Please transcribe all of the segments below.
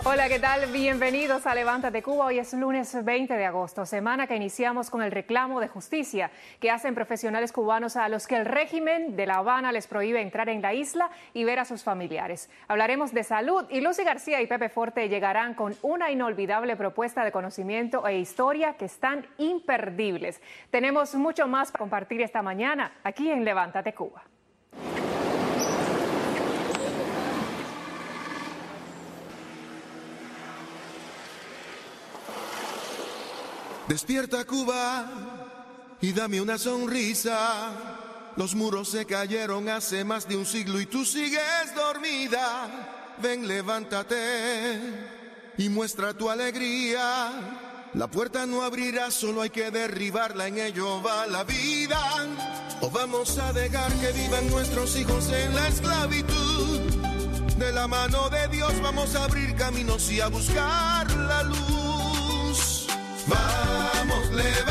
Hola, ¿qué tal? Bienvenidos a Levántate Cuba. Hoy es lunes 20 de agosto, semana que iniciamos con el reclamo de justicia que hacen profesionales cubanos a los que el régimen de La Habana les prohíbe entrar en la isla y ver a sus familiares. Hablaremos de salud y Lucy García y Pepe Forte llegarán con una inolvidable propuesta de conocimiento e historia que están imperdibles. Tenemos mucho más para compartir esta mañana aquí en Levántate Cuba. Despierta, Cuba, y dame una sonrisa. Los muros se cayeron hace más de un siglo y tú sigues dormida. Ven, levántate y muestra tu alegría. La puerta no abrirá, solo hay que derribarla, en ello va la vida. O vamos a dejar que vivan nuestros hijos en la esclavitud. De la mano de Dios vamos a abrir caminos y a buscar la luz. Vamos,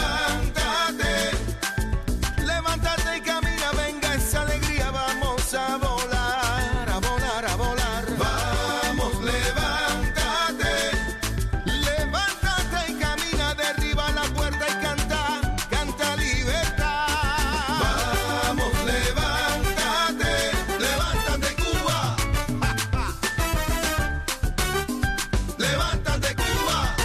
levántate, levántate y camina, venga esa alegría, vamos a volar, a volar, a volar. Vamos, levántate, levántate y camina, derriba la puerta y canta, canta libertad. Vamos, levántate, levántate Cuba, levántate Cuba.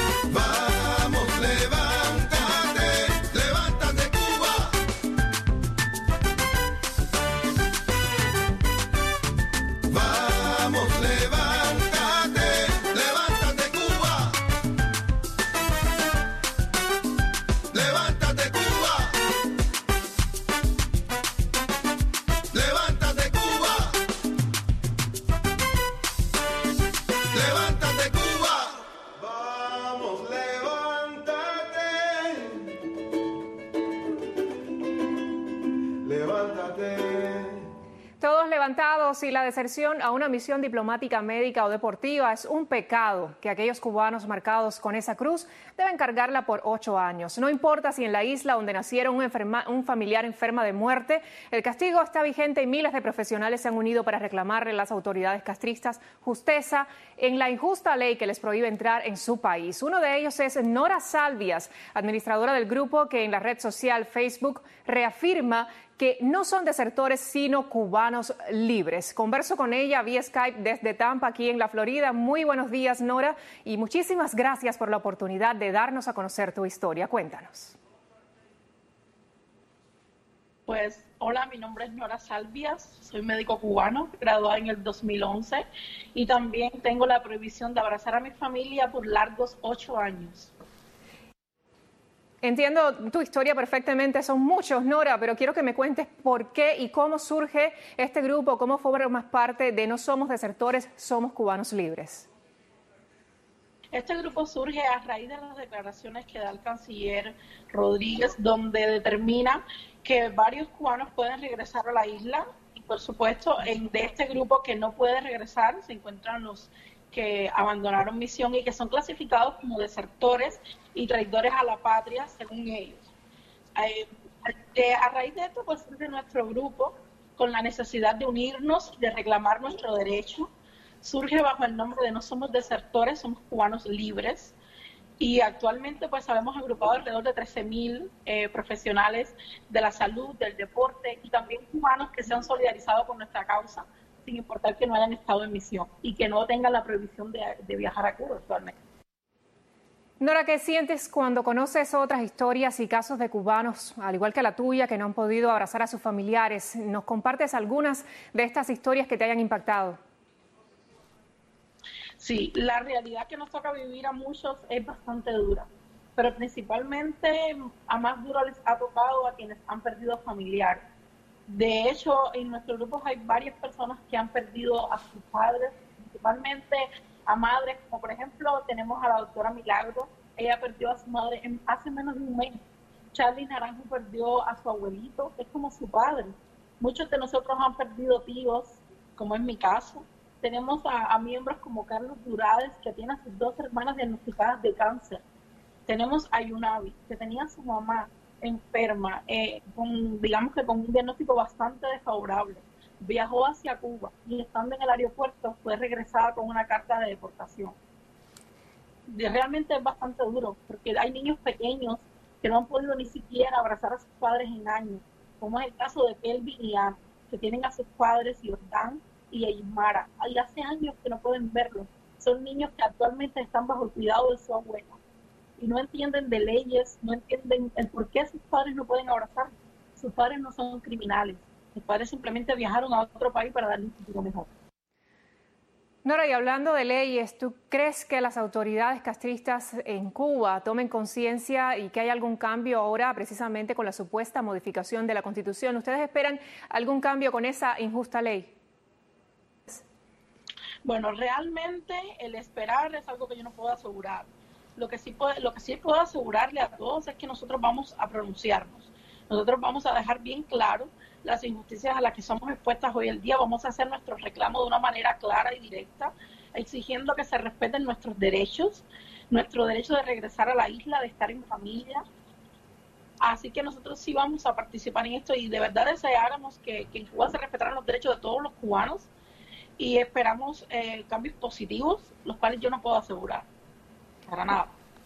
Todos levantados y la deserción a una misión diplomática, médica o deportiva es un pecado que aquellos cubanos marcados con esa cruz deben cargarla por 8 años. No importa si en la isla donde nacieron un familiar enferma de muerte, el castigo está vigente y miles de profesionales se han unido para reclamarle a las autoridades castristas justeza en la injusta ley que les prohíbe entrar en su país. Uno de ellos es Nora Salvias, administradora del grupo que en la red social Facebook reafirma que no son desertores, sino cubanos libres. Converso con ella vía Skype desde Tampa, aquí en la Florida. Muy buenos días, Nora, y muchísimas gracias por la oportunidad de darnos a conocer tu historia. Cuéntanos. Pues, hola, mi nombre es Nora Salvias, soy médico cubano, graduada en el 2011, y también tengo la prohibición de abrazar a mi familia por largos 8 años. Entiendo tu historia perfectamente, son muchos, Nora, pero quiero que me cuentes por qué y cómo surge este grupo, cómo formas parte de No Somos Desertores, Somos Cubanos Libres. Este grupo surge a raíz de las declaraciones que da el canciller Rodríguez, donde determina que varios cubanos pueden regresar a la isla y, por supuesto, de este grupo que no puede regresar se encuentran los que abandonaron misión y que son clasificados como desertores y traidores a la patria, según ellos. A raíz de esto, pues surge nuestro grupo con la necesidad de unirnos, de reclamar nuestro derecho. Surge bajo el nombre de No Somos Desertores, Somos Cubanos Libres. Y actualmente pues habemos agrupado alrededor de 13,000 profesionales de la salud, del deporte y también cubanos que se han solidarizado con nuestra causa, sin importar que no hayan estado en misión y que no tengan la prohibición de viajar a Cuba actualmente. Nora, ¿qué sientes cuando conoces otras historias y casos de cubanos, al igual que la tuya, que no han podido abrazar a sus familiares? ¿Nos compartes algunas de estas historias que te hayan impactado? Sí, la realidad que nos toca vivir a muchos es bastante dura, pero principalmente a más duro les ha tocado a quienes han perdido familiares. De hecho, en nuestro grupo hay varias personas que han perdido a sus padres, principalmente a madres, como por ejemplo tenemos a la doctora Milagro. Ella perdió a su madre hace menos de un mes. Charlie Naranjo perdió a su abuelito, que es como su padre. Muchos de nosotros han perdido tíos, como es mi caso. Tenemos a miembros como Carlos Durades, que tiene a sus 2 hermanas diagnosticadas de cáncer. Tenemos a Yunavi, que tenía a su mamá enferma, digamos que con un diagnóstico bastante desfavorable. Viajó hacia Cuba y estando en el aeropuerto fue regresada con una carta de deportación. realmente es bastante duro, porque hay niños pequeños que no han podido ni siquiera abrazar a sus padres en años, como es el caso de Kelvin y Anne, que tienen a sus padres, Jordán y Aymara. Hay hace años que no pueden verlos. Son niños que actualmente están bajo el cuidado de su abuela y no entienden de leyes, no entienden el por qué sus padres no pueden abrazar. Sus padres no son criminales, sus padres simplemente viajaron a otro país para darle un futuro mejor. Nora, y hablando de leyes, ¿tú crees que las autoridades castristas en Cuba tomen conciencia y que hay algún cambio ahora precisamente con la supuesta modificación de la Constitución? ¿Ustedes esperan algún cambio con esa injusta ley? Bueno, realmente el esperar es algo que yo no puedo asegurar. Lo que sí puedo asegurarle a todos es que nosotros vamos a pronunciarnos. Nosotros vamos a dejar bien claro las injusticias a las que somos expuestas hoy en día. Vamos a hacer nuestro reclamo de una manera clara y directa, exigiendo que se respeten nuestros derechos, nuestro derecho de regresar a la isla, de estar en familia. Así que nosotros sí vamos a participar en esto y de verdad deseáramos que en Cuba se respetaran los derechos de todos los cubanos y esperamos cambios positivos, los cuales yo no puedo asegurar, para nada.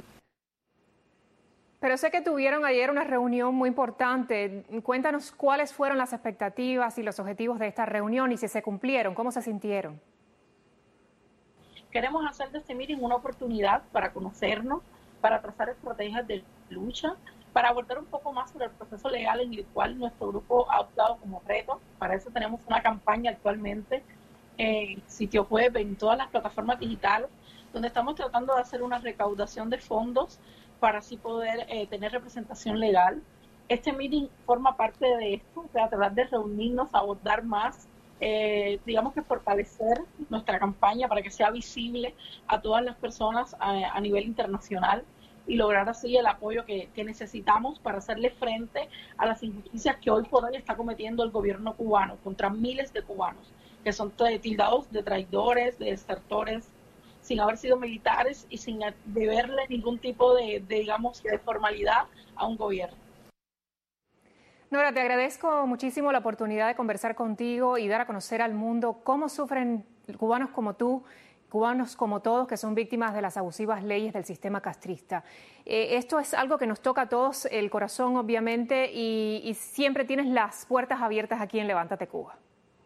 Pero sé que tuvieron ayer una reunión muy importante. Cuéntanos cuáles fueron las expectativas y los objetivos de esta reunión y si se cumplieron, ¿cómo se sintieron? Queremos hacer de este meeting una oportunidad para conocernos, para trazar estrategias de lucha, para abordar un poco más sobre el proceso legal en el cual nuestro grupo ha optado como reto. Para eso tenemos una campaña actualmente en sitio web, en todas las plataformas digitales, donde estamos tratando de hacer una recaudación de fondos para así poder tener representación legal. Este meeting forma parte de esto, o sea, tratar de reunirnos, abordar más, digamos que fortalecer nuestra campaña para que sea visible a todas las personas a nivel internacional y lograr así el apoyo que necesitamos para hacerle frente a las injusticias que hoy por hoy está cometiendo el gobierno cubano contra miles de cubanos que son tildados de traidores, de desertores, sin haber sido militares y sin deberle ningún tipo digamos, de formalidad a un gobierno. Nora, te agradezco muchísimo la oportunidad de conversar contigo y dar a conocer al mundo cómo sufren cubanos como tú, cubanos como todos que son víctimas de las abusivas leyes del sistema castrista. Esto es algo que nos toca a todos el corazón, obviamente, y siempre tienes las puertas abiertas aquí en Levántate Cuba.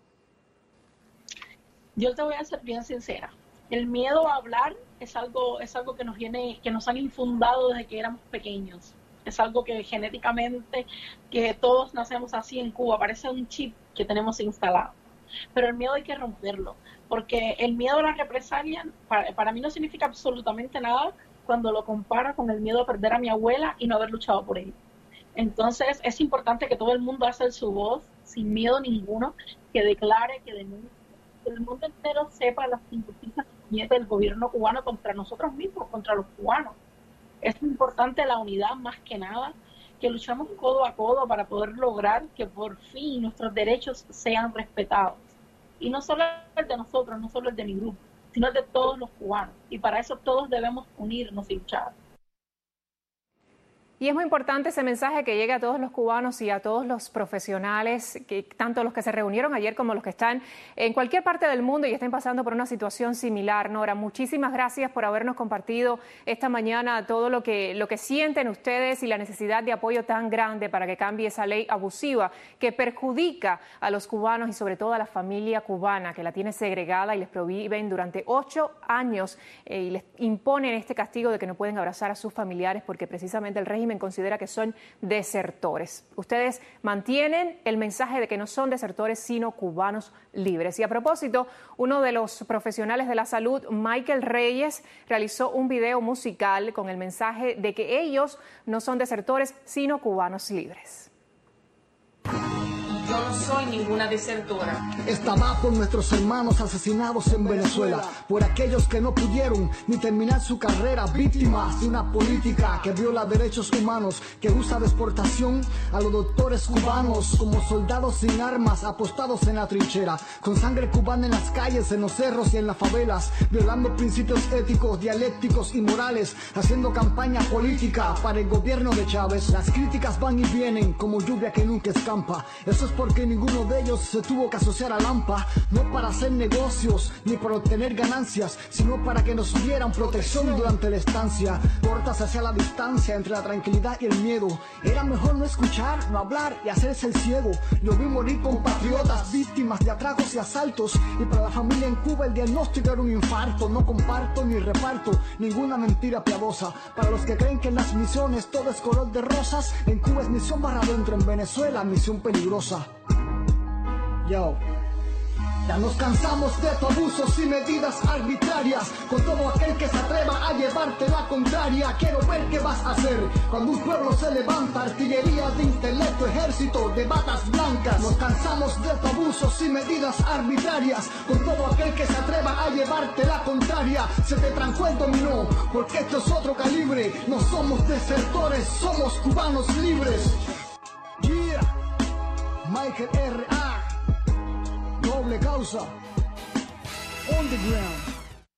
Yo te voy a ser bien sincera. El miedo a hablar es algo que nos han infundado desde que éramos pequeños. Es algo que genéticamente, que todos nacemos así en Cuba, parece un chip que tenemos instalado. Pero el miedo hay que romperlo, porque el miedo a la represalia para mí no significa absolutamente nada cuando lo comparo con el miedo a perder a mi abuela y no haber luchado por ella. Entonces es importante que todo el mundo alce su voz sin miedo ninguno, que declare, que denuncie, que el mundo entero sepa las injusticias del gobierno cubano contra nosotros mismos, contra los cubanos. Es importante la unidad más que nada, que luchamos codo a codo para poder lograr que por fin nuestros derechos sean respetados. Y no solo el de nosotros, no solo el de mi grupo, sino el de todos los cubanos. Y para eso todos debemos unirnos y luchar. Y es muy importante ese mensaje que llegue a todos los cubanos y a todos los profesionales, tanto los que se reunieron ayer como los que están en cualquier parte del mundo y estén pasando por una situación similar. Nora, muchísimas gracias por habernos compartido esta mañana todo lo que sienten ustedes y la necesidad de apoyo tan grande para que cambie esa ley abusiva que perjudica a los cubanos y sobre todo a la familia cubana que la tiene segregada y les prohíben durante 8 años y les imponen este castigo de que no pueden abrazar a sus familiares porque precisamente el régimen considera que son desertores. Ustedes mantienen el mensaje de que no son desertores, sino cubanos libres. Y a propósito, uno de los profesionales de la salud, Michael Reyes, realizó un video musical con el mensaje de que ellos no son desertores, sino cubanos libres. Yo no soy ninguna desertora. Esta va por nuestros hermanos asesinados en Venezuela, por aquellos que no pudieron ni terminar su carrera, víctimas de una política que viola derechos humanos, que usa de exportación a los doctores cubanos como soldados sin armas apostados en la trinchera, con sangre cubana en las calles, en los cerros y en las favelas, violando principios éticos, dialécticos y morales, haciendo campaña política para el gobierno de Chávez. Las críticas van y vienen como lluvia que nunca escampa. Eso es por porque ninguno de ellos se tuvo que asociar a Lampa, no para hacer negocios ni para obtener ganancias, sino para que nos dieran protección durante la estancia. Cortas hacia la distancia entre la tranquilidad y el miedo. Era mejor no escuchar, no hablar y hacerse el ciego. Yo vi morir compatriotas víctimas de atracos y asaltos, y para la familia en Cuba el diagnóstico era un infarto. No comparto ni reparto ninguna mentira piadosa. Para los que creen que en las misiones todo es color de rosas, en Cuba es misión barra adentro, en Venezuela misión peligrosa. Yo. Ya nos cansamos de tus abusos y medidas arbitrarias, con todo aquel que se atreva a llevarte la contraria. Quiero ver qué vas a hacer cuando un pueblo se levanta, artillería de intelecto, ejército de batas blancas. Nos cansamos de tus abusos y medidas arbitrarias, con todo aquel que se atreva a llevarte la contraria. Se te trancó el dominó, porque esto es otro calibre. No somos desertores, somos cubanos libres. Yeah, Michael R.A. Doble causa. On the ground.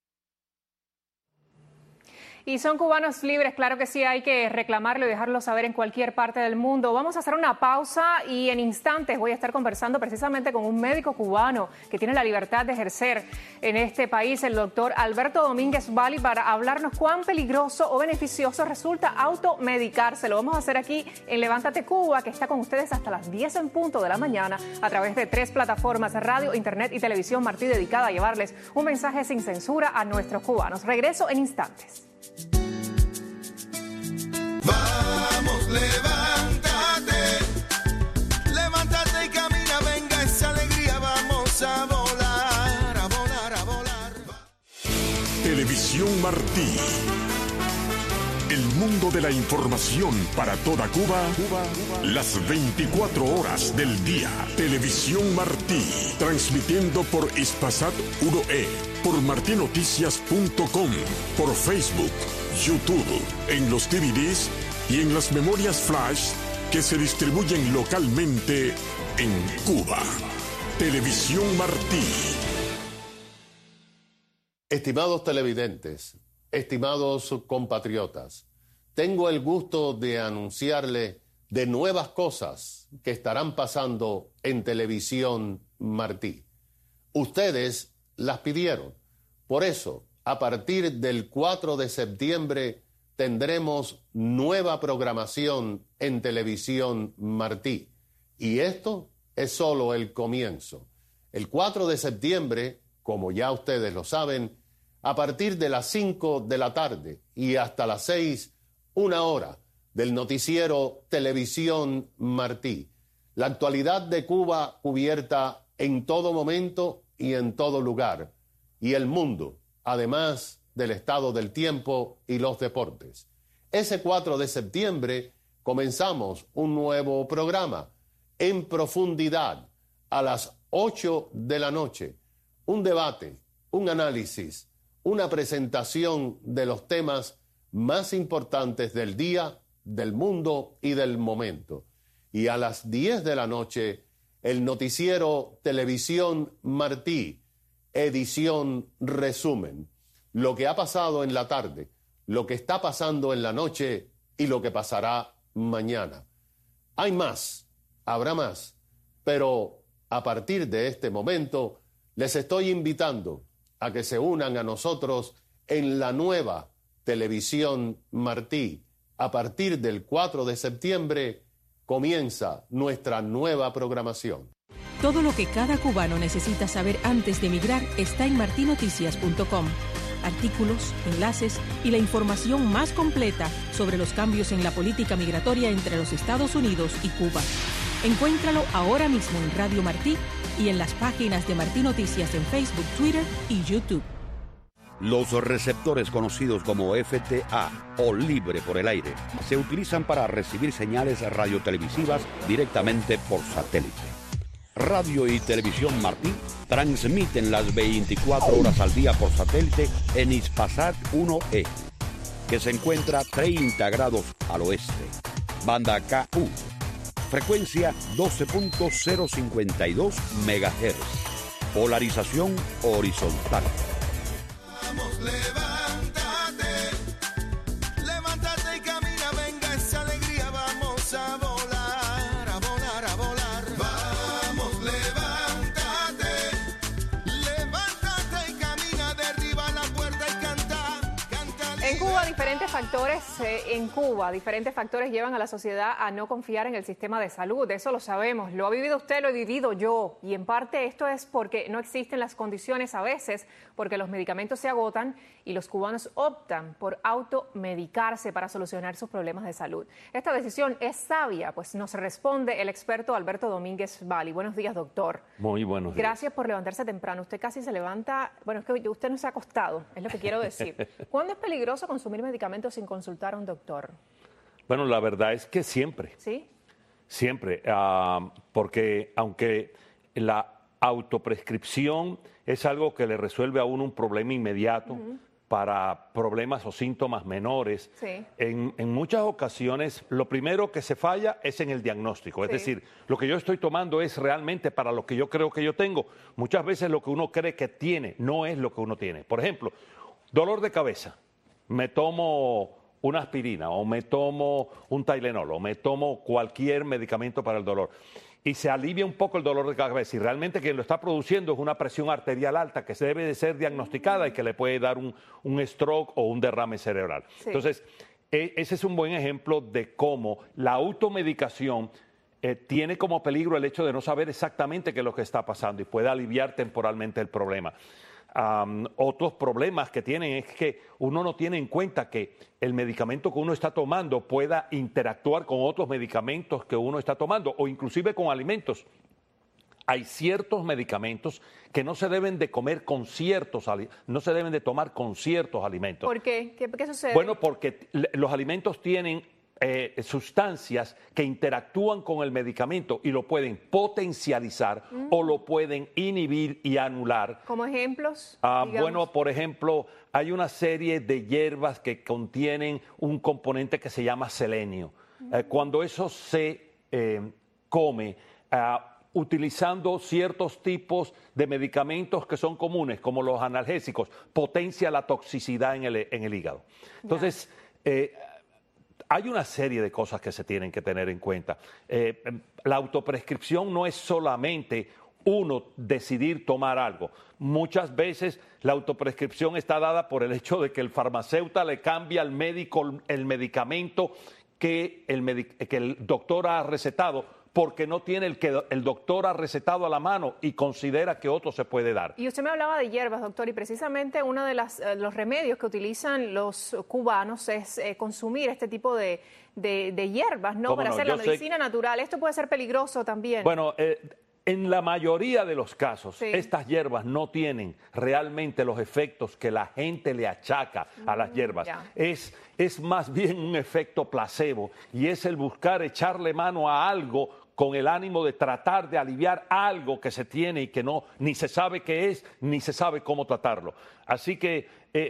Y son cubanos libres, claro que sí, hay que reclamarlo y dejarlo saber en cualquier parte del mundo. Vamos a hacer una pausa y en instantes voy a estar conversando precisamente con un médico cubano que tiene la libertad de ejercer en este país, el doctor Alberto Domínguez Bali, para hablarnos cuán peligroso o beneficioso resulta automedicarse. Lo vamos a hacer aquí en Levántate Cuba, que está con ustedes hasta las 10 en punto de la mañana a través de 3 plataformas, radio, internet y televisión Martí, dedicada a llevarles un mensaje sin censura a nuestros cubanos. Regreso en instantes. Vamos, levántate, levántate y camina, venga esa alegría, vamos a volar, a volar, a volar. Televisión Martí. El mundo de la información para toda Cuba, las 24 horas del día. Televisión Martí, transmitiendo por Hispasat 1E, por martinoticias.com, por Facebook, YouTube, en los DVDs y en las memorias flash que se distribuyen localmente en Cuba. Televisión Martí. Estimados televidentes, estimados compatriotas, tengo el gusto de anunciarle de nuevas cosas que estarán pasando en Televisión Martí. Ustedes las pidieron. Por eso, a partir del 4 de septiembre tendremos nueva programación en Televisión Martí. Y esto es solo el comienzo. El 4 de septiembre, como ya ustedes lo saben, a partir de las 5 de la tarde y hasta las 6, 1 hora del noticiero Televisión Martí. La actualidad de Cuba cubierta en todo momento y en todo lugar. Y el mundo, además del estado del tiempo y los deportes. Ese 4 de septiembre comenzamos un nuevo programa, En Profundidad, a las 8 de la noche. Un debate, un análisis, una presentación de los temas más importantes del día, del mundo y del momento. Y a las 10 de la noche, el noticiero Televisión Martí, edición resumen. Lo que ha pasado en la tarde, lo que está pasando en la noche y lo que pasará mañana. Hay más, habrá más, pero a partir de este momento les estoy invitando a que se unan a nosotros en la nueva Televisión Martí. A partir del 4 de septiembre comienza nuestra nueva programación. Todo lo que cada cubano necesita saber antes de emigrar está en martinoticias.com. Artículos, enlaces y la información más completa sobre los cambios en la política migratoria entre los Estados Unidos y Cuba. Encuéntralo ahora mismo en Radio Martí y en las páginas de Martí Noticias en Facebook, Twitter y YouTube. Los receptores conocidos como FTA o libre por el aire se utilizan para recibir señales radiotelevisivas directamente por satélite. Radio y Televisión Martí transmiten las 24 horas al día por satélite en Hispasat 1E, que se encuentra 30 grados al oeste. Banda KU, frecuencia 12.052 MHz, polarización horizontal. Vamos, levántate, levántate y camina, venga esa alegría, vamos a volar, a volar, a volar. Vamos. En Cuba, diferentes factores llevan a la sociedad a no confiar en el sistema de salud. Eso lo sabemos. Lo ha vivido usted, lo he vivido yo. Y en parte esto es porque no existen las condiciones a veces, porque los medicamentos se agotan y los cubanos optan por automedicarse para solucionar sus problemas de salud. Esta decisión es sabia, pues nos responde el experto Alberto Domínguez Bali. Buenos días, doctor. Muy buenos días. Gracias por levantarse temprano. Usted casi se levanta, bueno, es que usted no se ha acostado, es lo que quiero decir. ¿Cuándo es peligroso consumir medicamentos sin consultar a un doctor? Bueno, la verdad es que siempre. ¿Sí? Siempre, porque aunque la autoprescripción es algo que le resuelve a uno un problema inmediato para problemas o síntomas menores, Sí. en muchas ocasiones lo primero que se falla es en el diagnóstico. Es Sí. decir, lo que yo estoy tomando es realmente para lo que yo creo que yo tengo. Muchas veces lo que uno cree que tiene no es lo que uno tiene. Por ejemplo, dolor de cabeza. Me tomo una aspirina o me tomo un Tylenol o me tomo cualquier medicamento para el dolor y se alivia un poco el dolor de cabeza y realmente quien lo está produciendo es una presión arterial alta que se debe de ser diagnosticada y que le puede dar un stroke o un derrame cerebral. Sí. Entonces, ese es un buen ejemplo de cómo la automedicación tiene como peligro el hecho de no saber exactamente qué es lo que está pasando y puede aliviar temporalmente el problema. Otros problemas que tienen es que uno no tiene en cuenta que el medicamento que uno está tomando pueda interactuar con otros medicamentos que uno está tomando o inclusive con alimentos. Hay ciertos medicamentos que no se deben de comer con no se deben de tomar con ciertos alimentos. ¿Por qué? ¿Qué sucede? Bueno, porque los alimentos tienen sustancias que interactúan con el medicamento y lo pueden potencializar o lo pueden inhibir y anular. ¿Como ejemplos? Bueno, por ejemplo, hay una serie de hierbas que contienen un componente que se llama selenio. Cuando eso se come utilizando ciertos tipos de medicamentos que son comunes, como los analgésicos, potencia la toxicidad en el hígado. Entonces, hay una serie de cosas que se tienen que tener en cuenta. La autoprescripción no es solamente uno decidir tomar algo. Muchas veces la autoprescripción está dada por el hecho de que el farmacéutico le cambia al médico el medicamento que el doctor ha recetado porque no tiene el que el doctor ha recetado a la mano y considera que otro se puede dar. Y usted me hablaba de hierbas, doctor, y precisamente uno de los remedios que utilizan los cubanos es consumir este tipo de hierbas, ¿no? Para hacer la medicina natural. Esto puede ser peligroso también. Bueno, en la mayoría de los casos, Sí. estas hierbas no tienen realmente los efectos que la gente le achaca a las hierbas. Ya. Es más bien un efecto placebo y es el buscar echarle mano a algo con el ánimo de tratar de aliviar algo que se tiene y que no ni se sabe qué es, ni se sabe cómo tratarlo. Así que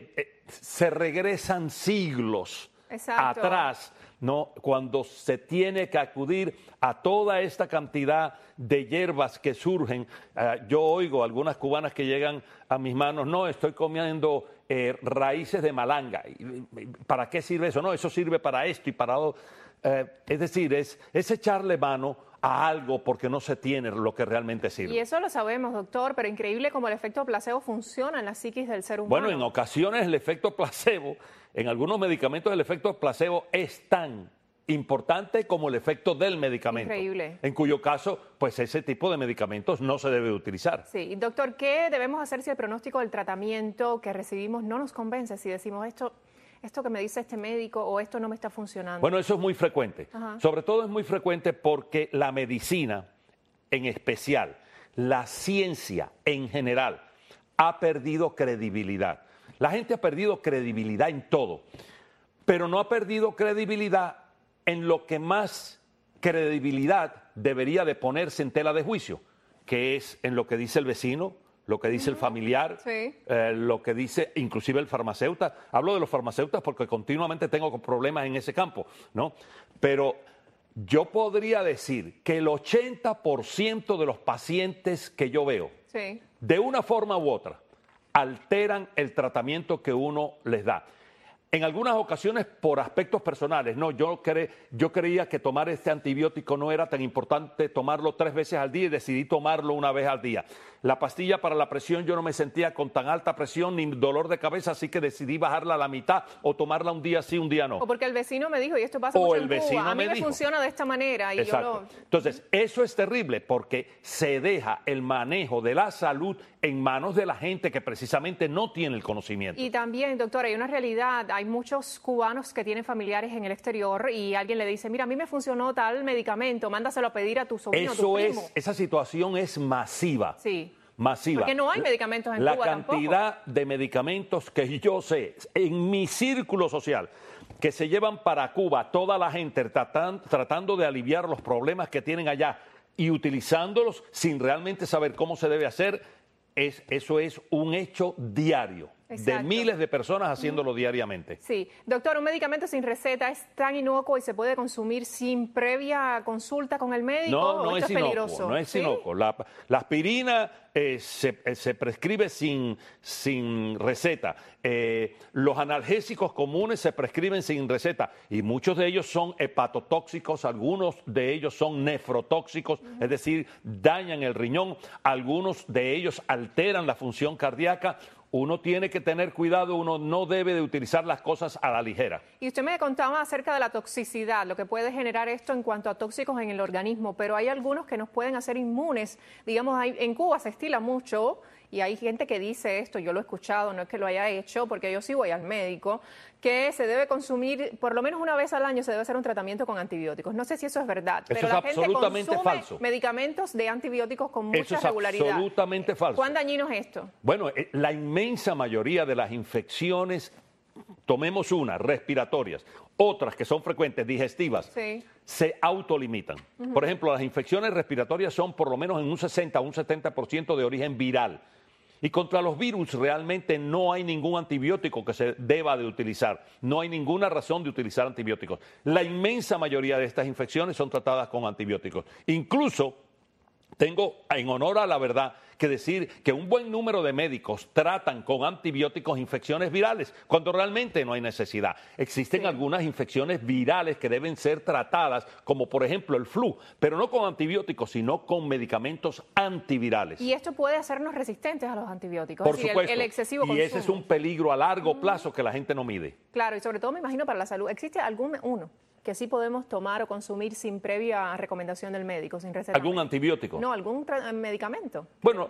se regresan siglos Exacto. atrás, ¿no? Cuando se tiene que acudir a toda esta cantidad de hierbas que surgen. Yo oigo algunas cubanas que llegan a mis manos, no, estoy comiendo raíces de malanga. ¿Para qué sirve eso? No, eso sirve para esto y para otro. Es decir, es echarle mano a algo porque no se tiene lo que realmente sirve. Y eso lo sabemos, doctor, pero increíble cómo el efecto placebo funciona en la psiquis del ser humano. Bueno, en ocasiones el efecto placebo, en algunos medicamentos el efecto placebo es tan importante como el efecto del medicamento. Increíble. En cuyo caso, pues ese tipo de medicamentos no se debe utilizar. Sí, doctor, ¿qué debemos hacer si el pronóstico del tratamiento que recibimos no nos convence? Si decimos esto que me dice este médico o esto no me está funcionando. Bueno, eso es muy frecuente. Ajá. Sobre todo es muy frecuente porque la medicina, en especial, la ciencia en general, ha perdido credibilidad. La gente ha perdido credibilidad en todo, pero no ha perdido credibilidad en lo que más credibilidad debería de ponerse en tela de juicio, que es en lo que dice el vecino, lo que dice el familiar, Sí. lo que dice inclusive el farmacéutico. Hablo de los farmacéuticos porque continuamente tengo problemas en ese campo, ¿no? Pero yo podría decir que el 80% de los pacientes que yo veo, Sí. de una forma u otra, alteran el tratamiento que uno les da. En algunas ocasiones por aspectos personales. No, yo creía que tomar este antibiótico no era tan importante tomarlo 3 veces al día y decidí tomarlo una vez al día. La pastilla para la presión yo no me sentía con tan alta presión ni dolor de cabeza, así que decidí bajarla a la mitad o tomarla un día sí, un día no. O porque el vecino me dijo, y esto pasa mucho en Cuba, a mí me dijo. funciona de esta manera. Y exacto. Entonces, eso es terrible porque se deja el manejo de la salud en manos de la gente que precisamente no tiene el conocimiento. Y también, doctora, hay una realidad, hay muchos cubanos que tienen familiares en el exterior y alguien le dice, mira, a mí me funcionó tal medicamento, mándaselo a pedir a tu sobrino, a tu primo. Esa situación es masiva. Sí. Masiva. Porque no hay medicamentos en Cuba tampoco. La cantidad de medicamentos que yo sé en mi círculo social que se llevan para Cuba, toda la gente tratando de aliviar los problemas que tienen allá y utilizándolos sin realmente saber cómo se debe hacer, eso es un hecho diario. Exacto. De miles de personas haciéndolo diariamente. Sí. Doctor, un medicamento sin receta es tan inocuo y se puede consumir sin previa consulta con el médico. No es inocuo, no es inocuo. La aspirina se prescribe sin receta. Los analgésicos comunes se prescriben sin receta y muchos de ellos son hepatotóxicos, algunos de ellos son nefrotóxicos, es decir, dañan el riñón, algunos de ellos alteran la función cardíaca. Uno tiene que tener cuidado, uno no debe de utilizar las cosas a la ligera. Y usted me contaba acerca de la toxicidad, lo que puede generar esto en cuanto a tóxicos en el organismo, pero hay algunos que nos pueden hacer inmunes. Digamos, en Cuba se estila mucho y hay gente que dice esto, yo lo he escuchado, no es que lo haya hecho, porque yo sí voy al médico, que se debe consumir, por lo menos una vez al año se debe hacer un tratamiento con antibióticos. No sé si eso es verdad, pero la gente consume medicamentos de antibióticos con mucha regularidad. Eso es absolutamente falso. ¿Cuán dañino es esto? Bueno, la inmensa mayoría de las infecciones, tomemos una, respiratorias, otras que son frecuentes, digestivas, se autolimitan. Por ejemplo, las infecciones respiratorias son por lo menos en un 60 o un 70% de origen viral. Y contra los virus realmente no hay ningún antibiótico que se deba de utilizar. No hay ninguna razón de utilizar antibióticos. La inmensa mayoría de estas infecciones son tratadas con antibióticos. Incluso tengo, en honor a la verdad, que decir que un buen número de médicos tratan con antibióticos infecciones virales, cuando realmente no hay necesidad. Existen algunas infecciones virales que deben ser tratadas, como por ejemplo el flu, pero no con antibióticos, sino con medicamentos antivirales. Y esto puede hacernos resistentes a los antibióticos. Por supuesto. El excesivo consumo. Y ese es un peligro a largo plazo que la gente no mide. Claro, y sobre todo me imagino para la salud. ¿Existe uno que sí podemos tomar o consumir sin previa recomendación del médico, sin receta? ¿Algún antibiótico? No, algún medicamento. Bueno,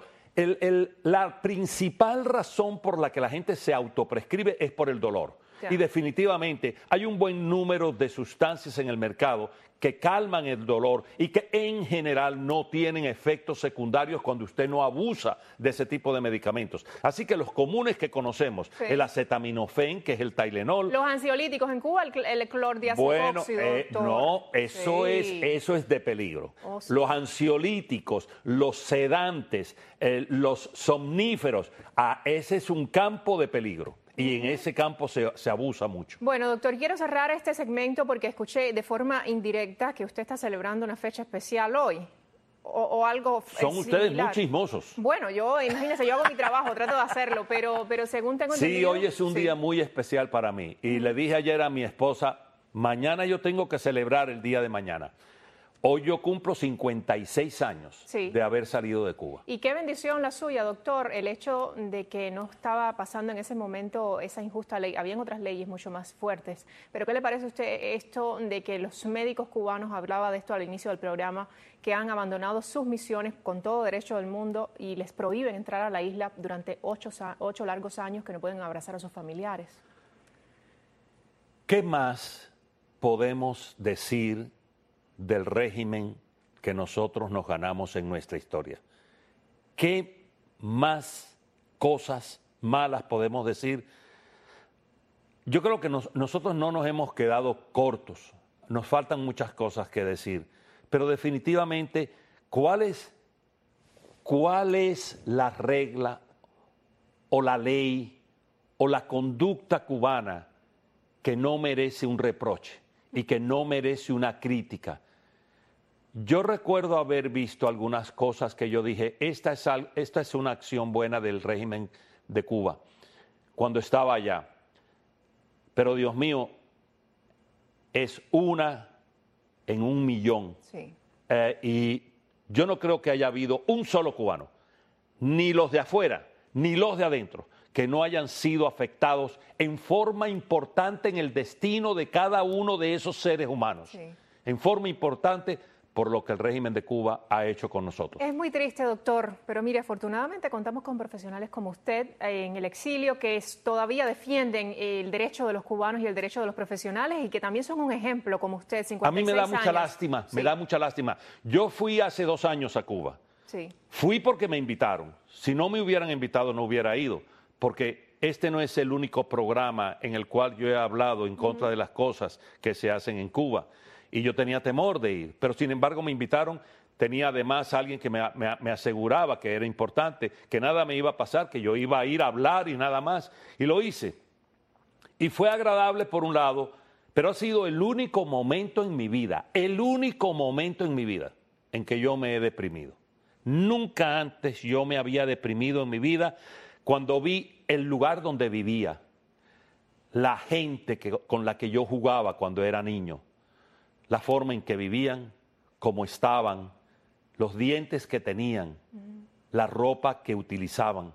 la principal razón por la que la gente se autoprescribe es por el dolor. Y definitivamente hay un buen número de sustancias en el mercado que calman el dolor y que en general no tienen efectos secundarios cuando usted no abusa de ese tipo de medicamentos. Así que los comunes que conocemos, el acetaminofén, que es el Tylenol. Los ansiolíticos en Cuba, el clordiazepóxido. No, eso es de peligro. Los ansiolíticos, los sedantes, los somníferos, ese es un campo de peligro. Y en ese campo se abusa mucho. Bueno, doctor, quiero cerrar este segmento porque escuché de forma indirecta que usted está celebrando una fecha especial hoy. O algo Son ustedes similar. muy chismosos. Bueno, imagínense, yo hago mi trabajo, trato de hacerlo, pero según tengo entendido... Sí, hoy es un día muy especial para mí. Y le dije ayer a mi esposa, mañana yo tengo que celebrar el día de mañana. Hoy yo cumplo 56 años de haber salido de Cuba. Y qué bendición la suya, doctor, el hecho de que no estaba pasando en ese momento esa injusta ley. Habían otras leyes mucho más fuertes. Pero ¿qué le parece a usted esto de que los médicos cubanos, hablaba de esto al inicio del programa, que han abandonado sus misiones con todo derecho del mundo y les prohíben entrar a la isla durante 8 largos años, que no pueden abrazar a sus familiares? ¿Qué más podemos decir del régimen que nosotros nos ganamos en nuestra historia? ¿Qué más cosas malas podemos decir? Yo creo que nosotros no nos hemos quedado cortos, nos faltan muchas cosas que decir, pero definitivamente, ¿cuál es la regla o la ley o la conducta cubana que no merece un reproche y que no merece una crítica? Yo recuerdo haber visto algunas cosas que yo dije, esta es una acción buena del régimen de Cuba, cuando estaba allá. Pero Dios mío, es una en 1.000.000. Sí. Y yo no creo que haya habido un solo cubano, ni los de afuera, ni los de adentro, que no hayan sido afectados en forma importante en el destino de cada uno de esos seres humanos. Sí. En forma importante por lo que el régimen de Cuba ha hecho con nosotros. Es muy triste, doctor, pero mire, afortunadamente contamos con profesionales como usted en el exilio que todavía defienden el derecho de los cubanos y el derecho de los profesionales y que también son un ejemplo como usted, 56 A mí me da mucha años. lástima, Sí. me da mucha lástima. Yo fui hace 2 años a Cuba. Sí. Fui porque me invitaron. Si no me hubieran invitado, no hubiera ido, porque este no es el único programa en el cual yo he hablado en contra de las cosas que se hacen en Cuba. Y yo tenía temor de ir, pero sin embargo me invitaron. Tenía además alguien que me aseguraba que era importante, que nada me iba a pasar, que yo iba a ir a hablar y nada más. Y lo hice. Y fue agradable por un lado, pero ha sido el único momento en mi vida, en que yo me he deprimido. Nunca antes yo me había deprimido en mi vida cuando vi el lugar donde vivía, la gente con la que yo jugaba cuando era niño, la forma en que vivían, cómo estaban, los dientes que tenían, la ropa que utilizaban,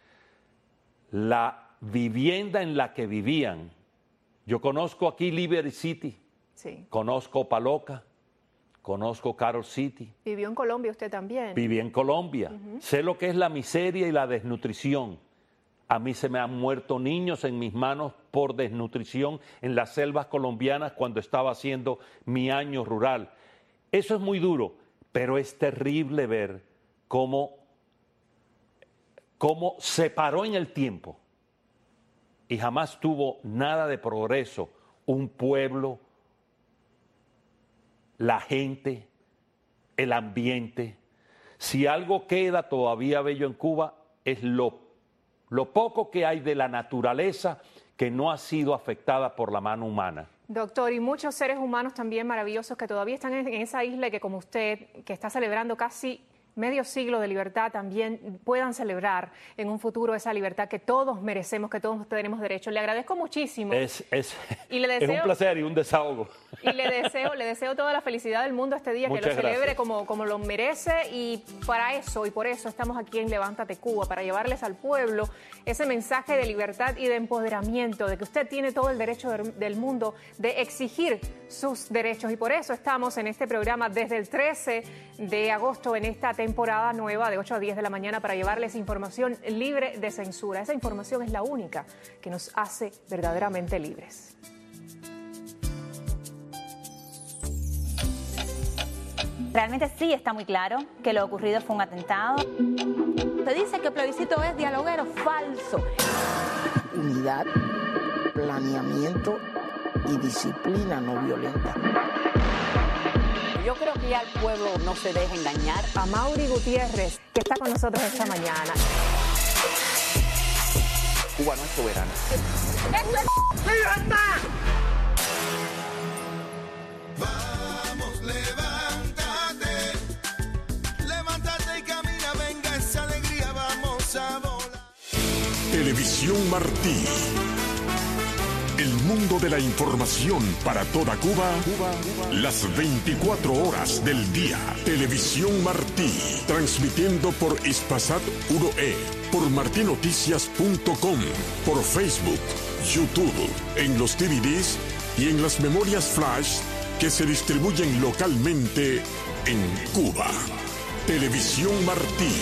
la vivienda en la que vivían. Yo conozco aquí Liberty City, Sí. conozco Paloca, conozco Carol City. Vivió en Colombia usted también. Viví en Colombia. Sé lo que es la miseria y la desnutrición. A mí se me han muerto niños en mis manos por desnutrición en las selvas colombianas cuando estaba haciendo mi año rural. Eso es muy duro, pero es terrible ver cómo se paró en el tiempo y jamás tuvo nada de progreso un pueblo, la gente, el ambiente. Si algo queda todavía bello en Cuba es lo poco que hay de la naturaleza que no ha sido afectada por la mano humana. Doctor, y muchos seres humanos también maravillosos que todavía están en esa isla y que como usted, que está celebrando casi medio siglo de libertad, también puedan celebrar en un futuro esa libertad que todos merecemos, que todos tenemos derecho. Le agradezco muchísimo. Es y le deseo, un placer y un desahogo. Y le deseo toda la felicidad del mundo este día, Muchas que lo celebre gracias. como lo merece, y para eso y por eso estamos aquí en Levántate Cuba, para llevarles al pueblo ese mensaje de libertad y de empoderamiento, de que usted tiene todo el derecho del mundo de exigir sus derechos, y por eso estamos en este programa desde el 13 de agosto en esta temporada nueva de 8 a 10 de la mañana para llevarles información libre de censura. Esa información es la única que nos hace verdaderamente libres. Realmente sí está muy claro que lo ocurrido fue un atentado. Se dice que el plebiscito es dialoguero, falso. Unidad, planeamiento y disciplina no violenta. Yo creo que ya el pueblo no se deja engañar. A Mauri Gutiérrez, que está con nosotros esta mañana. Cuba no es soberana. ¡Libertad! Vamos, levántate. Levántate y camina, venga esa alegría, vamos a volar. Televisión Martí. El mundo de la información para toda Cuba, las 24 horas del día. Televisión Martí, transmitiendo por Hispasat 1E, por martinoticias.com, por Facebook, YouTube, en los DVDs y en las memorias flash que se distribuyen localmente en Cuba. Televisión Martí.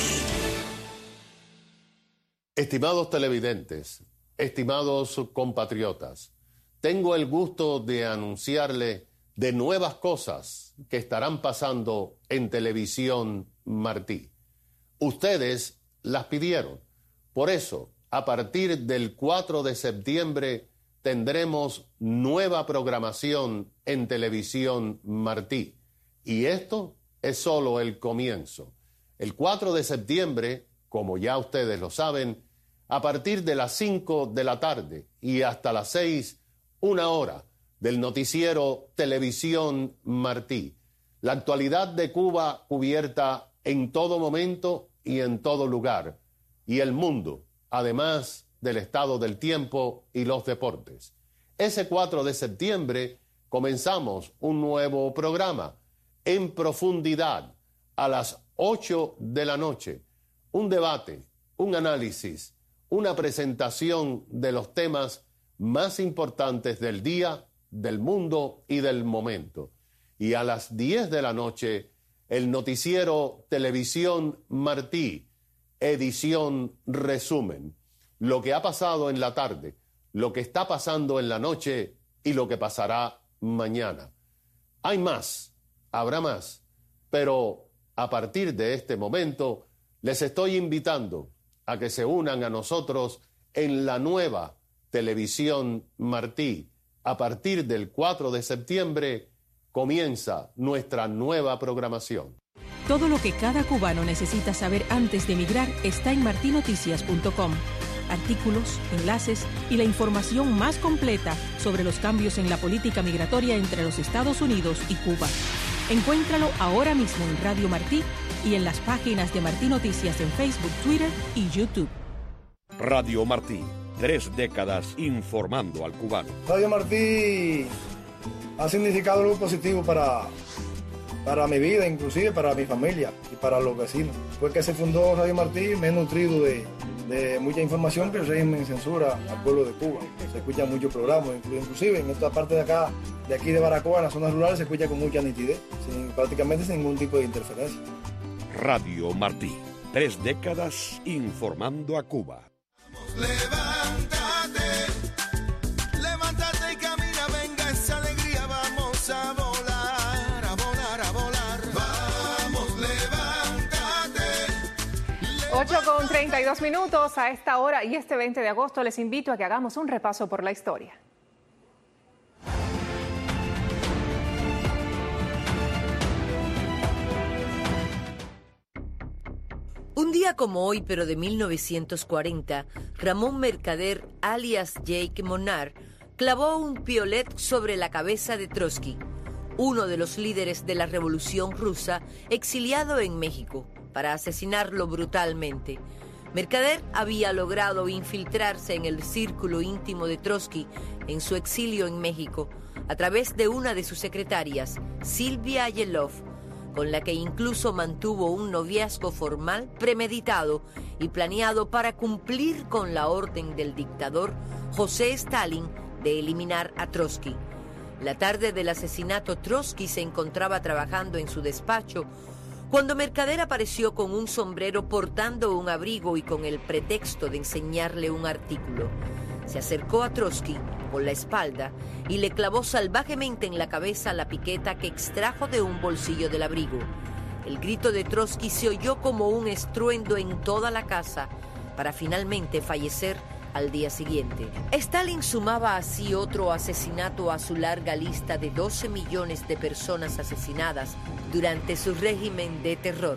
Estimados televidentes, estimados compatriotas, tengo el gusto de anunciarle de nuevas cosas que estarán pasando en Televisión Martí. Ustedes las pidieron. Por eso, a partir del 4 de septiembre tendremos nueva programación en Televisión Martí. Y esto es solo el comienzo. El 4 de septiembre, como ya ustedes lo saben, a partir de las 5 de la tarde y hasta las 6, 1 hora del noticiero Televisión Martí. La actualidad de Cuba cubierta en todo momento y en todo lugar. Y el mundo, además del estado del tiempo y los deportes. Ese 4 de septiembre comenzamos un nuevo programa, En Profundidad, a las 8 de la noche. un debate, un análisis, una presentación de los temas más importantes del día, del mundo y del momento. Y a las 10 de la noche, el noticiero Televisión Martí, edición resumen. Lo que ha pasado en la tarde, lo que está pasando en la noche y lo que pasará mañana. Hay más, habrá más, pero a partir de este momento les estoy invitando a que se unan a nosotros en la nueva Televisión Martí. A partir del 4 de septiembre comienza nuestra nueva programación. Todo lo que cada cubano necesita saber antes de emigrar está en martinoticias.com. Artículos, enlaces y la información más completa sobre los cambios en la política migratoria entre los Estados Unidos y Cuba. Encuéntralo ahora mismo en Radio Martí y en las páginas de Martí Noticias en Facebook, Twitter y YouTube. Radio Martí, 3 décadas informando al cubano. Radio Martí ha significado algo positivo para mi vida, inclusive para mi familia y para los vecinos. Fue que se fundó Radio Martí, me he nutrido de mucha información que el régimen censura al pueblo de Cuba. Se escuchan muchos programas, inclusive en esta parte de acá, de aquí de Baracoa, en las zonas rurales, se escucha con mucha nitidez, prácticamente sin ningún tipo de interferencia. Radio Martí, 3 décadas informando a Cuba. Levántate y camina, venga esa alegría, vamos a volar, a volar, a volar. Vamos, levántate. 8:32 a esta hora y este 20 de agosto les invito a que hagamos un repaso por la historia. Un día como hoy, pero de 1940, Ramón Mercader, alias Jake Monar, clavó un piolet sobre la cabeza de Trotsky, uno de los líderes de la Revolución Rusa, exiliado en México, para asesinarlo brutalmente. Mercader había logrado infiltrarse en el círculo íntimo de Trotsky en su exilio en México, a través de una de sus secretarias, Silvia Yelov, con la que incluso mantuvo un noviazgo formal premeditado y planeado para cumplir con la orden del dictador José Stalin de eliminar a Trotsky. La tarde del asesinato, Trotsky se encontraba trabajando en su despacho cuando Mercader apareció con un sombrero, portando un abrigo y con el pretexto de enseñarle un artículo. Se acercó a Trotsky por la espalda y le clavó salvajemente en la cabeza la piqueta que extrajo de un bolsillo del abrigo. El grito de Trotsky se oyó como un estruendo en toda la casa, para finalmente fallecer al día siguiente. Stalin sumaba así otro asesinato a su larga lista de 12 millones de personas asesinadas durante su régimen de terror.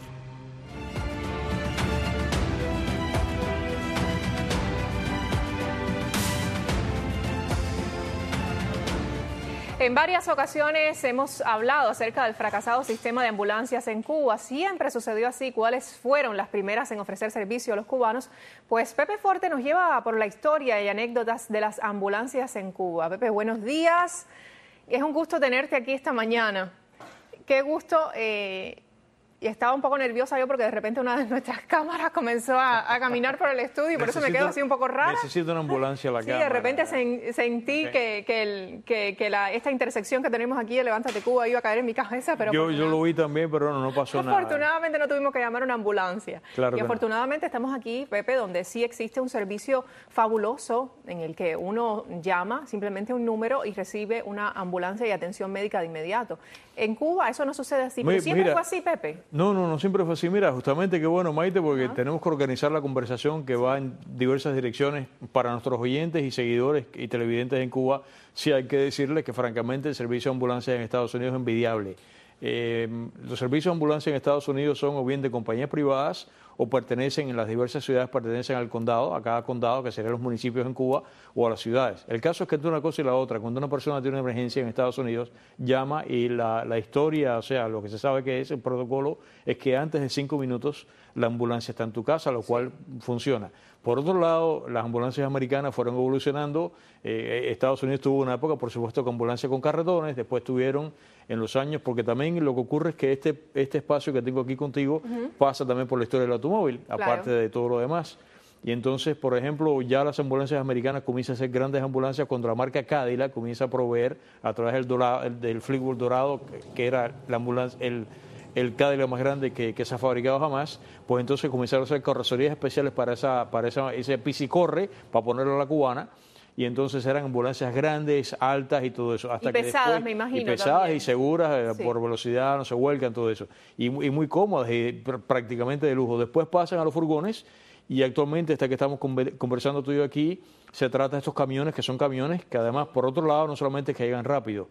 En varias ocasiones hemos hablado acerca del fracasado sistema de ambulancias en Cuba. Siempre sucedió así. ¿Cuáles fueron las primeras en ofrecer servicio a los cubanos? Pues Pepe Forte nos lleva por la historia y anécdotas de las ambulancias en Cuba. Pepe, buenos días. Es un gusto tenerte aquí esta mañana. Qué gusto. Y estaba un poco nerviosa yo porque de repente una de nuestras cámaras comenzó a caminar por el estudio y por eso me quedo así un poco rara. Necesito una ambulancia a la cámara. Sí, de repente sentí que esta intersección que tenemos aquí de Levántate Cuba iba a caer en mi cabeza. Pero yo lo vi también, pero no pasó nada. Afortunadamente no tuvimos que llamar a una ambulancia. Claro, y afortunadamente estamos aquí, Pepe, donde sí existe un servicio fabuloso en el que uno llama simplemente un número y recibe una ambulancia y atención médica de inmediato. En Cuba eso no sucede así, pero siempre fue así, Pepe. No siempre fue así. Mira, justamente qué bueno, Maite, porque tenemos que organizar la conversación que va en diversas direcciones para nuestros oyentes y seguidores y televidentes en Cuba. Sí hay que decirles que francamente el servicio de ambulancia en Estados Unidos es envidiable. Los servicios de ambulancia en Estados Unidos son o bien de compañías privadas o pertenecen, en las diversas ciudades pertenecen al condado, a cada condado, que serían los municipios en Cuba, o a las ciudades. El caso es que entre una cosa y la otra, cuando una persona tiene una emergencia en Estados Unidos, llama y la historia, o sea, lo que se sabe que es el protocolo, es que antes de 5 minutos la ambulancia está en tu casa, lo cual funciona. Por otro lado, las ambulancias americanas fueron evolucionando. Estados Unidos tuvo una época, por supuesto, con ambulancia con carretones, después tuvieron en los años, porque también lo que ocurre es que este espacio que tengo aquí contigo pasa también por la historia del automóvil, aparte de todo lo demás. Y entonces, por ejemplo, ya las ambulancias americanas comienzan a ser grandes ambulancias cuando la marca Cadillac comienza a proveer a través del Fleetwood Dorado, que era la ambulancia, el Cadillac más grande que se ha fabricado jamás, pues entonces comenzaron a hacer carrocerías especiales para ese pisicorre, para ponerlo a la cubana. Y entonces eran ambulancias grandes, altas y todo eso. Hasta y pesadas, después, me imagino. Y pesadas también. Y seguras, por velocidad, no se vuelcan, todo eso. Y muy cómodas y prácticamente de lujo. Después pasan a los furgones y actualmente, hasta que estamos conversando tú y yo aquí, se trata de estos camiones, que son camiones que además, por otro lado, no solamente es que llegan rápido.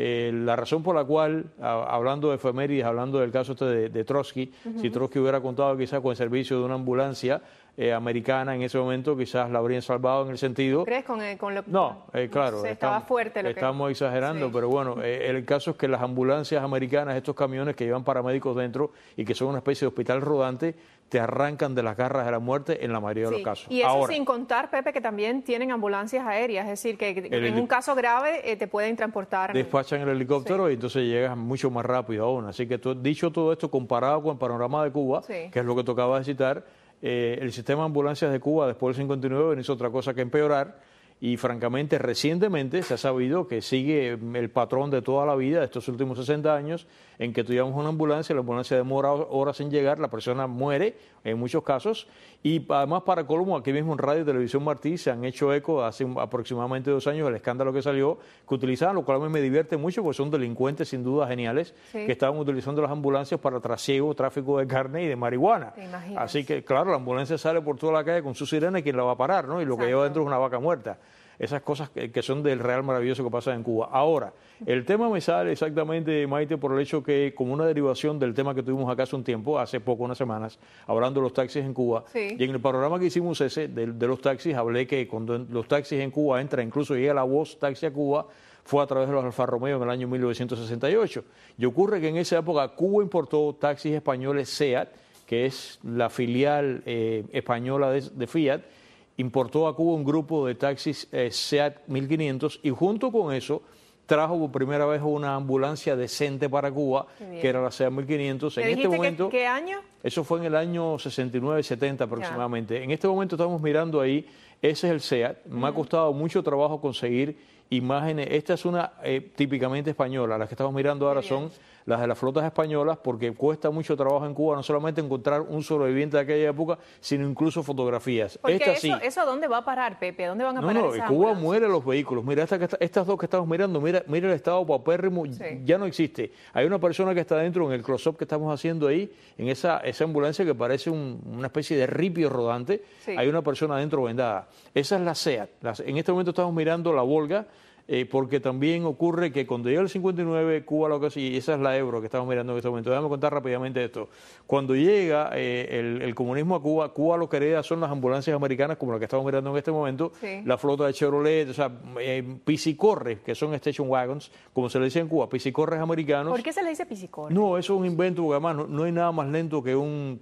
La razón por la cual, hablando de efemérides, hablando del caso de Trotsky, si Trotsky hubiera contado quizás con el servicio de una ambulancia americana en ese momento, quizás la habrían salvado en el sentido... ¿Crees con lo que...? No, claro. Estaba fuerte lo que... Estamos exagerando, pero bueno, el caso es que las ambulancias americanas, estos camiones que llevan paramédicos dentro y que son una especie de hospital rodante, te arrancan de las garras de la muerte en la mayoría de los casos. Y eso ahora, sin contar, Pepe, que también tienen ambulancias aéreas, es decir, que en un caso grave te pueden transportar. Despachan el helicóptero y entonces llegas mucho más rápido aún. Así que dicho todo esto, comparado con el panorama de Cuba, que es lo que tocaba de citar, el sistema de ambulancias de Cuba después del 59 no hizo otra cosa que empeorar. Y francamente, recientemente se ha sabido que sigue el patrón de toda la vida, de estos últimos 60 años, en que tú llamas una ambulancia, la ambulancia demora horas en llegar, la persona muere en muchos casos. Y además, para colmo, aquí mismo en Radio y Televisión Martí se han hecho eco hace aproximadamente 2 años el escándalo que salió, que utilizaban, lo cual a mí me divierte mucho, porque son delincuentes sin duda geniales, que estaban utilizando las ambulancias para trasiego, tráfico de carne y de marihuana. Así que, claro, la ambulancia sale por toda la calle con su sirena y ¿quién la va a parar? ¿No? Y lo que lleva dentro es una vaca muerta. Esas cosas que son del real maravilloso que pasa en Cuba. Ahora, el tema me sale exactamente, Maite, por el hecho que, como una derivación del tema que tuvimos acá hace un tiempo, hace poco, unas semanas, hablando de los taxis en Cuba, y en el panorama que hicimos de los taxis, hablé que cuando los taxis en Cuba entran, incluso llega la voz Taxi a Cuba, fue a través de los Alfa Romeo en el año 1968. Y ocurre que en esa época Cuba importó taxis españoles SEAT, que es la filial española de Fiat, importó a Cuba un grupo de taxis SEAT 1500 y junto con eso trajo por primera vez una ambulancia decente para Cuba, que era la SEAT 1500. En este momento, ¿qué año? Eso fue en el año 69, 70 aproximadamente. En este momento estamos mirando ahí, ese es el SEAT. Me ha costado mucho trabajo conseguir imágenes. Esta es una típicamente española. Las que estamos mirando ahora son las de las flotas españolas, porque cuesta mucho trabajo en Cuba no solamente encontrar un sobreviviente de aquella época, sino incluso fotografías. Porque eso ¿dónde va a parar, Pepe? ¿Dónde van a parar esas en Cuba ambulancias? mueren los vehículos. Mira, estas dos que estamos mirando, mira el estado paupérrimo, ya no existe. Hay una persona que está dentro en el close-up que estamos haciendo ahí, en esa ambulancia que parece una especie de ripio rodante. Hay una persona dentro vendada. Esa es la SEAT. En este momento estamos mirando la Volga, porque también ocurre que cuando llega el 59, Cuba lo que hace, y esa es la Euro que estamos mirando en este momento. Déjame contar rápidamente esto. Cuando llega el comunismo a Cuba, Cuba lo que hereda son las ambulancias americanas, como la que estamos mirando en este momento, la flota de Chevrolet, o sea, pisicorres, que son station wagons, como se le dice en Cuba, pisicorres americanos. ¿Por qué se le dice pisicorre? No, eso es un invento, porque además no hay nada más lento que un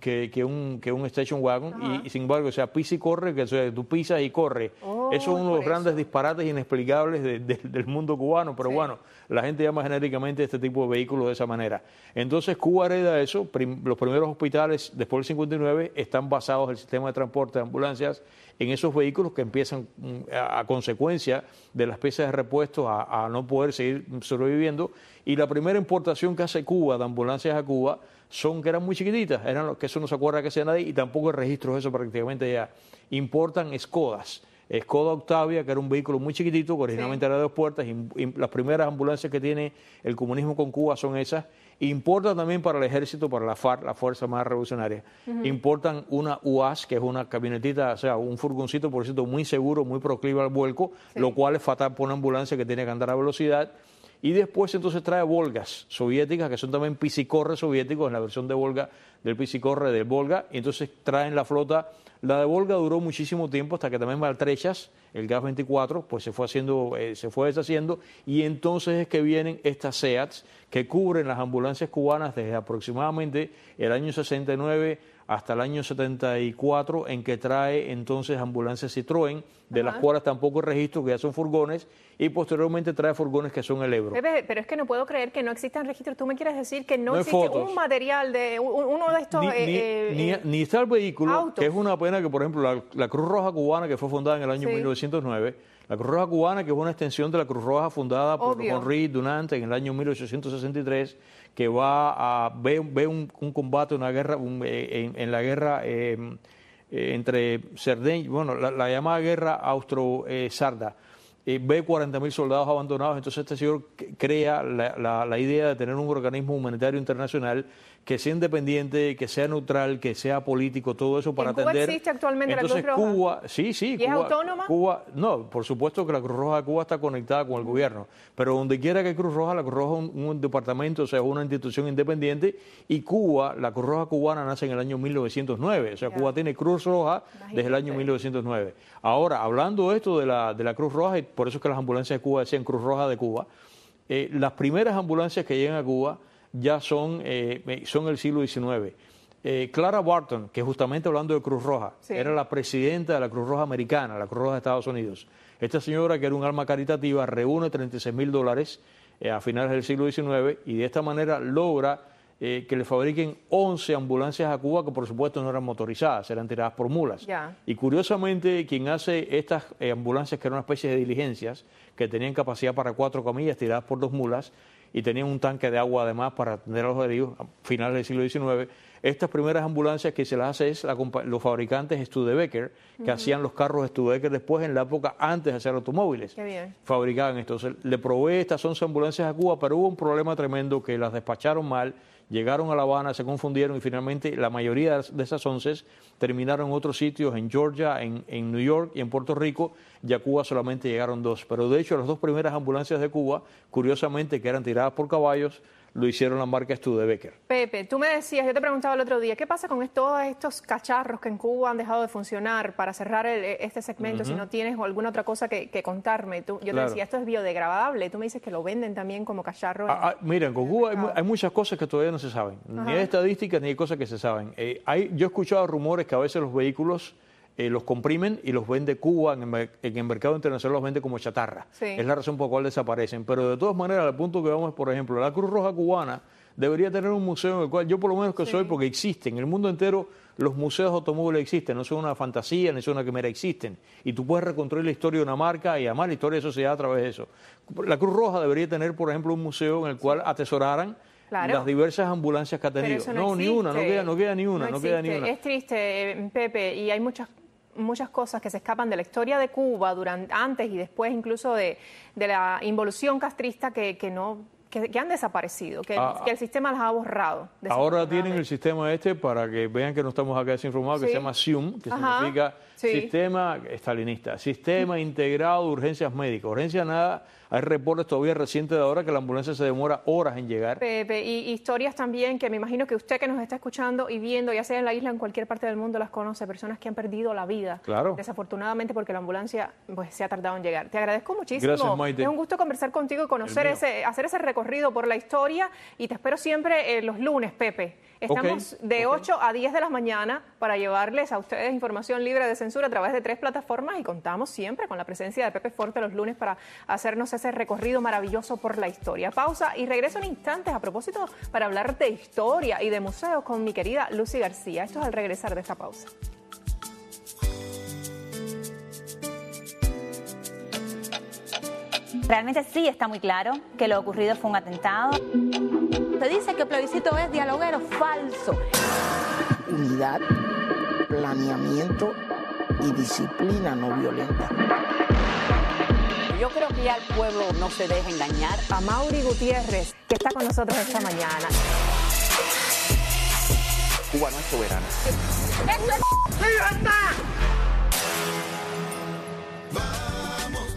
station wagon, y sin embargo, o sea, pisa y corre, que o sea, tú pisas y corres. Eso es uno de los grandes disparates inexplicables del mundo cubano, pero bueno, la gente llama genéricamente este tipo de vehículos de esa manera. Entonces Cuba hereda eso, los primeros hospitales después del 59 están basados en el sistema de transporte de ambulancias en esos vehículos que empiezan a consecuencia de las piezas de repuesto a no poder seguir sobreviviendo, y la primera importación que hace Cuba de ambulancias a Cuba que eran muy chiquititas, que eso no se acuerda que sea nadie, y tampoco hay registros de eso prácticamente ya. Importan Skodas. Skoda Octavia, que era un vehículo muy chiquitito, que originalmente era de 2 puertas, y las primeras ambulancias que tiene el comunismo con Cuba son esas. Importan también para el ejército, para la FARC, la Fuerza Armada Revolucionaria. Importan una UAS, que es una camionetita, o sea, un furgoncito, por cierto, muy seguro, muy proclive al vuelco, lo cual es fatal para una ambulancia que tiene que andar a velocidad. Y después entonces trae Volgas soviéticas, que son también pisicorres soviéticos, en la versión de Volga, del pisicorre del Volga, y entonces traen la flota. La de Volga duró muchísimo tiempo hasta que también maltrechas, el GAS-24, pues se fue deshaciendo, y entonces es que vienen estas SEATs que cubren las ambulancias cubanas desde aproximadamente el año 69 hasta el año 74, en que trae entonces ambulancias Citroën, de las cuales tampoco hay registro, que ya son furgones, y posteriormente trae furgones que son el Ebro. Pepe, pero es que no puedo creer que no existan registros. ¿Tú me quieres decir que no existe fotos, un material de uno de estos ni está el vehículo, autos? Que es una pena que, por ejemplo, la Cruz Roja Cubana, que fue fundada en el año 1909, la Cruz Roja Cubana, que es una extensión de la Cruz Roja fundada por Henri Dunant en el año 1863, que va a ver un combate, una guerra, en la guerra entre Cerdeña, bueno, la llamada guerra austro-sarda, ve 40.000 soldados abandonados. Entonces este señor crea la idea de tener un organismo humanitario internacional que sea independiente, que sea neutral, que sea político, todo eso para atender. ¿Cuba existe actualmente la Cruz Roja? Cuba, sí, ¿Y Cuba, es autónoma? Cuba, no, por supuesto que la Cruz Roja de Cuba está conectada con el gobierno, pero donde quiera que hay Cruz Roja, la Cruz Roja es un departamento, o sea, es una institución independiente, y Cuba, la Cruz Roja cubana nace en el año 1909, o sea, Cuba tiene Cruz Roja desde el año 1909. Ahora, hablando de esto de la Cruz Roja, y por eso es que las ambulancias de Cuba decían Cruz Roja de Cuba, las primeras ambulancias que llegan a Cuba ya son el siglo XIX. Clara Barton, que justamente hablando de Cruz Roja, era la presidenta de la Cruz Roja americana, la Cruz Roja de Estados Unidos. Esta señora, que era un alma caritativa, reúne $36,000 a finales del siglo XIX y de esta manera logra que le fabriquen 11 ambulancias a Cuba, que por supuesto no eran motorizadas, eran tiradas por mulas. Y curiosamente, quien hace estas ambulancias, que eran una especie de diligencias, que tenían capacidad para 4 camillas tiradas por 2 mulas, y tenían un tanque de agua además para atender a los heridos a finales del siglo XIX. Estas primeras ambulancias que se las hace es los fabricantes Studebaker, que hacían los carros Studebaker después, en la época antes de hacer automóviles. Qué bien. Fabricaban esto. Entonces, le provee estas 11 ambulancias a Cuba, pero hubo un problema tremendo, que las despacharon mal, llegaron a La Habana, se confundieron y finalmente la mayoría de esas 11 terminaron en otros sitios, en Georgia, en New York y en Puerto Rico, y a Cuba solamente llegaron 2. Pero de hecho las 2 primeras ambulancias de Cuba, curiosamente, que eran tiradas por caballos, lo hicieron la marca Studebaker. Pepe, tú me decías, yo te preguntaba el otro día, ¿qué pasa con todos estos cacharros que en Cuba han dejado de funcionar? Para cerrar este segmento, si no tienes alguna otra cosa que contarme. Yo te decía, esto es biodegradable, tú me dices que lo venden también como cacharro. Miren, con Cuba hay muchas cosas que todavía no se saben, ni hay estadísticas ni hay cosas que se saben. Yo he escuchado rumores que a veces los vehículos los comprimen y los vende Cuba en el mercado internacional, los vende como chatarra. Es la razón por la cual desaparecen. Pero de todas maneras, al punto que vamos, por ejemplo, la Cruz Roja cubana debería tener un museo en el cual yo por lo menos que soy, porque existen, en el mundo entero los museos de automóviles existen, no son una fantasía ni son una quimera, existen. Y tú puedes reconstruir la historia de una marca y además la historia de sociedad a través de eso. La Cruz Roja debería tener, por ejemplo, un museo en el cual atesoraran las diversas ambulancias que ha tenido. No, ni una, no queda ni una. Es triste, Pepe, y hay muchas cosas que se escapan de la historia de Cuba antes y después incluso de la involución castrista que han desaparecido, que el sistema las ha borrado. Ahora tienen el sistema para que vean que no estamos acá desinformados, que se llama SIUM, que significa Sistema Stalinista, Sistema Integrado de Urgencias Médicas. Urgencia nada, hay reportes todavía recientes de ahora que la ambulancia se demora horas en llegar. Pepe, y historias también que me imagino que usted que nos está escuchando y viendo, ya sea en la isla o en cualquier parte del mundo, las conoce, personas que han perdido la vida, desafortunadamente porque la ambulancia se ha tardado en llegar. Te agradezco muchísimo. Gracias, Maite. Es un gusto conversar contigo y conocer hacer ese recorrido por la historia, y te espero siempre los lunes, Pepe. Estamos de 8 a 10 de la mañana para llevarles a ustedes información libre de censura a través de 3 plataformas, y contamos siempre con la presencia de Pepe Forte los lunes para hacernos ese recorrido maravilloso por la historia. Pausa y regreso en instantes a propósito para hablar de historia y de museos con mi querida Lucy García. Esto es al regresar de esta pausa. Realmente sí está muy claro que lo ocurrido fue un atentado. Se dice que el plebiscito es dialoguero, falso. Unidad, planeamiento y disciplina no violenta. Yo creo que ya el pueblo no se deja engañar. A Mauri Gutiérrez, que está con nosotros esta mañana. Cuba no es soberana. ¡Eso es libertad! Vamos,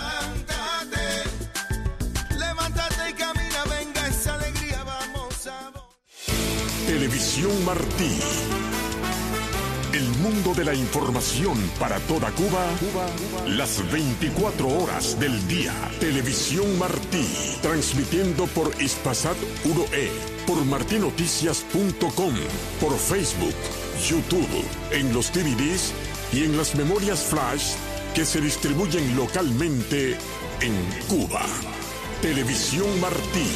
levántate y camina, venga esa alegría, vamos a... Televisión Martí. El mundo de la información para toda Cuba, las 24 horas del día. Televisión Martí, transmitiendo por Hispasat 1E, por martinoticias.com, por Facebook, YouTube, en los DVDs y en las memorias flash que se distribuyen localmente en Cuba. Televisión Martí.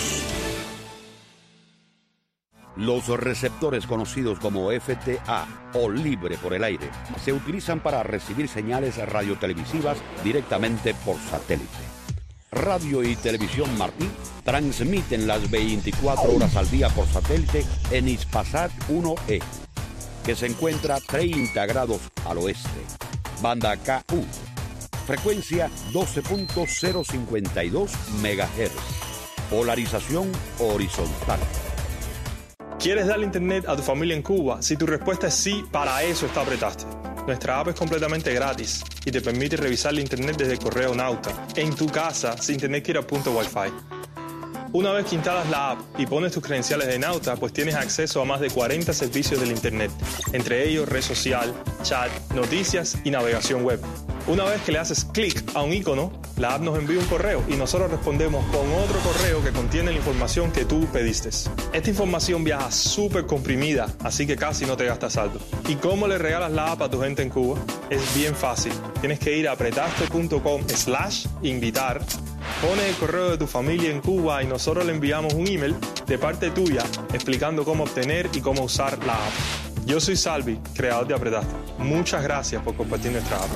Los receptores conocidos como FTA o libre por el aire se utilizan para recibir señales radiotelevisivas directamente por satélite. Radio y Televisión Martí transmiten las 24 horas al día por satélite en Hispasat 1E, que se encuentra 30 grados al oeste. Banda KU. Frecuencia 12.052 MHz. Polarización horizontal. ¿Quieres darle internet a tu familia en Cuba? Si tu respuesta es sí, para eso está Apretaste. Nuestra app es completamente gratis y te permite revisar la internet desde el correo Nauta, en tu casa, sin tener que ir a punto Wi-Fi. Una vez que instalas la app y pones tus credenciales de Nauta, pues tienes acceso a más de 40 servicios del internet, entre ellos red social, chat, noticias y navegación web. Una vez que le haces clic a un icono, la app nos envía un correo y nosotros respondemos con otro correo que contiene la información que tú pediste. Esta información viaja súper comprimida, así que casi no te gastas saldo. ¿Y cómo le regalas la app a tu gente en Cuba? Es bien fácil. Tienes que ir a apretaste.com/invitar, pones el correo de tu familia en Cuba y nosotros le enviamos un email de parte tuya explicando cómo obtener y cómo usar la app. Yo soy Salvi, creador de Apretaste. Muchas gracias por compartir nuestra app.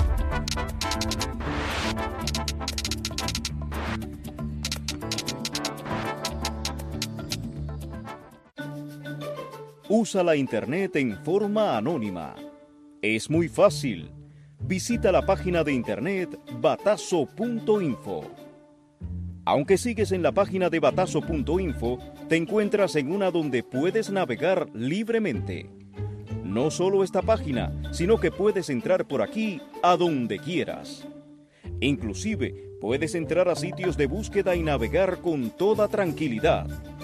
Usa la internet en forma anónima. Es muy fácil. Visita la página de internet batazo.info. Aunque sigues en la página de batazo.info, te encuentras en una donde puedes navegar libremente. No solo esta página, sino que puedes entrar por aquí a donde quieras. Inclusive, puedes entrar a sitios de búsqueda y navegar con toda tranquilidad.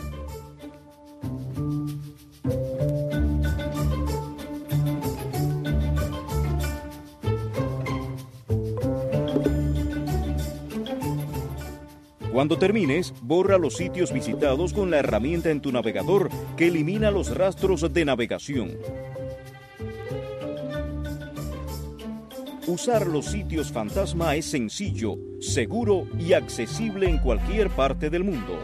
Cuando termines, borra los sitios visitados con la herramienta en tu navegador que elimina los rastros de navegación. Usar los sitios fantasma es sencillo, seguro y accesible en cualquier parte del mundo.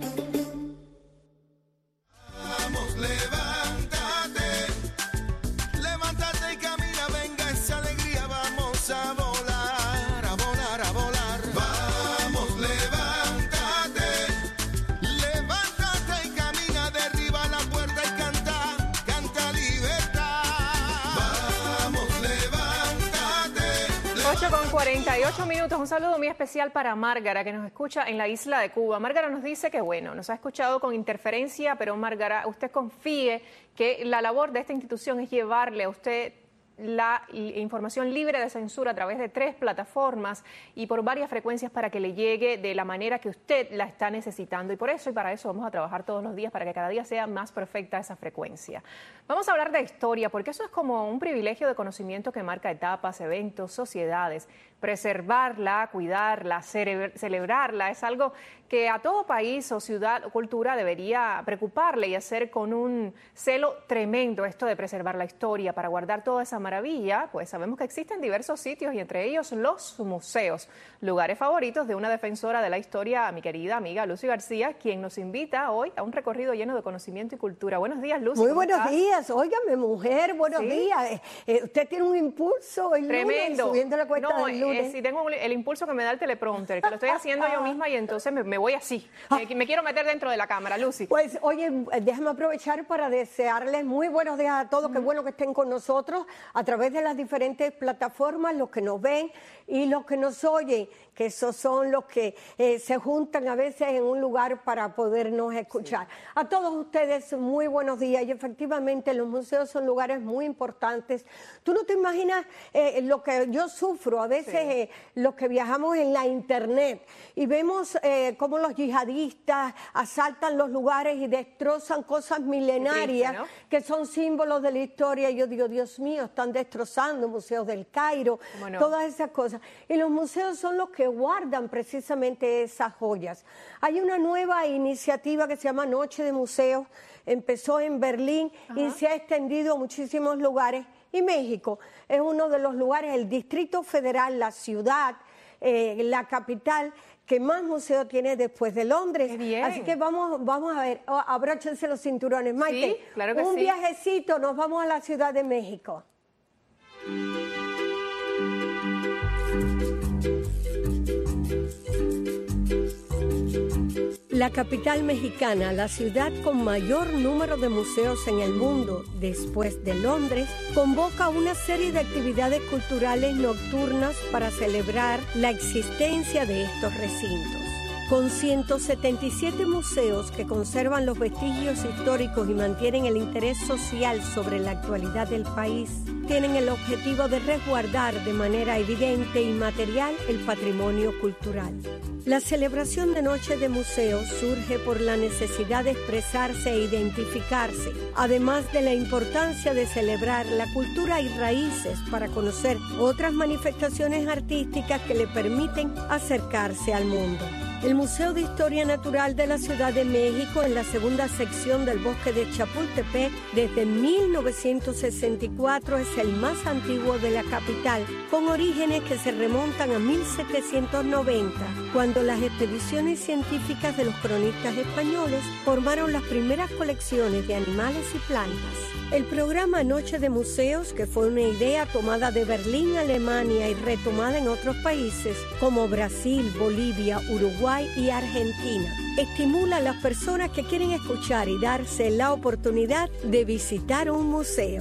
Vamos, levántate, levántate y camina, venga esa alegría, vamos a volar, a volar, a volar. Vamos, levántate, levántate y camina, derriba la puerta y canta, canta libertad. Vamos, levántate. 8:48 minutos. Un saludo muy especial para Márgara, que nos escucha en la isla de Cuba. Márgara nos dice que, bueno, nos ha escuchado con interferencia, pero Márgara, usted confíe que la labor de esta institución es llevarle a usted la información libre de censura a través de 3 plataformas y por varias frecuencias para que le llegue de la manera que usted la está necesitando. Y por eso y para eso vamos a trabajar todos los días para que cada día sea más perfecta esa frecuencia. Vamos a hablar de historia, porque eso es como un privilegio de conocimiento que marca etapas, eventos, sociedades. Preservarla, cuidarla, celebrarla es algo que a todo país o ciudad o cultura debería preocuparle y hacer con un celo tremendo esto de preservar la historia. Para guardar toda esa maravilla, pues sabemos que existen diversos sitios y entre ellos los museos, lugares favoritos de una defensora de la historia, mi querida amiga Lucy García, quien nos invita hoy a un recorrido lleno de conocimiento y cultura. Buenos días, Lucy. Muy buenos días. Óigame, mujer, buenos días. Usted tiene un impulso el tremendo. Lunes, subiendo la cuesta del lunes. Sí, tengo el impulso que me da el teleprompter, que lo estoy haciendo yo misma y entonces me voy así. Me quiero meter dentro de la cámara, Lucy. Pues, oye, déjame aprovechar para desearles muy buenos días a todos. Qué bueno que estén con nosotros a través de las diferentes plataformas, los que nos ven y los que nos oyen, que esos son los que se juntan a veces en un lugar para podernos escuchar. Sí. A todos ustedes, muy buenos días. Y efectivamente, los museos son lugares muy importantes. Tú no te imaginas lo que yo sufro a veces veces los que viajamos en la internet y vemos cómo los yihadistas asaltan los lugares y destrozan cosas milenarias, ¿no?, que son símbolos de la historia. Y yo digo, Dios mío, están destrozando museos del Cairo, todas esas cosas. Y los museos son los que guardan precisamente esas joyas. Hay una nueva iniciativa que se llama Noche de Museos, empezó en Berlín y se ha extendido a muchísimos lugares. Y México es uno de los lugares, el Distrito Federal, la ciudad, la capital, que más museos tiene después de Londres. Así que vamos a ver, abróchense los cinturones. Maite, sí, claro que un viajecito, nos vamos a la Ciudad de México. La capital mexicana, la ciudad con mayor número de museos en el mundo después de Londres, convoca una serie de actividades culturales nocturnas para celebrar la existencia de estos recintos. Con 177 museos que conservan los vestigios históricos y mantienen el interés social sobre la actualidad del país, tienen el objetivo de resguardar de manera evidente y material el patrimonio cultural. La celebración de Noche de Museos surge por la necesidad de expresarse e identificarse, además de la importancia de celebrar la cultura y raíces para conocer otras manifestaciones artísticas que le permiten acercarse al mundo. El Museo de Historia Natural de la Ciudad de México, en la segunda sección del Bosque de Chapultepec, desde 1964 es el más antiguo de la capital, con orígenes que se remontan a 1790, cuando las expediciones científicas de los cronistas españoles formaron las primeras colecciones de animales y plantas. El programa Noche de Museos, que fue una idea tomada de Berlín, Alemania y retomada en otros países como Brasil, Bolivia, Uruguay y Argentina, estimula a las personas que quieren escuchar y darse la oportunidad de visitar un museo.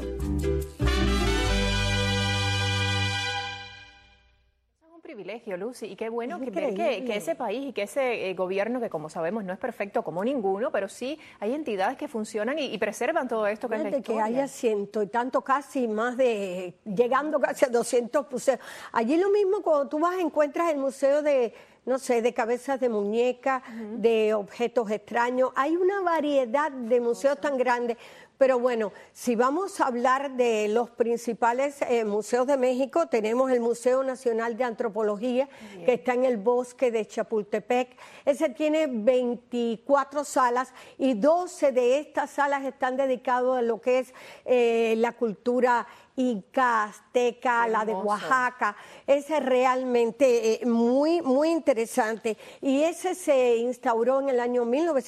Privilegio, Lucy, y qué bueno que ese país y que ese gobierno, que como sabemos no es perfecto como ninguno, pero sí hay entidades que funcionan y preservan todo esto que es la historia. Que haya ciento y tanto, casi más de, llegando casi a 200 museos. Allí lo mismo cuando tú vas encuentras el museo de, no sé, de cabezas de muñeca, de objetos extraños. Hay una variedad de museos tan grandes. Pero bueno, si vamos a hablar de los principales museos de México, tenemos el Museo Nacional de Antropología, que está en el Bosque de Chapultepec. Ese tiene 24 salas y 12 de estas salas están dedicadas a lo que es la cultura inca, azteca, la de Oaxaca. Ese es realmente muy interesante. Y ese se instauró en el año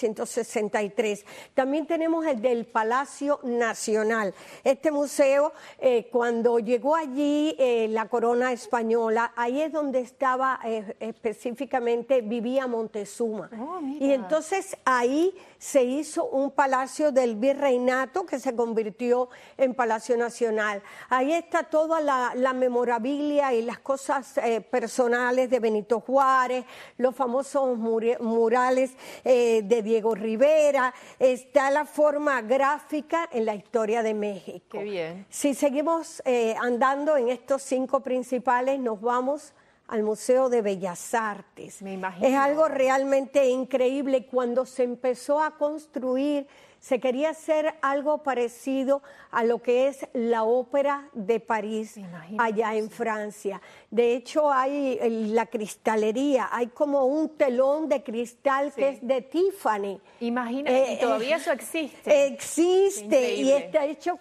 1963. También tenemos el del Palacio Nacional. Este museo, cuando llegó allí la corona española, ahí es donde estaba específicamente, vivía Montezuma. Y entonces ahí se hizo un palacio del virreinato que se convirtió en Palacio Nacional. Ahí está toda la memorabilia y las cosas personales de Benito Juárez, los famosos murales de Diego Rivera, está la forma gráfica en la historia de México. Qué bien. Si seguimos andando en estos 5 principales, nos vamos al Museo de Bellas Artes. Me imagino. Es algo realmente increíble. Cuando se empezó a construir, se quería hacer algo parecido a lo que es la Ópera de París, allá en Francia. De hecho, hay la cristalería, hay como un telón de cristal que es de Tiffany. Imagínate, y todavía eso existe. Existe, y está hecho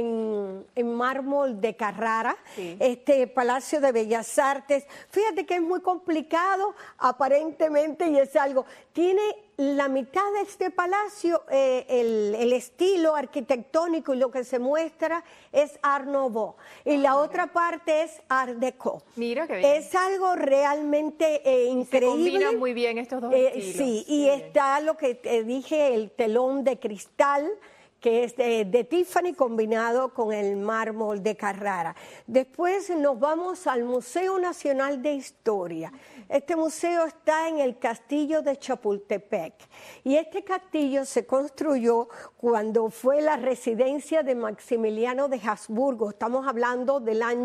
en mármol de Carrara, este Palacio de Bellas Artes. Fíjate que es muy complicado, aparentemente, y es algo, tiene la mitad de este palacio, el estilo arquitectónico y lo que se muestra es Art Nouveau, y la otra parte es Art Deco. Mira qué bien. Es algo realmente increíble. Se combinan muy bien estos dos estilos. Sí, y está lo que te dije, el telón de cristal, que es de Tiffany combinado con el mármol de Carrara. Después nos vamos al Museo Nacional de Historia. Este museo está en el Castillo de Chapultepec y este castillo se construyó cuando fue la residencia de Maximiliano de Habsburgo. Estamos hablando del año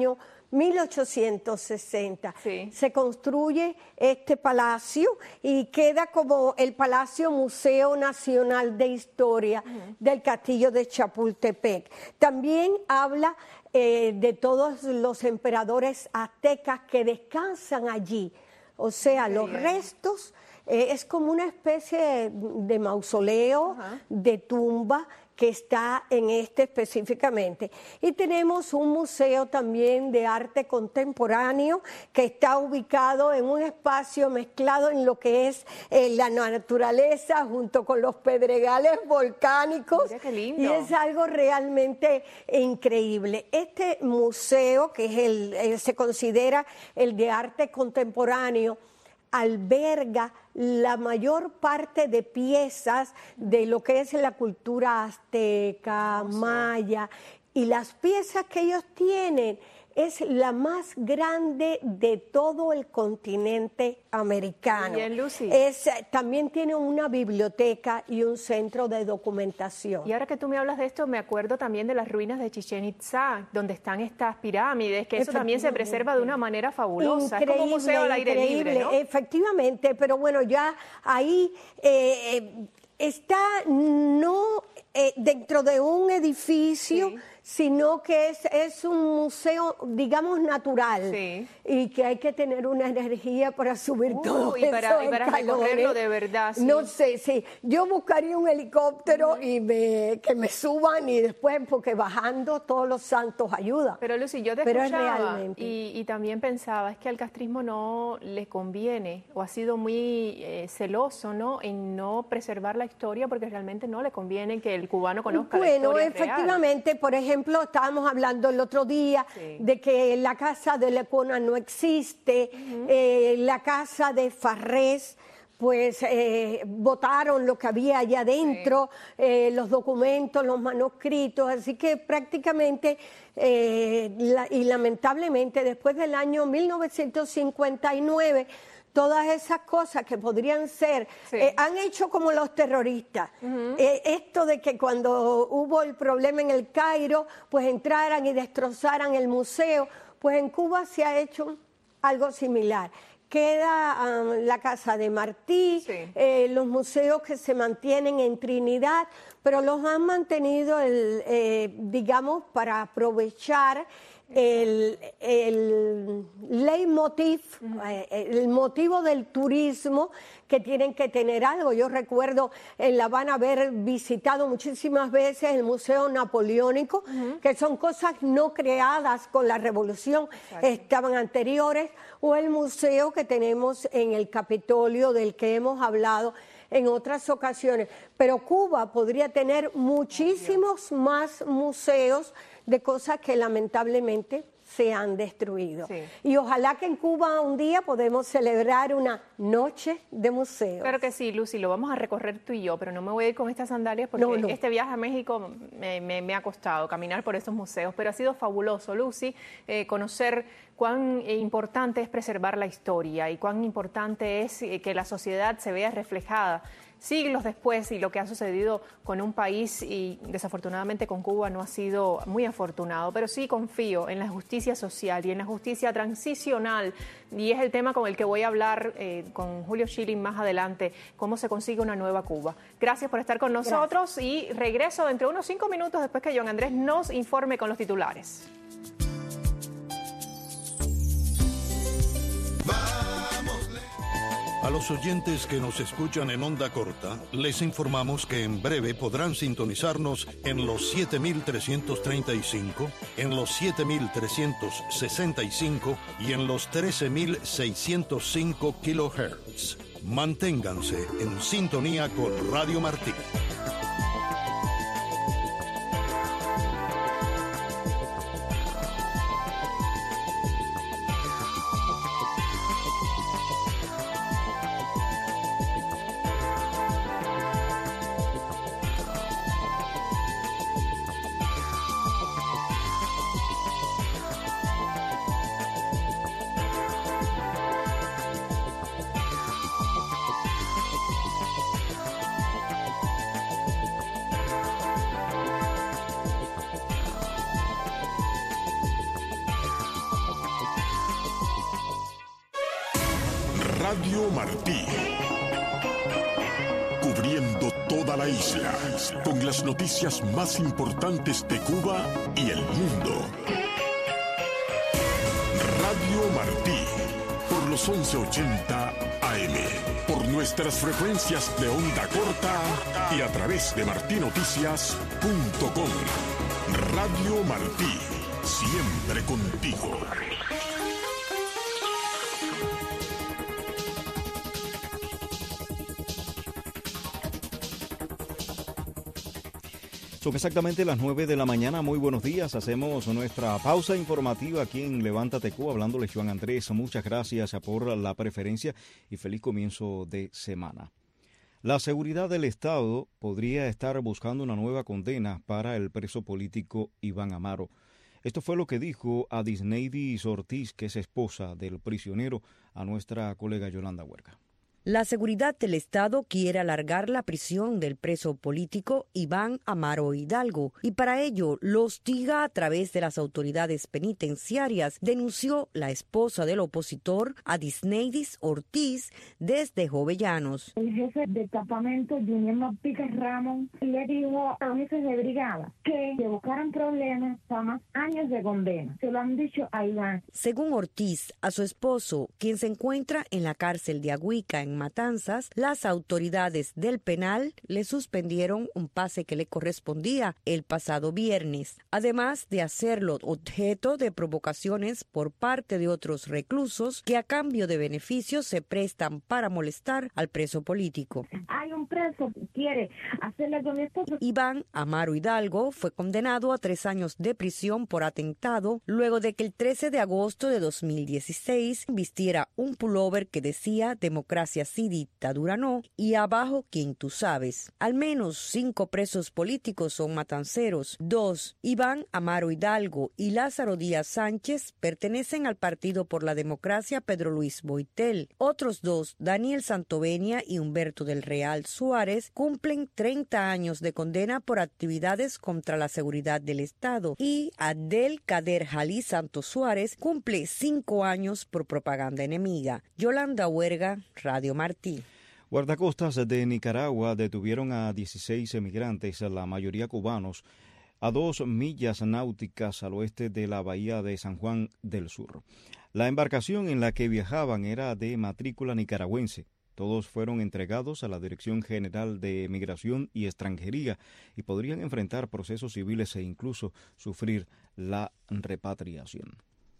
1860. Se construye este palacio y queda como el Palacio Museo Nacional de Historia del Castillo de Chapultepec. También habla de todos los emperadores aztecas que descansan allí, o sea, los restos. Es como una especie de mausoleo, de tumba, que está en este específicamente. Y tenemos un museo también de arte contemporáneo que está ubicado en un espacio mezclado en lo que es la naturaleza junto con los pedregales volcánicos. Mira qué lindo. Y es algo realmente increíble. Este museo, que es se considera el de arte contemporáneo, alberga la mayor parte de piezas de lo que es la cultura azteca, maya, y las piezas que ellos tienen es la más grande de todo el continente americano. Bien, Lucy. También tiene una biblioteca y un centro de documentación. Y ahora que tú me hablas de esto, me acuerdo también de las ruinas de Chichén Itzá, donde están estas pirámides, que eso también se preserva de una manera fabulosa. Increíble, es como un museo al aire libre, ¿no? Efectivamente, pero bueno, ya ahí está no dentro de un edificio, sino que es un museo, digamos, natural, y que hay que tener una energía para subir todo y eso para en recorrerlo de verdad. No sé, yo buscaría un helicóptero y que me suban, y después, porque bajando todos los santos ayuda. Pero Lucy, yo te escuchaba y también pensaba, es que al castrismo no le conviene, o ha sido muy celoso, ¿no?, en no preservar la historia, porque realmente no le conviene que el cubano conozca la historia real. Bueno, efectivamente, por ejemplo, estábamos hablando el otro día de que la casa de Lecuona no existe, la casa de Farrés, pues botaron lo que había allá adentro, los documentos, los manuscritos, así que prácticamente y lamentablemente después del año 1959, todas esas cosas que podrían ser, han hecho como los terroristas. Esto de que cuando hubo el problema en el Cairo, pues entraran y destrozaran el museo, pues en Cuba se ha hecho algo similar. Queda la Casa de Martí, los museos que se mantienen en Trinidad, pero los han mantenido, digamos, para aprovechar el leitmotiv, el motivo del turismo, que tienen que tener algo. Yo recuerdo en La Habana haber visitado muchísimas veces el Museo Napoleónico, que son cosas no creadas con la Revolución, estaban anteriores, o el museo que tenemos en el Capitolio, del que hemos hablado en otras ocasiones. Pero Cuba podría tener muchísimos más museos de cosas que lamentablemente se han destruido. Y ojalá que en Cuba un día podemos celebrar una noche de museos. Claro que sí, Lucy, lo vamos a recorrer tú y yo, pero no me voy a ir con estas sandalias porque este viaje a México me ha costado caminar por estos museos, pero ha sido fabuloso, Lucy, conocer cuán importante es preservar la historia y cuán importante es que la sociedad se vea reflejada siglos después, y lo que ha sucedido con un país, y desafortunadamente con Cuba no ha sido muy afortunado, pero sí confío en la justicia social y en la justicia transicional, y es el tema con el que voy a hablar con Julio Schilling más adelante, cómo se consigue una nueva Cuba. Gracias por estar con nosotros y regreso dentro de unos 5 minutos después que John Andrés nos informe con los titulares. A los oyentes que nos escuchan en onda corta, les informamos que en breve podrán sintonizarnos en los 7.335, en los 7.365 y en los 13.605 kHz. Manténganse en sintonía con Radio Martí. Radio Martí. Cubriendo toda la isla, con las noticias más importantes de Cuba y el mundo. Radio Martí, por los 1180 AM, por nuestras frecuencias de onda corta y a través de martinoticias.com. Radio Martí, siempre contigo. Son exactamente las 9 de la mañana. Muy buenos días. Hacemos nuestra pausa informativa aquí en Levántate Cuba, hablándole Juan Andrés. Muchas gracias por la preferencia y feliz comienzo de semana. La seguridad del Estado podría estar buscando una nueva condena para el preso político Iván Amaro. Esto fue lo que dijo Adisneidis Ortiz, que es esposa del prisionero, a nuestra colega Yolanda Huerga. La seguridad del Estado quiere alargar la prisión del preso político Iván Amaro Hidalgo y para ello lo hostiga a través de las autoridades penitenciarias, denunció la esposa del opositor Adisneidis Ortiz desde Jovellanos. El jefe del campamento, Junior Mapicas Ramón, le dijo a los jefes de brigada que buscaran problemas para más años de condena. Se lo han dicho a Iván. Según Ortiz, a su esposo, quien se encuentra en la cárcel de Agüica, en Matanzas, las autoridades del penal le suspendieron un pase que le correspondía el pasado viernes, además de hacerlo objeto de provocaciones por parte de otros reclusos que a cambio de beneficios se prestan para molestar al preso político. Hay un preso que quiere hacerle con esto. Iván Amaro Hidalgo fue condenado a 3 años de prisión por atentado luego de que el 13 de agosto de 2016 vistiera un pullover que decía democracia sí, dictadura no, y abajo quien tú sabes. Al menos 5 presos políticos son matanceros. 2, Iván Amaro Hidalgo y Lázaro Díaz Sánchez, pertenecen al Partido por la Democracia Pedro Luis Boitel. Otros 2, Daniel Santovenia y Humberto del Real Suárez, cumplen 30 años de condena por actividades contra la seguridad del Estado. Y Abdel Kader Jalí Santos Suárez cumple 5 años por propaganda enemiga. Yolanda Huerga, Radio Martí. Guardacostas de Nicaragua detuvieron a 16 emigrantes, la mayoría cubanos, a 2 millas náuticas al oeste de la bahía de San Juan del Sur. La embarcación en la que viajaban era de matrícula nicaragüense. Todos fueron entregados a la Dirección General de Migración y Extranjería y podrían enfrentar procesos civiles e incluso sufrir la repatriación.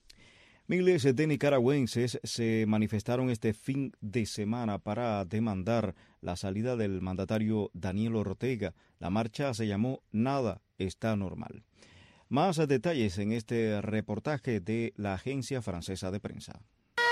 Miles de nicaragüenses se manifestaron este fin de semana para demandar la salida del mandatario Daniel Ortega. La marcha se llamó Nada está normal. Más detalles en este reportaje de la Agencia Francesa de Prensa.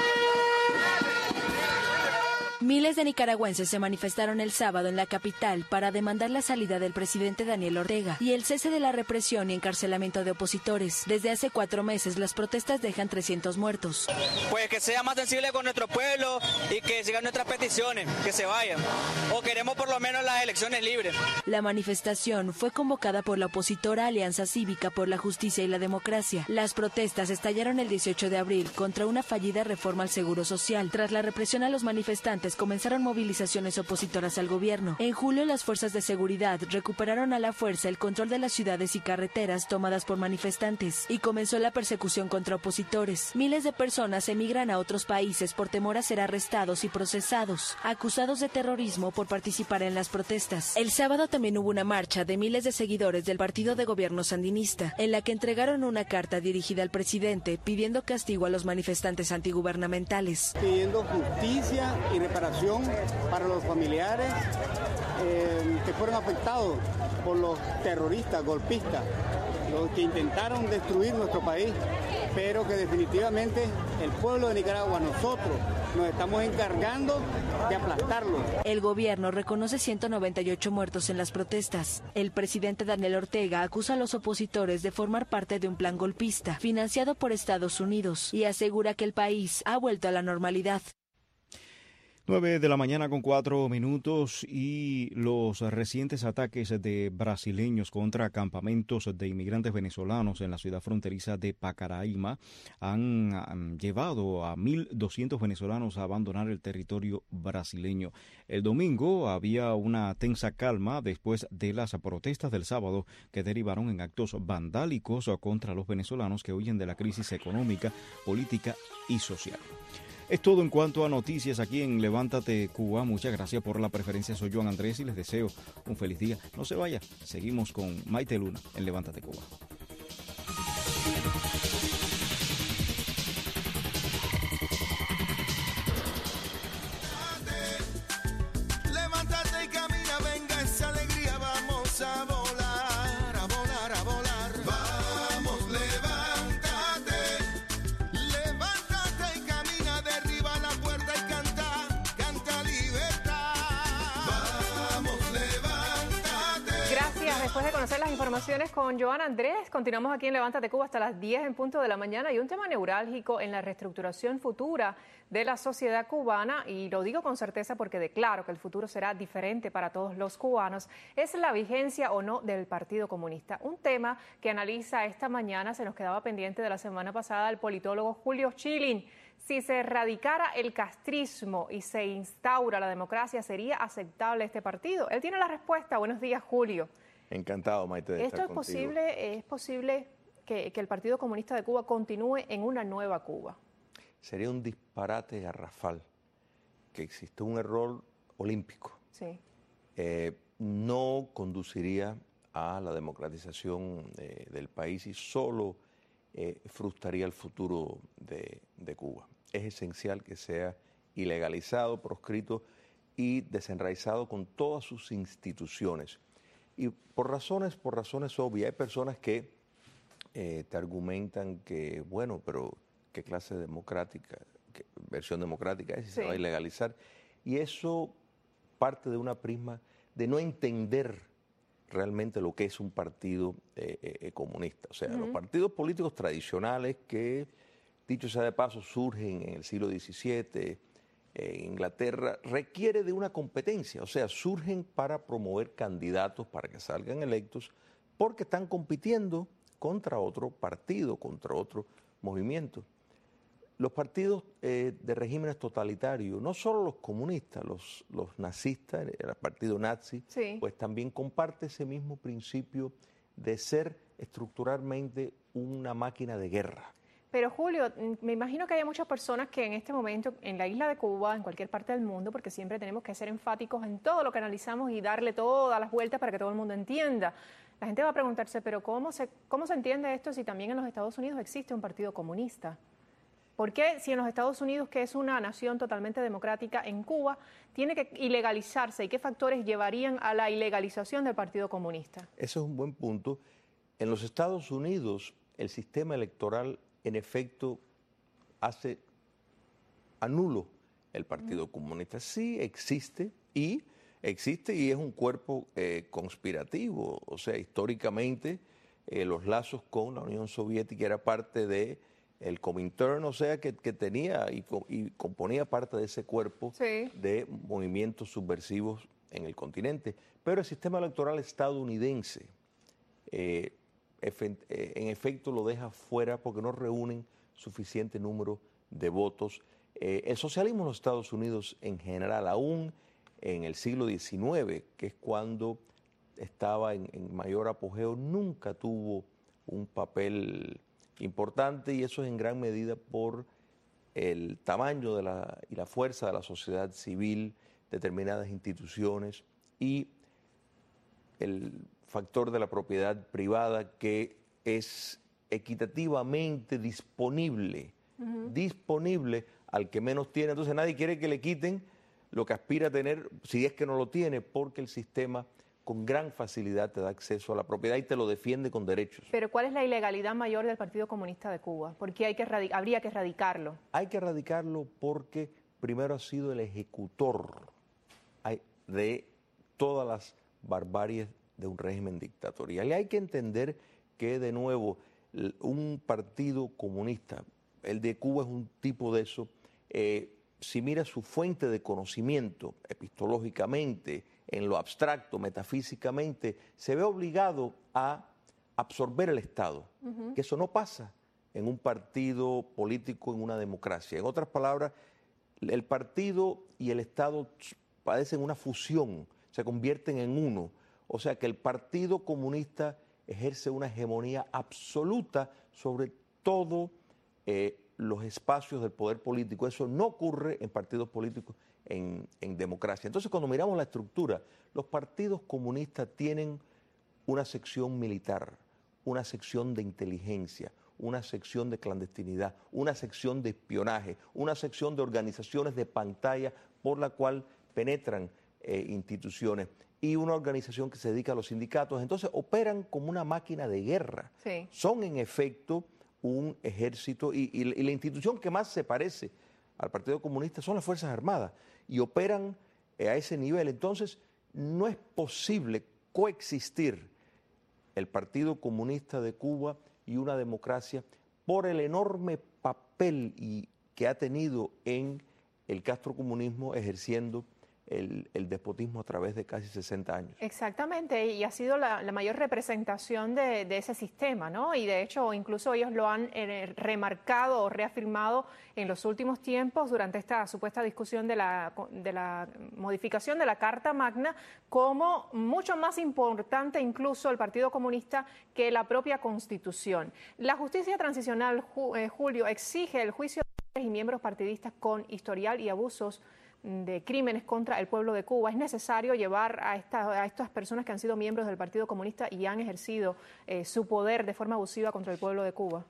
Miles de nicaragüenses se manifestaron el sábado en la capital para demandar la salida del presidente Daniel Ortega y el cese de la represión y encarcelamiento de opositores. Desde hace 4 meses las protestas dejan 300 muertos. Pues que sea más sensible con nuestro pueblo y que sigan nuestras peticiones, que se vayan. O queremos por lo menos las elecciones libres. La manifestación fue convocada por la opositora Alianza Cívica por la Justicia y la Democracia. Las protestas estallaron el 18 de abril contra una fallida reforma al Seguro Social. Tras la represión a los manifestantes, comenzaron movilizaciones opositoras al gobierno. En julio, las fuerzas de seguridad recuperaron a la fuerza el control de las ciudades y carreteras tomadas por manifestantes y comenzó la persecución contra opositores. Miles de personas emigran a otros países por temor a ser arrestados y procesados, acusados de terrorismo por participar en las protestas. El sábado también hubo una marcha de miles de seguidores del partido de gobierno sandinista, en la que entregaron una carta dirigida al presidente pidiendo castigo a los manifestantes antigubernamentales. Pidiendo justicia y reparación para los familiares que fueron afectados por los terroristas, golpistas, los que intentaron destruir nuestro país, pero que definitivamente el pueblo de Nicaragua, nosotros, nos estamos encargando de aplastarlo. El gobierno reconoce 198 muertos en las protestas. El presidente Daniel Ortega acusa a los opositores de formar parte de un plan golpista financiado por Estados Unidos y asegura que el país ha vuelto a la normalidad. 9:04 y los recientes ataques de brasileños contra campamentos de inmigrantes venezolanos en la ciudad fronteriza de Pacaraima han llevado a 1.200 venezolanos a abandonar el territorio brasileño. El domingo había una tensa calma después de las protestas del sábado que derivaron en actos vandálicos contra los venezolanos que huyen de la crisis económica, política y social. Es todo en cuanto a noticias aquí en Levántate Cuba. Muchas gracias por la preferencia. Soy Joan Andrés y les deseo un feliz día. No se vaya. Seguimos con Maite Luna en Levántate Cuba. Levántate y camina, venga esa alegría, vamos a volar, a volar, a volar. Vamos, levántate, levántate y camina, derriba la puerta y canta, canta libertad. Vamos, levántate. Gracias. Después de conocer las informaciones con Joan Andrés, continuamos aquí en Levántate Cuba hasta las 10 en punto de la mañana y un tema neurálgico en la reestructuración futura de la sociedad cubana, y lo digo con certeza porque declaro que el futuro será diferente para todos los cubanos, es la vigencia o no del Partido Comunista. Un tema que analiza esta mañana, se nos quedaba pendiente de la semana pasada, el politólogo Julio Schilling. Si se erradicara el castrismo y se instaura la democracia, ¿sería aceptable este partido? Él tiene la respuesta. Buenos días, Julio. Encantado, Maite, de estar contigo. ¿Es posible que el Partido Comunista de Cuba continúe en una nueva Cuba? Sería un disparate garrafal que existe un error olímpico. Sí. No conduciría a la democratización del país y solo frustraría el futuro de Cuba. Es esencial que sea ilegalizado, proscrito y desenraizado con todas sus instituciones. Y por razones obvias, hay personas que te argumentan que, bueno, pero ¿qué clase democrática, qué versión democrática es si se va a ilegalizar? Y eso parte de una prisma de no entender realmente lo que es un partido comunista. O sea, los partidos políticos tradicionales que, dicho sea de paso, surgen en el siglo XVII, en Inglaterra, requiere de una competencia. O sea, surgen para promover candidatos para que salgan electos porque están compitiendo contra otro partido, contra otro movimiento. Los partidos de regímenes totalitarios, no solo los comunistas, los nazistas, el partido nazi, pues también comparte ese mismo principio de ser estructuralmente una máquina de guerra. Pero Julio, me imagino que hay muchas personas que en este momento, en la isla de Cuba, en cualquier parte del mundo, porque siempre tenemos que ser enfáticos en todo lo que analizamos y darle todas las vueltas para que todo el mundo entienda. La gente va a preguntarse, pero ¿cómo se entiende esto si también en los Estados Unidos existe un partido comunista? ¿Por qué si en los Estados Unidos, que es una nación totalmente democrática, en Cuba tiene que ilegalizarse? ¿Y qué factores llevarían a la ilegalización del Partido Comunista? Ese es un buen punto. En los Estados Unidos, el sistema electoral, en efecto, anulo el Partido Comunista. Sí existe y es un cuerpo conspirativo. O sea, históricamente los lazos con la Unión Soviética era parte de el Comintern, o sea, que tenía y componía parte de ese cuerpo de movimientos subversivos en el continente. Pero el sistema electoral estadounidense, en efecto, lo deja fuera porque no reúnen suficiente número de votos. El socialismo en los Estados Unidos en general, aún en el siglo XIX, que es cuando estaba en mayor apogeo, nunca tuvo un papel importante, y eso es en gran medida por el tamaño y la fuerza de la sociedad civil, determinadas instituciones y el factor de la propiedad privada que es equitativamente disponible al que menos tiene. Entonces nadie quiere que le quiten lo que aspira a tener, si es que no lo tiene, porque el sistema con gran facilidad te da acceso a la propiedad y te lo defiende con derechos. Pero ¿cuál es la ilegalidad mayor del Partido Comunista de Cuba? ¿Por qué habría que erradicarlo? Hay que erradicarlo porque primero ha sido el ejecutor de todas las barbaries de un régimen dictatorial. Y hay que entender que, de nuevo, un partido comunista, el de Cuba es un tipo de eso, si mira su fuente de conocimiento epistológicamente, en lo abstracto, metafísicamente, se ve obligado a absorber el Estado, que eso no pasa en un partido político, en una democracia. En otras palabras, el partido y el Estado padecen una fusión, se convierten en uno. O sea que el Partido Comunista ejerce una hegemonía absoluta sobre todos los espacios del poder político. Eso no ocurre en partidos políticos en democracia. Entonces, cuando miramos la estructura, los partidos comunistas tienen una sección militar, una sección de inteligencia, una sección de clandestinidad, una sección de espionaje, una sección de organizaciones de pantalla por la cual penetran instituciones y una organización que se dedica a los sindicatos. Entonces operan como una máquina de guerra. Sí. Son en efecto un ejército y la institución que más se parece al Partido Comunista son las Fuerzas Armadas y operan a ese nivel. Entonces no es posible coexistir el Partido Comunista de Cuba y una democracia por el enorme papel que ha tenido en el castrocomunismo ejerciendo el despotismo a través de casi 60 años. Exactamente, y ha sido la mayor representación de ese sistema, ¿no? Y de hecho, incluso ellos lo han remarcado o reafirmado en los últimos tiempos durante esta supuesta discusión de la modificación de la Carta Magna como mucho más importante incluso el Partido Comunista que la propia Constitución. La justicia transicional, Julio, exige el juicio de y miembros partidistas con historial y abusos de crímenes contra el pueblo de Cuba. Es necesario llevar a estas personas que han sido miembros del Partido Comunista y han ejercido su poder de forma abusiva contra el pueblo de Cuba.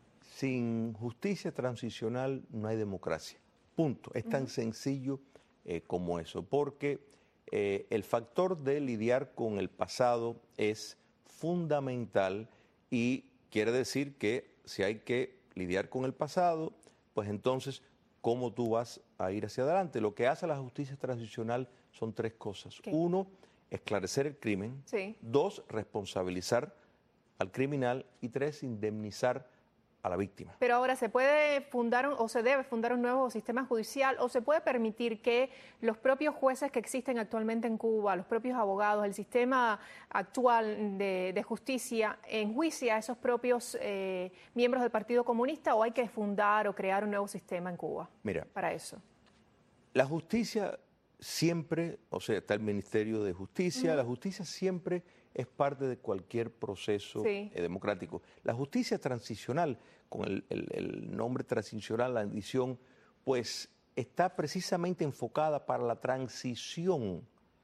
Sin justicia transicional no hay democracia. Punto. Es tan sencillo como eso, porque el factor de lidiar con el pasado es fundamental y quiere decir que si hay que lidiar con el pasado, pues entonces cómo tú vas a ir hacia adelante. Lo que hace la justicia transicional son tres cosas. ¿Qué? 1, esclarecer el crimen. Sí. 2, responsabilizar al criminal. Y 3, indemnizar a la víctima. Pero ahora, ¿se puede fundar o se debe fundar un nuevo sistema judicial o se puede permitir que los propios jueces que existen actualmente en Cuba, los propios abogados, el sistema actual de justicia, enjuicie a esos propios miembros del Partido Comunista, o hay que fundar o crear un nuevo sistema en Cuba? Mira, para eso? La justicia siempre, o sea, está el Ministerio de Justicia, la justicia siempre es parte de cualquier proceso democrático. La justicia transicional, con el nombre transicional, la edición, pues está precisamente enfocada para la transición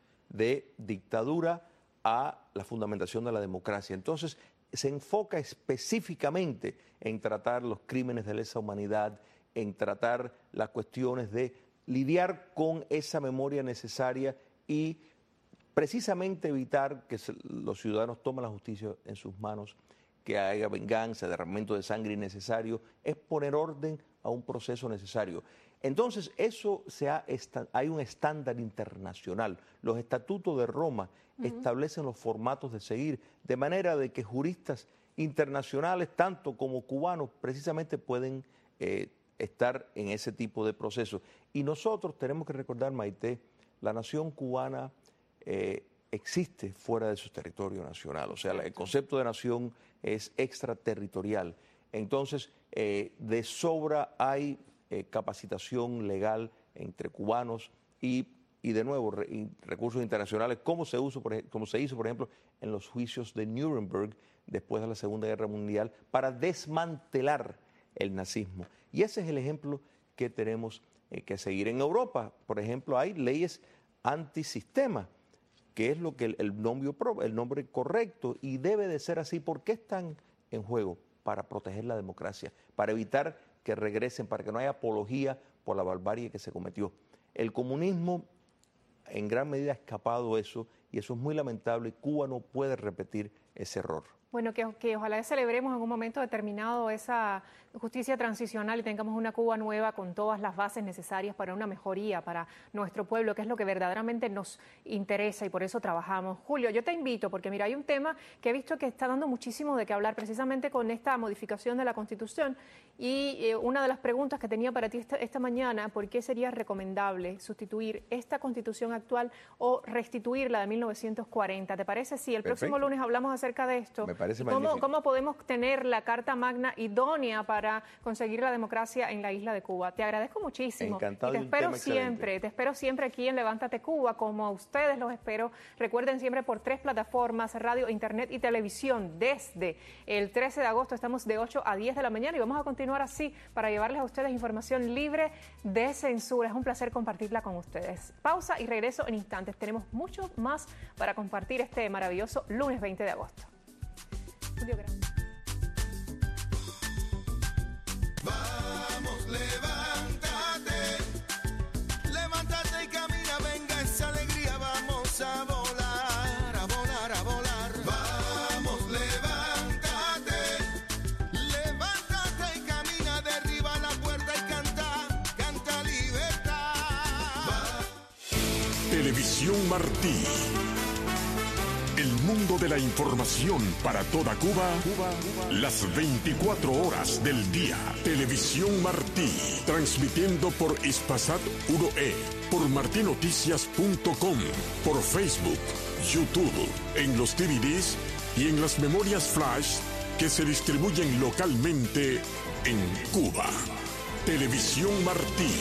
de dictadura a la fundamentación de la democracia. Entonces, se enfoca específicamente en tratar los crímenes de lesa humanidad, en tratar las cuestiones de lidiar con esa memoria necesaria y precisamente evitar que los ciudadanos tomen la justicia en sus manos, que haya venganza, derramamiento de sangre innecesario, es poner orden a un proceso necesario. Entonces, eso hay un estándar internacional. Los estatutos de Roma establecen los formatos de seguir, de manera de que juristas internacionales, tanto como cubanos, precisamente pueden estar en ese tipo de procesos. Y nosotros tenemos que recordar, Maite, la nación cubana existe fuera de su territorio nacional. O sea, el concepto de nación es extraterritorial. Entonces, de sobra hay capacitación legal entre cubanos y de nuevo, recursos internacionales, como se hizo, por ejemplo, en los juicios de Nuremberg después de la Segunda Guerra Mundial, para desmantelar el nazismo. Y ese es el ejemplo que tenemos que seguir. En Europa, por ejemplo, hay leyes antisistema, que es lo que el nombre correcto, y debe de ser así. ¿Por qué están en juego? Para proteger la democracia, para evitar que regresen, para que no haya apología por la barbarie que se cometió. El comunismo en gran medida ha escapado eso, y eso es muy lamentable. Cuba no puede repetir ese error. Bueno, que ojalá celebremos en un momento determinado esa justicia transicional y tengamos una Cuba nueva con todas las bases necesarias para una mejoría para nuestro pueblo, que es lo que verdaderamente nos interesa y por eso trabajamos. Julio, yo te invito, porque mira, hay un tema que he visto que está dando muchísimo de qué hablar precisamente con esta modificación de la Constitución y una de las preguntas que tenía para ti esta mañana, ¿por qué sería recomendable sustituir esta Constitución actual o restituir la de 1940? ¿Te parece? Sí, el próximo lunes hablamos acerca de esto. Me parece ¿Cómo podemos tener la Carta Magna idónea para conseguir la democracia en la isla de Cuba? Te agradezco muchísimo. Encantado. Y te espero siempre aquí en Levántate Cuba, como a ustedes los espero. Recuerden siempre por 3 plataformas, radio, internet y televisión. Desde el 13 de agosto estamos de 8 a 10 de la mañana y vamos a continuar así para llevarles a ustedes información libre de censura. Es un placer compartirla con ustedes. Pausa y regreso en instantes. Tenemos mucho más para compartir este maravilloso lunes 20 de agosto. Julio, gracias. Vamos, levántate y camina, venga esa alegría, vamos a volar, a volar, a volar. Vamos, levántate y camina, derriba la puerta y canta libertad. Televisión Martí. El mundo de la información para toda Cuba, las 24 horas del día. Televisión Martí, transmitiendo por Hispasat 1E, por martinoticias.com, por Facebook, YouTube, en los DVDs y en las memorias flash que se distribuyen localmente en Cuba. Televisión Martí.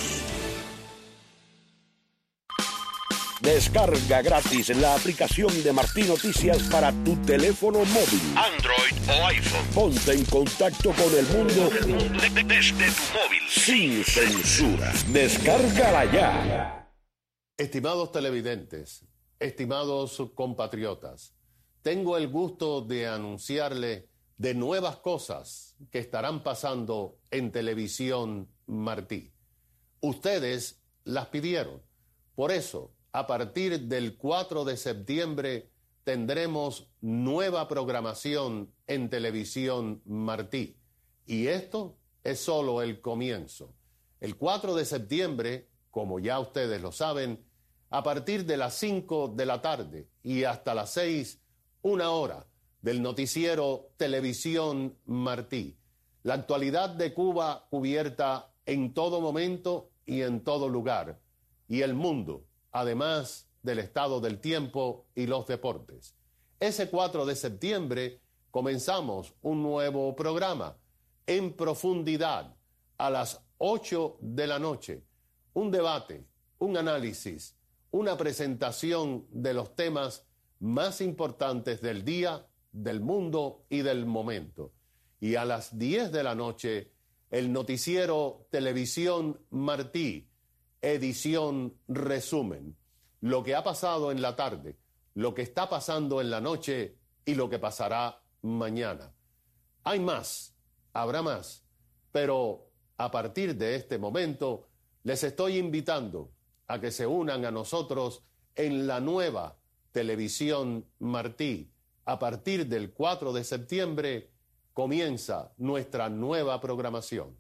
Descarga gratis la aplicación de Martí Noticias para tu teléfono móvil, Android o iPhone. Ponte en contacto con el mundo desde tu móvil, sin censura. Descárgala ya. Estimados televidentes, estimados compatriotas, tengo el gusto de anunciarle de nuevas cosas que estarán pasando en Televisión Martí. Ustedes las pidieron. Por eso, a partir del 4 de septiembre tendremos nueva programación en Televisión Martí. Y esto es solo el comienzo. El 4 de septiembre, como ya ustedes lo saben, a partir de las 5 de la tarde y hasta las 6, 1 hora del noticiero Televisión Martí. La actualidad de Cuba cubierta en todo momento y en todo lugar. Y el mundo, además del estado del tiempo y los deportes. Ese 4 de septiembre comenzamos un nuevo programa, En Profundidad, a las 8 de la noche. Un debate, un análisis, una presentación de los temas más importantes del día, del mundo y del momento. Y a las 10 de la noche, el noticiero Televisión Martí, edición resumen. Lo que ha pasado en la tarde, lo que está pasando en la noche y lo que pasará mañana. Hay más, habrá más, pero a partir de este momento les estoy invitando a que se unan a nosotros en la nueva Televisión Martí. A partir del 4 de septiembre comienza nuestra nueva programación.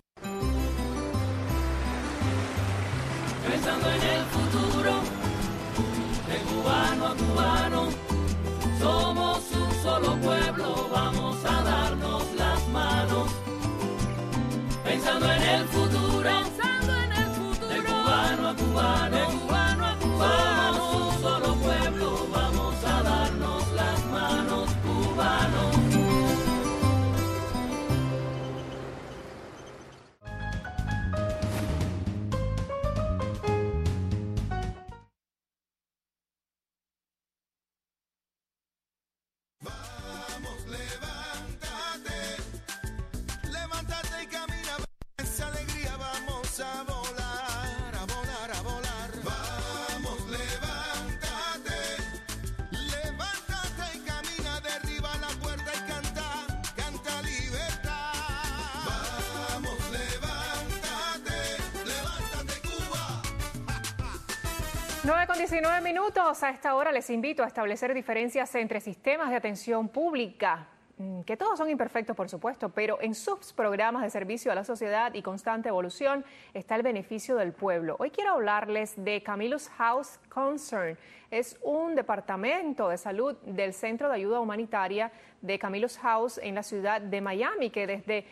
Pensando en el futuro, de cubano a cubano, somos un solo pueblo, vamos a darnos las manos. Pensando en el futuro, de cubano a cubano, somos un solo pueblo, vamos a darnos las manos, cubanos. Levántate y camina, esa alegría, vamos a volar, a volar, a volar. Vamos, levántate y camina, derriba la puerta y canta libertad. Vamos, levántate Cuba. 9:19. A esta hora les invito a establecer diferencias entre sistemas de atención pública que todos son imperfectos, por supuesto, pero en sus programas de servicio a la sociedad y constante evolución está el beneficio del pueblo. Hoy quiero hablarles de Camillus House Concern. Es un departamento de salud del Centro de Ayuda Humanitaria de Camillus House en la ciudad de Miami, que desde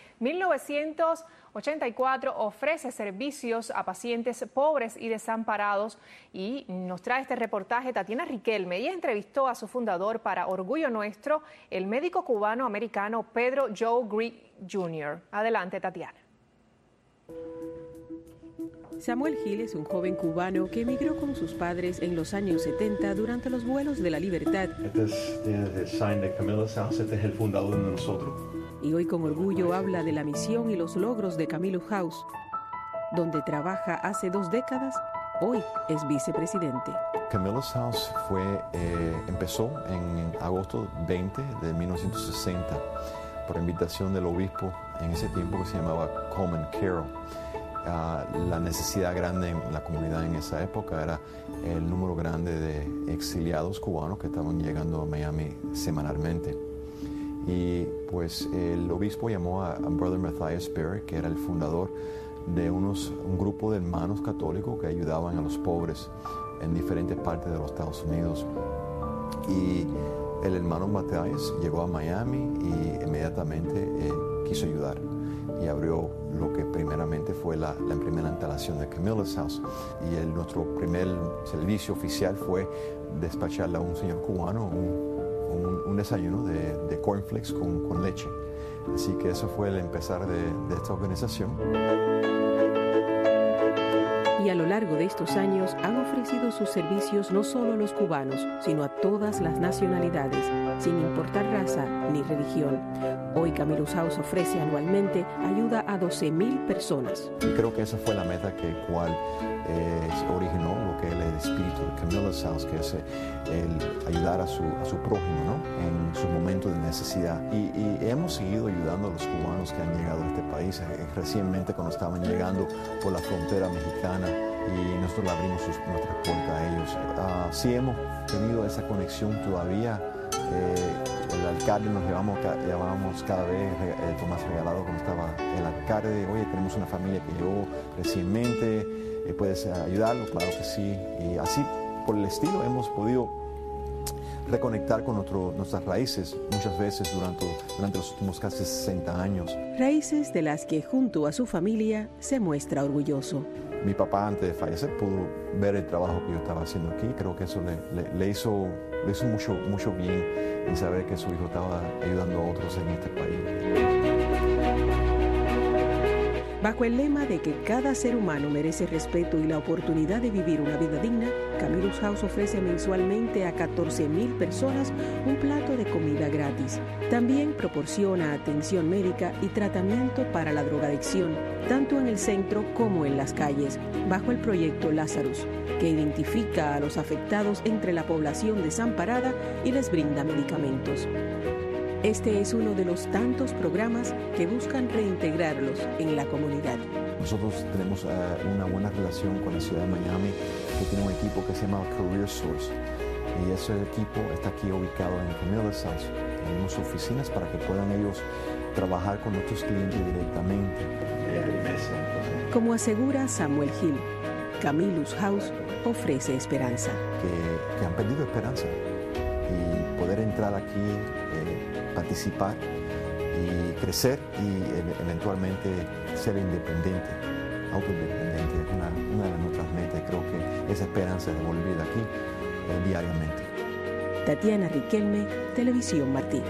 1984 ofrece servicios a pacientes pobres y desamparados. Y nos trae este reportaje Tatiana Riquelme. Ella entrevistó a su fundador para Orgullo Nuestro, el médico cubano-americano Pedro Joe Greig Jr. Adelante, Tatiana. Samuel Hill es un joven cubano que emigró con sus padres en los años 70 durante los vuelos de la libertad. Este es el sign de Camillus House, este es el fundador de nosotros. Y hoy con orgullo habla de la misión y los logros de Camillus House, donde trabaja hace 2 décadas, hoy es vicepresidente. Camillus House empezó en agosto 20 de 1960 por invitación del obispo en ese tiempo que se llamaba Coleman Carroll. La necesidad grande en la comunidad en esa época era el número grande de exiliados cubanos que estaban llegando a Miami semanalmente. Y pues el obispo llamó a Brother Matthias Perry, que era el fundador de un grupo de hermanos católicos que ayudaban a los pobres en diferentes partes de los Estados Unidos. Y el hermano Matthias llegó a Miami y inmediatamente quiso ayudar. Y abrió lo que primeramente fue la primera instalación de Camillus House. Y nuestro primer servicio oficial fue despacharle a un señor cubano un desayuno de cornflakes con leche. Así que eso fue el empezar de esta organización. Y a lo largo de estos años han ofrecido sus servicios no solo a los cubanos, sino a todas las nacionalidades, sin importar raza ni religión. Hoy Camillus House ofrece anualmente ayuda a 12,000 personas. Y creo que esa fue la meta cual originó lo que es el espíritu de Camillus House, que es el ayudar a su prójimo, ¿no?, en sus momentos de necesidad. Y hemos seguido ayudando a los cubanos que han llegado a este país. Recientemente, cuando estaban llegando por la frontera mexicana, y nosotros le abrimos nuestras puertas a ellos. Sí hemos tenido esa conexión todavía. El alcalde nos llevamos cada vez, Tomás Regalado, cuando estaba el alcalde, oye, tenemos una familia que llegó recientemente, ¿puedes ayudarlo? Claro que sí. Y así, por el estilo, hemos podido reconectar con nuestras raíces muchas veces durante los últimos casi 60 años. Raíces de las que junto a su familia se muestra orgulloso. Mi papá, antes de fallecer, pudo ver el trabajo que yo estaba haciendo aquí. Creo que eso le hizo mucho bien en saber que su hijo estaba ayudando a otros en este país. Bajo el lema de que cada ser humano merece respeto y la oportunidad de vivir una vida digna, Camillus House ofrece mensualmente a 14,000 personas un plato de comida gratis. También proporciona atención médica y tratamiento para la drogadicción, tanto en el centro como en las calles, bajo el proyecto Lazarus, que identifica a los afectados entre la población desamparada y les brinda medicamentos. Este es uno de los tantos programas que buscan reintegrarlos en la comunidad. Nosotros tenemos una buena relación con la ciudad de Miami, que tiene un equipo que se llama Career Source. Y ese equipo está aquí ubicado en Camillus House. Tenemos oficinas para que puedan ellos trabajar con nuestros clientes directamente. Como asegura Samuel Hill, Camillus House ofrece esperanza. Que han perdido esperanza. Y poder entrar aquí, participar y crecer y eventualmente ser independiente, autoindependiente, es una de nuestras metas. Creo que esa esperanza de volver aquí diariamente. Tatiana Riquelme, Televisión Martí.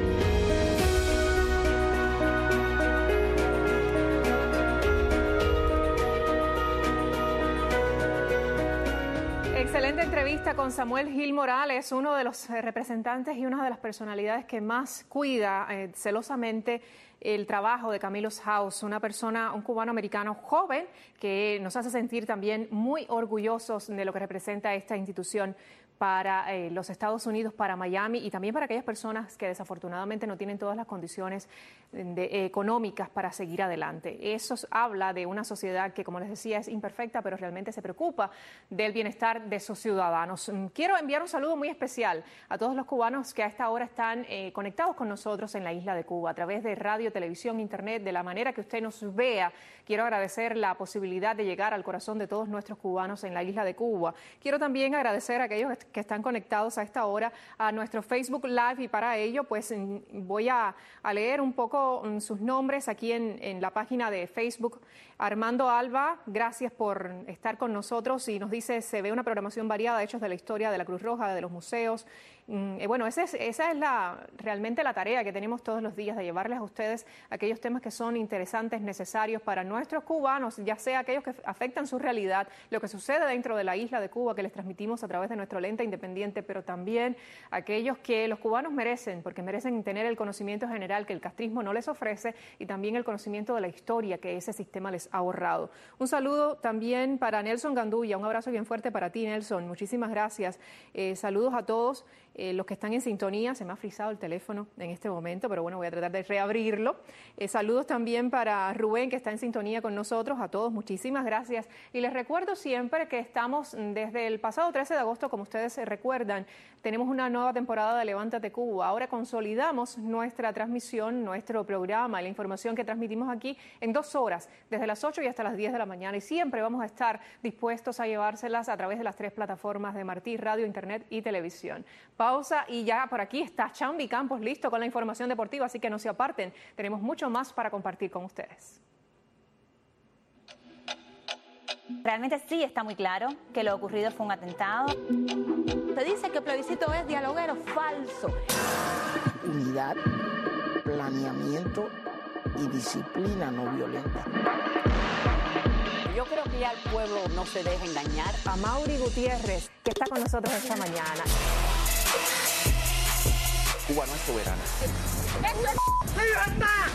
Excelente entrevista con Samuel Hill Morales, uno de los representantes y una de las personalidades que más cuida celosamente el trabajo de Camilo House, un cubano-americano joven que nos hace sentir también muy orgullosos de lo que representa esta institución para los Estados Unidos, para Miami y también para aquellas personas que desafortunadamente no tienen todas las condiciones económicas para seguir adelante. Eso habla de una sociedad que, como les decía, es imperfecta, pero realmente se preocupa del bienestar de sus ciudadanos. Quiero enviar un saludo muy especial a todos los cubanos que a esta hora están conectados con nosotros en la isla de Cuba, a través de radio, televisión, internet, de la manera que usted nos vea. Quiero agradecer la posibilidad de llegar al corazón de todos nuestros cubanos en la isla de Cuba. Quiero también agradecer a aquellos que están conectados a esta hora a nuestro Facebook Live y para ello pues voy a leer un poco sus nombres aquí en la página de Facebook. Armando Alba, gracias por estar con nosotros y nos dice, se ve una programación variada, hechos de la historia de la Cruz Roja, de los museos. Bueno, esa es realmente la tarea que tenemos todos los días, de llevarles a ustedes aquellos temas que son interesantes, necesarios para nuestros cubanos, ya sea aquellos que afectan su realidad, lo que sucede dentro de la isla de Cuba, que les transmitimos a través de nuestro lente independiente, pero también aquellos que los cubanos merecen, porque merecen tener el conocimiento general que el castrismo no les ofrece y también el conocimiento de la historia que ese sistema les ha ahorrado. Un saludo también para Nelson Gandulla, un abrazo bien fuerte para ti, Nelson, muchísimas gracias. Saludos a todos. Los que están en sintonía, se me ha frisado el teléfono en este momento, pero bueno, voy a tratar de reabrirlo. Saludos también para Rubén, que está en sintonía con nosotros, a todos, muchísimas gracias. Y les recuerdo siempre que estamos desde el pasado 13 de agosto, como ustedes se recuerdan, tenemos una nueva temporada de Levántate Cuba. Ahora consolidamos nuestra transmisión, nuestro programa, la información que transmitimos aquí en 2 horas, desde las 8 y hasta las 10 de la mañana. Y siempre vamos a estar dispuestos a llevárselas a través de las 3 plataformas de Martí, radio, internet y televisión. Pausa y ya por aquí está Chambi Campos listo con la información deportiva, así que no se aparten. Tenemos mucho más para compartir con ustedes. Realmente sí está muy claro que lo ocurrido fue un atentado. Se dice que el plebiscito es dialoguero, falso. Unidad, planeamiento y disciplina no violenta. Yo creo que ya el pueblo no se deja engañar. A Mauri Gutiérrez, que está con nosotros esta mañana. Cuba no es soberana. ¡Libertad!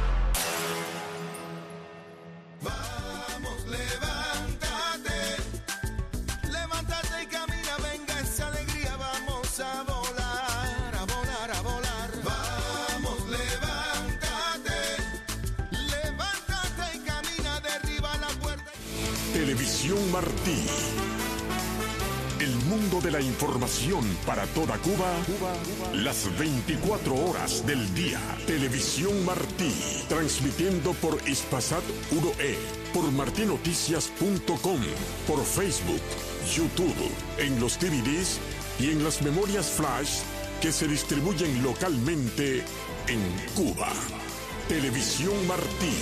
Vamos, levántate, levántate y camina, venga esa alegría, vamos a volar, a volar, a volar. Vamos, levántate, levántate y camina, derriba la puerta. Televisión Martí. El mundo de la información para toda Cuba, las 24 horas del día. Televisión Martí, transmitiendo por Hispasat 1E, por martinoticias.com, por Facebook, YouTube, en los DVDs y en las memorias flash que se distribuyen localmente en Cuba. Televisión Martí.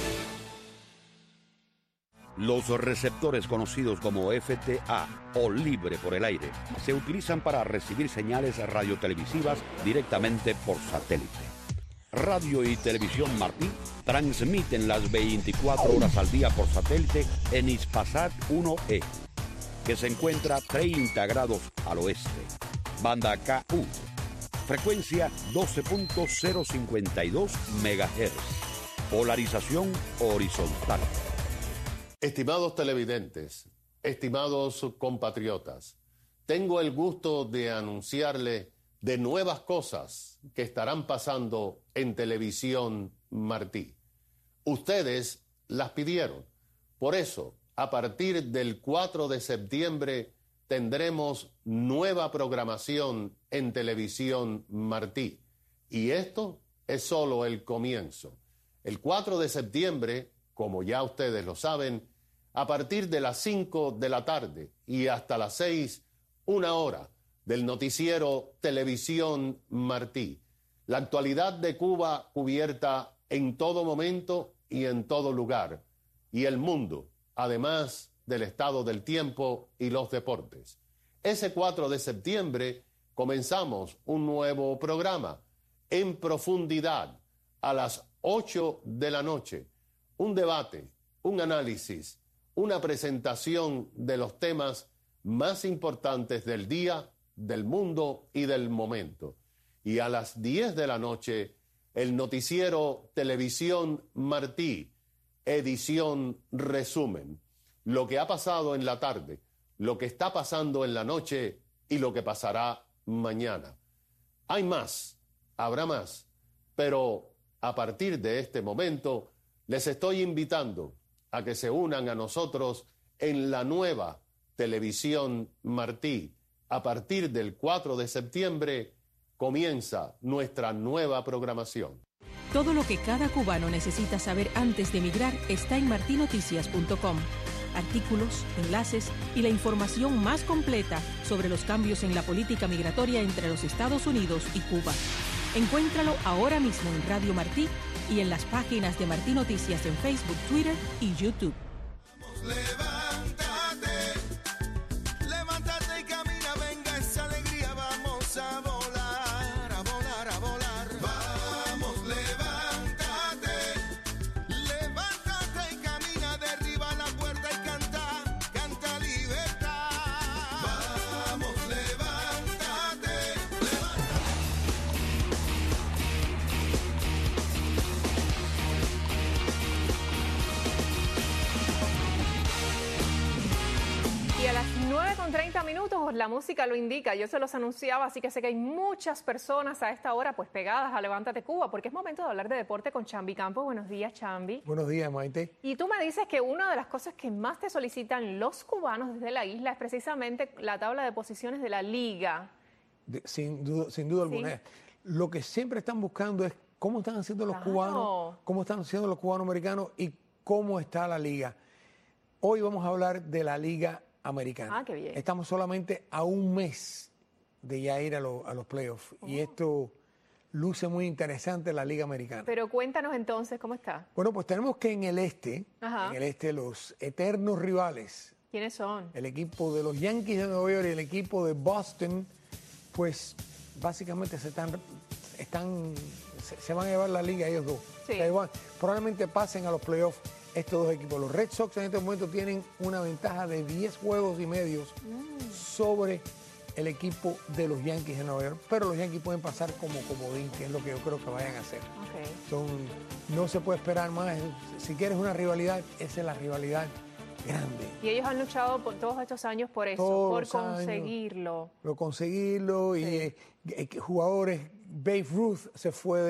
Los receptores conocidos como FTA o libre por el aire se utilizan para recibir señales radiotelevisivas directamente por satélite. Radio y Televisión Martí transmiten las 24 horas al día por satélite en Hispasat 1E, que se encuentra 30 grados al oeste. Banda KU, frecuencia 12.052 MHz, polarización horizontal. Estimados televidentes, estimados compatriotas, tengo el gusto de anunciarle de nuevas cosas que estarán pasando en Televisión Martí. Ustedes las pidieron. Por eso, a partir del 4 de septiembre tendremos nueva programación en Televisión Martí. Y esto es solo el comienzo. El 4 de septiembre, como ya ustedes lo saben, a partir de las 5 de la tarde y hasta las 6, 1 hora del noticiero Televisión Martí. La actualidad de Cuba cubierta en todo momento y en todo lugar. Y el mundo, además del estado del tiempo y los deportes. Ese 4 de septiembre comenzamos un nuevo programa, En Profundidad, a las 8 de la noche. Un debate, un análisis, una presentación de los temas más importantes del día, del mundo y del momento. Y a las 10 de la noche, el noticiero Televisión Martí, edición resumen. Lo que ha pasado en la tarde, lo que está pasando en la noche y lo que pasará mañana. Hay más, habrá más, pero a partir de este momento les estoy invitando a que se unan a nosotros en la nueva Televisión Martí. A partir del 4 de septiembre comienza nuestra nueva programación. Todo lo que cada cubano necesita saber antes de emigrar está en martinoticias.com. Artículos, enlaces y la información más completa sobre los cambios en la política migratoria entre los Estados Unidos y Cuba. Encuéntralo ahora mismo en Radio Martí y en las páginas de Martí Noticias en Facebook, Twitter y YouTube. Levántate y camina, venga esa alegría, vamos a volar, a volar, a volar. Vamos, levántate y camina, derriba la puerta y canta, canta libertad. Vamos, levántate, Y a las 9:30, la música lo indica, yo se los anunciaba, así que sé que hay muchas personas a esta hora pues pegadas a Levántate Cuba, porque es momento de hablar de deporte con Chambi Campos. Buenos días, Chambi. Buenos días, Maite. Y tú me dices que una de las cosas que más te solicitan los cubanos desde la isla es precisamente la tabla de posiciones de la liga. Sin duda alguna. Lo que siempre están buscando es cómo están haciendo los cubanos, cómo están haciendo los cubanos americanos y cómo está la liga. Hoy vamos a hablar de la liga americana. Ah, qué bien. Estamos solamente a un mes de ya ir a los playoffs y esto luce muy interesante, la liga americana. Pero cuéntanos entonces cómo está. Bueno, pues tenemos que en el este, los eternos rivales. ¿Quiénes son? El equipo de los Yankees de Nueva York y el equipo de Boston, pues básicamente se van a llevar la liga ellos dos. Sí. O sea, probablemente pasen a los playoffs estos dos equipos. Los Red Sox en este momento tienen una ventaja de 10 juegos y medios sobre el equipo de los Yankees de Nueva York, pero los Yankees pueden pasar como comodín, que es lo que yo creo que vayan a hacer. No se puede esperar más. Si quieres una rivalidad, esa es la rivalidad grande. Y ellos han luchado por todos estos años por eso, por conseguirlo. Por conseguirlo y jugadores. Babe Ruth se fue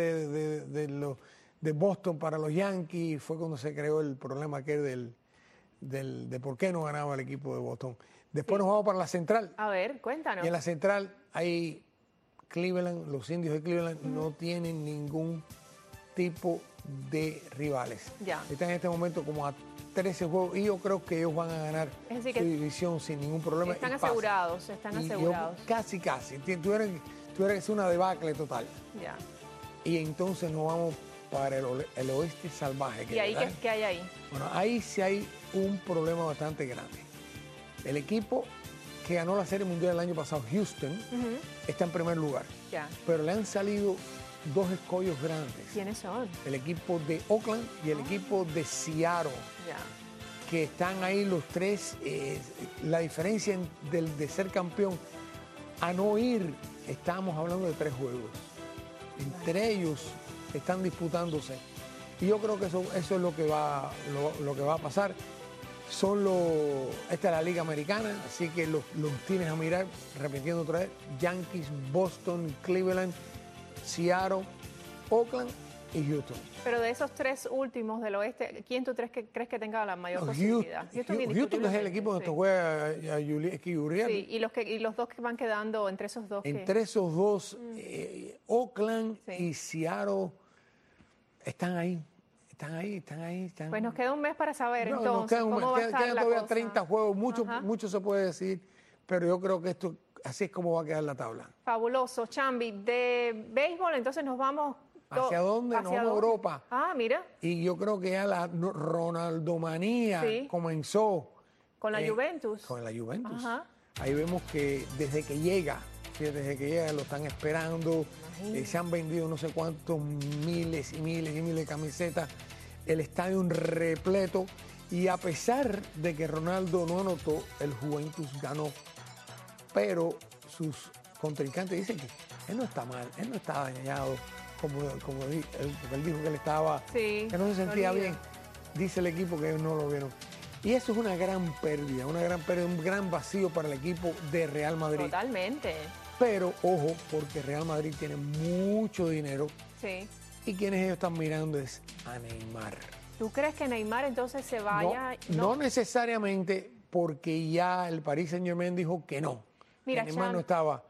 de Boston para los Yankees, fue cuando se creó el problema aquel de por qué no ganaba el equipo de Boston. Después nos vamos para la central. A ver, cuéntanos. Y en la central hay Cleveland, los indios de Cleveland no tienen ningún tipo de rivales. Ya. Están en este momento como a 13 juegos y yo creo que ellos van a ganar su división sin ningún problema. Están asegurados, Casi. Tuviera que ser una debacle total. Ya. Y entonces nos vamos para el oeste salvaje. ¿Y ahí qué hay ahí? Bueno, ahí sí hay un problema bastante grande. El equipo que ganó la Serie Mundial el año pasado, Houston, está en primer lugar. Ya. Pero le han salido dos escollos grandes. ¿Quiénes son? El equipo de Oakland y el equipo de Seattle. Ya. Que están ahí los tres. La diferencia de ser campeón a no ir, estamos hablando de 3 juegos. Entre ellos están disputándose. Y yo creo que eso es lo que va a pasar. Esta es la Liga Americana, así que los tienes a mirar, repitiendo otra vez: Yankees, Boston, Cleveland, Seattle, Oakland y Houston. Pero de esos 3 últimos del oeste, ¿quién tú crees que tenga la mayor posibilidad? Houston es el equipo donde juega Uriel. Sí, y los dos que van quedando entre esos dos. Entre esos dos, Oakland y Seattle están ahí. Pues nos queda un mes para saber entonces cómo va a estar quedan la todavía cosa. 30 juegos, mucho se puede decir, pero yo creo que esto así es como va a quedar la tabla. Fabuloso, Chambi. De béisbol, entonces nos vamos. ¿Hacia dónde? Nos vamos a Europa. Ah, mira. Y yo creo que ya la Ronaldomanía comenzó. Con la Juventus. Con la Juventus. Ajá. Ahí vemos que desde que llega lo están esperando. Se han vendido no sé cuántos miles y miles de camisetas. El estadio repleto. Y a pesar de que Ronaldo no anotó, el Juventus ganó. Pero sus contrincantes dicen que él no está mal, él no está dañado. porque él dijo que él estaba, sí, que no se sentía bien. Dice el equipo que ellos no lo vieron. Y eso es una gran pérdida, un gran vacío para el equipo de Real Madrid. Totalmente. Pero, ojo, porque Real Madrid tiene mucho dinero. Sí. Y quienes ellos están mirando es a Neymar. ¿Tú crees que Neymar entonces se vaya? No necesariamente, porque ya el Paris Saint-Germain dijo que no. Mira, que Neymar no estaba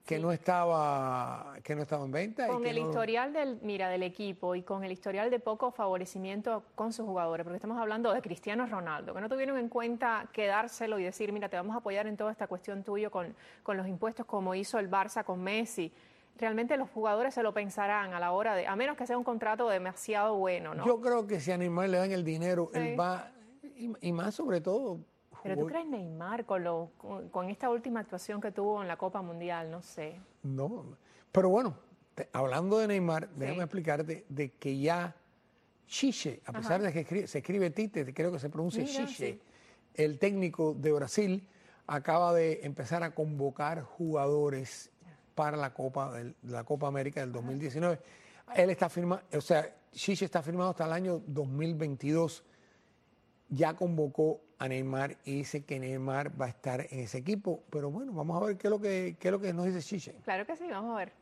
en venta. Con el historial del equipo y con el historial de poco favorecimiento con sus jugadores, porque estamos hablando de Cristiano Ronaldo, que no tuvieron en cuenta quedárselo y decir, mira, te vamos a apoyar en toda esta cuestión tuyo con los impuestos como hizo el Barça con Messi. Realmente los jugadores se lo pensarán a la hora de, a menos que sea un contrato demasiado bueno, ¿no? Yo creo que si a Neymar le dan el dinero, él va, y más sobre todo... Pero ¿tú crees Neymar con esta última actuación que tuvo en la Copa Mundial? No sé. No, pero bueno, hablando de Neymar, déjame explicarte de que ya Chiche, a pesar de que se escribe Tite, creo que se pronuncia Chiche, el técnico de Brasil, acaba de empezar a convocar jugadores para la Copa América del 2019. Él está firmado, Chiche está firmado hasta el año 2022. Ya convocó a Neymar y dice que Neymar va a estar en ese equipo. Pero bueno, vamos a ver qué es lo que nos dice Chiche. Claro que sí, vamos a ver.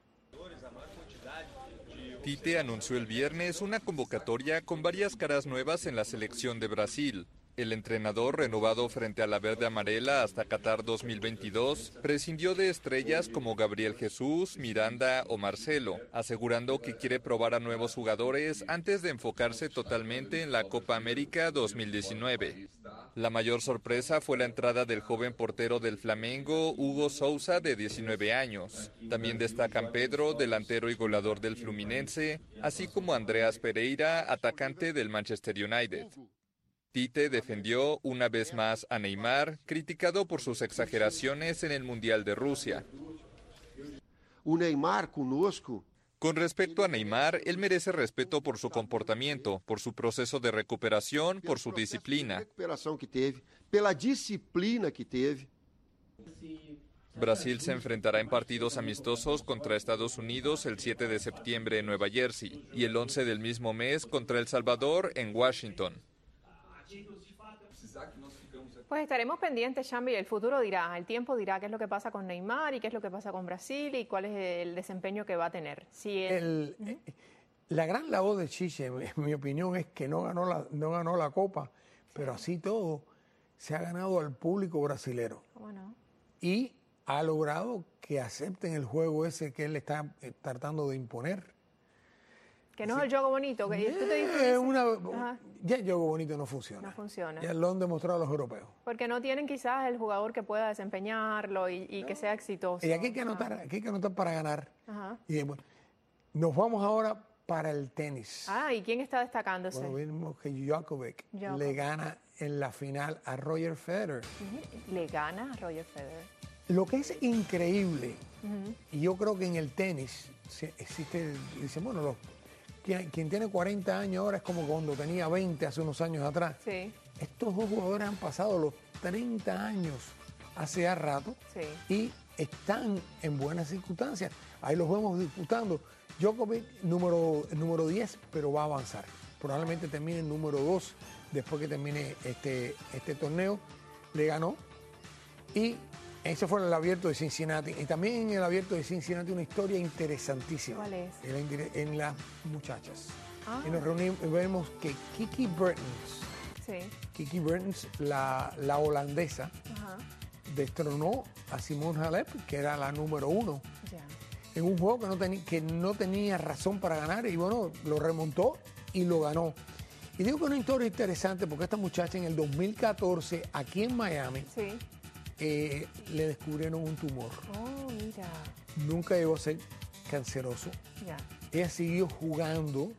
Tite anunció el viernes una convocatoria con varias caras nuevas en la selección de Brasil. El entrenador, renovado frente a la verde amarela hasta Qatar 2022, prescindió de estrellas como Gabriel Jesús, Miranda o Marcelo, asegurando que quiere probar a nuevos jugadores antes de enfocarse totalmente en la Copa América 2019. La mayor sorpresa fue la entrada del joven portero del Flamengo, Hugo Sousa, de 19 años. También destacan Pedro, delantero y goleador del Fluminense, así como Andreas Pereira, atacante del Manchester United. Tite defendió una vez más a Neymar, criticado por sus exageraciones en el Mundial de Rusia. Neymar conosco. Con respecto a Neymar, él merece respeto por su comportamiento, por su proceso de recuperación, por su disciplina. Pela disciplina que teve. Brasil se enfrentará en partidos amistosos contra Estados Unidos el 7 de septiembre en Nueva Jersey y el 11 del mismo mes contra El Salvador en Washington. Pues estaremos pendientes, Chambi, el futuro dirá, el tiempo dirá qué es lo que pasa con Neymar y qué es lo que pasa con Brasil y cuál es el desempeño que va a tener. La gran labor de Chiche, en mi opinión, es que no ganó la Copa, pero así todo se ha ganado al público brasilero. Bueno. Y ha logrado que acepten el juego ese que él está tratando de imponer. Que no es el juego bonito. Que tú te dices, ya el juego bonito no funciona. No funciona. Ya lo han demostrado los europeos. Porque no tienen quizás el jugador que pueda desempeñarlo y que sea exitoso. Y aquí hay que anotar para ganar. Ajá. Y bueno, nos vamos ahora para el tenis. ¿Y quién está destacándose? Bueno, vimos que Djokovic le gana en la final a Roger Federer. Le gana a Roger Federer. Lo que es increíble, y yo creo que en el tenis existe, dicen, bueno, quien tiene 40 años ahora es como cuando tenía 20 hace unos años atrás. Sí. Estos dos jugadores han pasado los 30 años hace ya rato y están en buenas circunstancias. Ahí los vemos disputando. Djokovic número 10, pero va a avanzar. Probablemente termine el número 2 después que termine este torneo. Le ganó y ese fue el abierto de Cincinnati. Y también en el abierto de Cincinnati una historia interesantísima. ¿Cuál es? En las muchachas. Y nos reunimos y vemos que Kiki Bertens, la holandesa, destronó a Simone Halep, que era la número 1. En un juego que no tenía razón para ganar y bueno, lo remontó y lo ganó. Y digo que es una historia interesante porque esta muchacha en el 2014, aquí en Miami, le descubrieron un tumor. Oh, mira. Nunca llegó a ser canceroso. Ya. Ella siguió jugando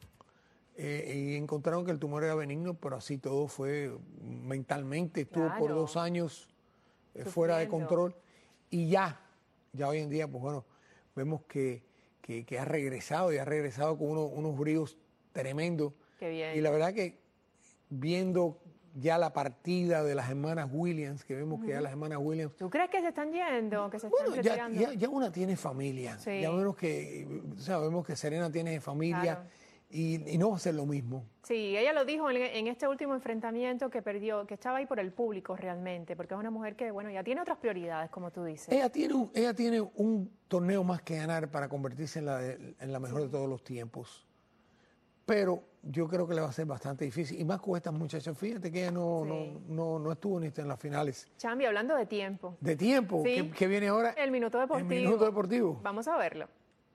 y encontraron que el tumor era benigno, pero así todo fue mentalmente. Estuvo por 2 años fuera de control. Y ya hoy en día, pues bueno, vemos que ha regresado y ha regresado con unos bríos tremendos. Qué bien. Y la verdad que viendo ya la partida de las hermanas Williams, que vemos que ya las hermanas Williams... ¿Tú crees que se están yendo, que se están retirando? Ya una tiene familia. Sí. Ya vemos que Serena tiene familia, claro. y no va a ser lo mismo. Sí, ella lo dijo en este último enfrentamiento que perdió, que estaba ahí por el público realmente, porque es una mujer que, bueno, ya tiene otras prioridades, como tú dices. Ella tiene un torneo más que ganar para convertirse en la mejor de todos los tiempos. Pero yo creo que le va a ser bastante difícil. Y más con estas muchachas. Fíjate que ella no estuvo ni en las finales. Chambi, hablando de tiempo. ¿De tiempo? Sí. ¿Qué viene ahora? El Minuto Deportivo. El Minuto Deportivo. Vamos a verlo.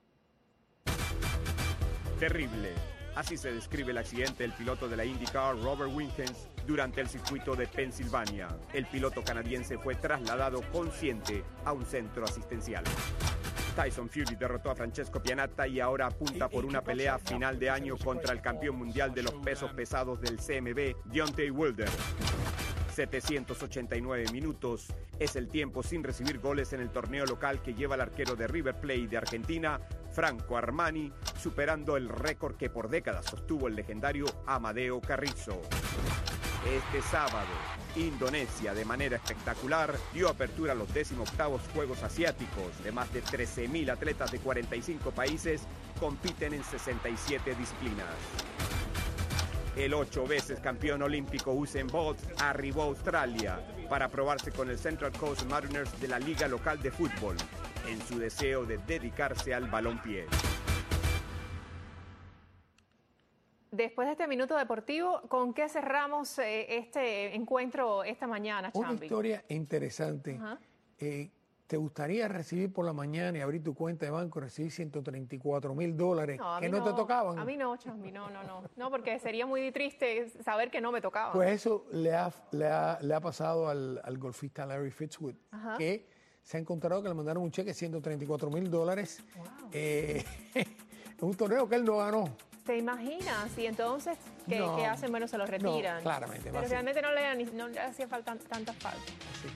Terrible. Así se describe el accidente del piloto de la IndyCar, Robert Wickens, durante el circuito de Pensilvania. El piloto canadiense fue trasladado consciente a un centro asistencial. Tyson Fury derrotó a Francesco Pianatta y ahora apunta por una pelea final de año contra el campeón mundial de los pesos pesados del CMB, Deontay Wilder. 789 minutos es el tiempo sin recibir goles en el torneo local que lleva el arquero de River Plate de Argentina, Franco Armani, superando el récord que por décadas sostuvo el legendario Amadeo Carrizo. Este sábado, Indonesia, de manera espectacular, dio apertura a los 18º Juegos Asiáticos. De más de 13.000 atletas de 45 países compiten en 67 disciplinas. El 8 veces campeón olímpico Usain Bolt arribó a Australia para probarse con el Central Coast Mariners de la Liga Local de Fútbol, en su deseo de dedicarse al balompié. Después de este Minuto Deportivo, ¿con qué cerramos este encuentro esta mañana, Chambi? Una historia interesante. ¿Te gustaría recibir por la mañana y abrir tu cuenta de banco, recibir $134,000 que no te tocaban? A mí no, Chambi, no, porque sería muy triste saber que no me tocaban. Pues eso le ha pasado al golfista Larry Fitzwood, que se ha encontrado que le mandaron un cheque de $134,000. Wow. Un torneo que él no ganó. ¿Te imaginas? Y entonces, ¿qué hacen? Bueno, se lo retiran. No, claramente. Pero realmente no le hacía falta tantas faltas.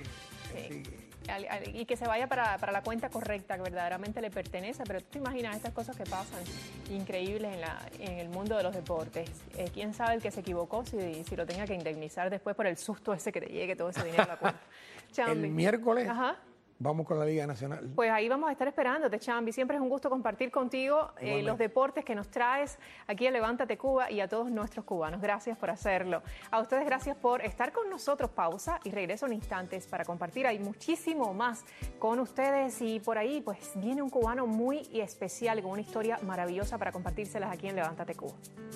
Y que se vaya para la cuenta correcta, que verdaderamente le pertenece. Pero tú te imaginas estas cosas que pasan increíbles en el mundo de los deportes. ¿Quién sabe el que se equivocó si lo tenga que indemnizar después por el susto ese que te llegue todo ese dinero a la cuenta? El miércoles... Vamos con la Liga Nacional. Pues ahí vamos a estar esperándote, Chambi. Siempre es un gusto compartir contigo los deportes que nos traes aquí a Levántate Cuba y a todos nuestros cubanos. Gracias por hacerlo. A ustedes gracias por estar con nosotros. Pausa y regreso en instantes para compartir. Hay muchísimo más con ustedes y por ahí pues viene un cubano muy especial con una historia maravillosa para compartírselas aquí en Levántate Cuba.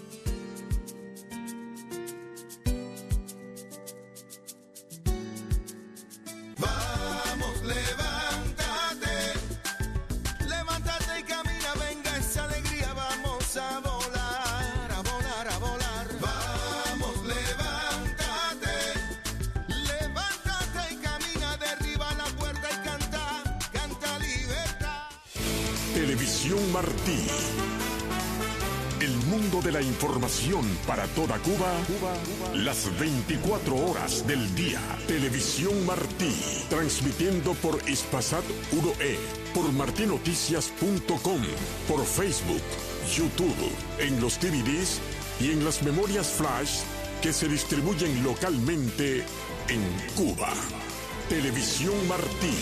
Levántate y camina, venga esa alegría, vamos a volar, a volar, a volar. Vamos, levántate y camina, derriba la puerta y canta libertad. Televisión Martí. El mundo de la información para toda Cuba, las 24 horas del día. Televisión Martí, transmitiendo por Hispasat 1E, por martinoticias.com, por Facebook, YouTube, en los DVDs y en las memorias flash que se distribuyen localmente en Cuba. Televisión Martí.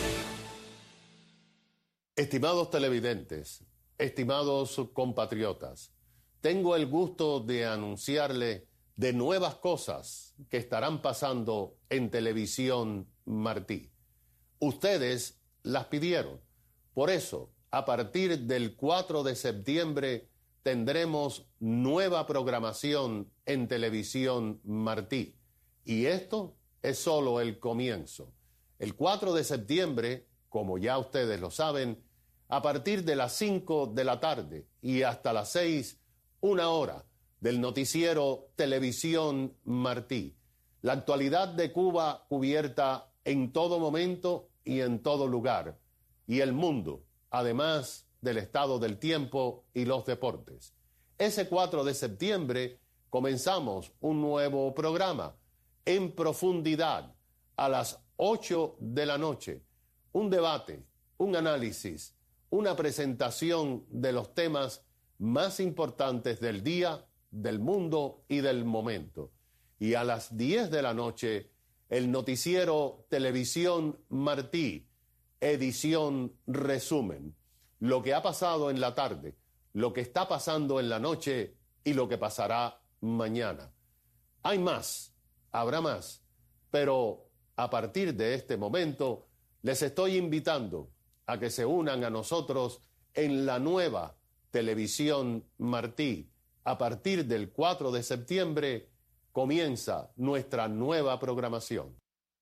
Estimados televidentes, estimados compatriotas, tengo el gusto de anunciarle de nuevas cosas que estarán pasando en Televisión Martí. Ustedes las pidieron. Por eso, a partir del 4 de septiembre tendremos nueva programación en Televisión Martí. Y esto es solo el comienzo. El 4 de septiembre, como ya ustedes lo saben, a partir de las 5 de la tarde y hasta las 6, 1 hora del noticiero Televisión Martí. La actualidad de Cuba cubierta en todo momento y en todo lugar. Y el mundo, además del estado del tiempo y los deportes. Ese 4 de septiembre comenzamos un nuevo programa, En Profundidad, a las 8 de la noche. Un debate, un análisis, una presentación de los temas más importantes del día, del mundo y del momento. y a las 10 de la noche el noticiero Televisión Martí, edición resumen. Lo que ha pasado en la tarde, lo que está pasando en la noche y lo que pasará mañana. Hay más, habrá más, pero a partir de este momento les estoy invitando a que se unan a nosotros en la nueva Televisión Martí. A partir del 4 de septiembre comienza nuestra nueva programación.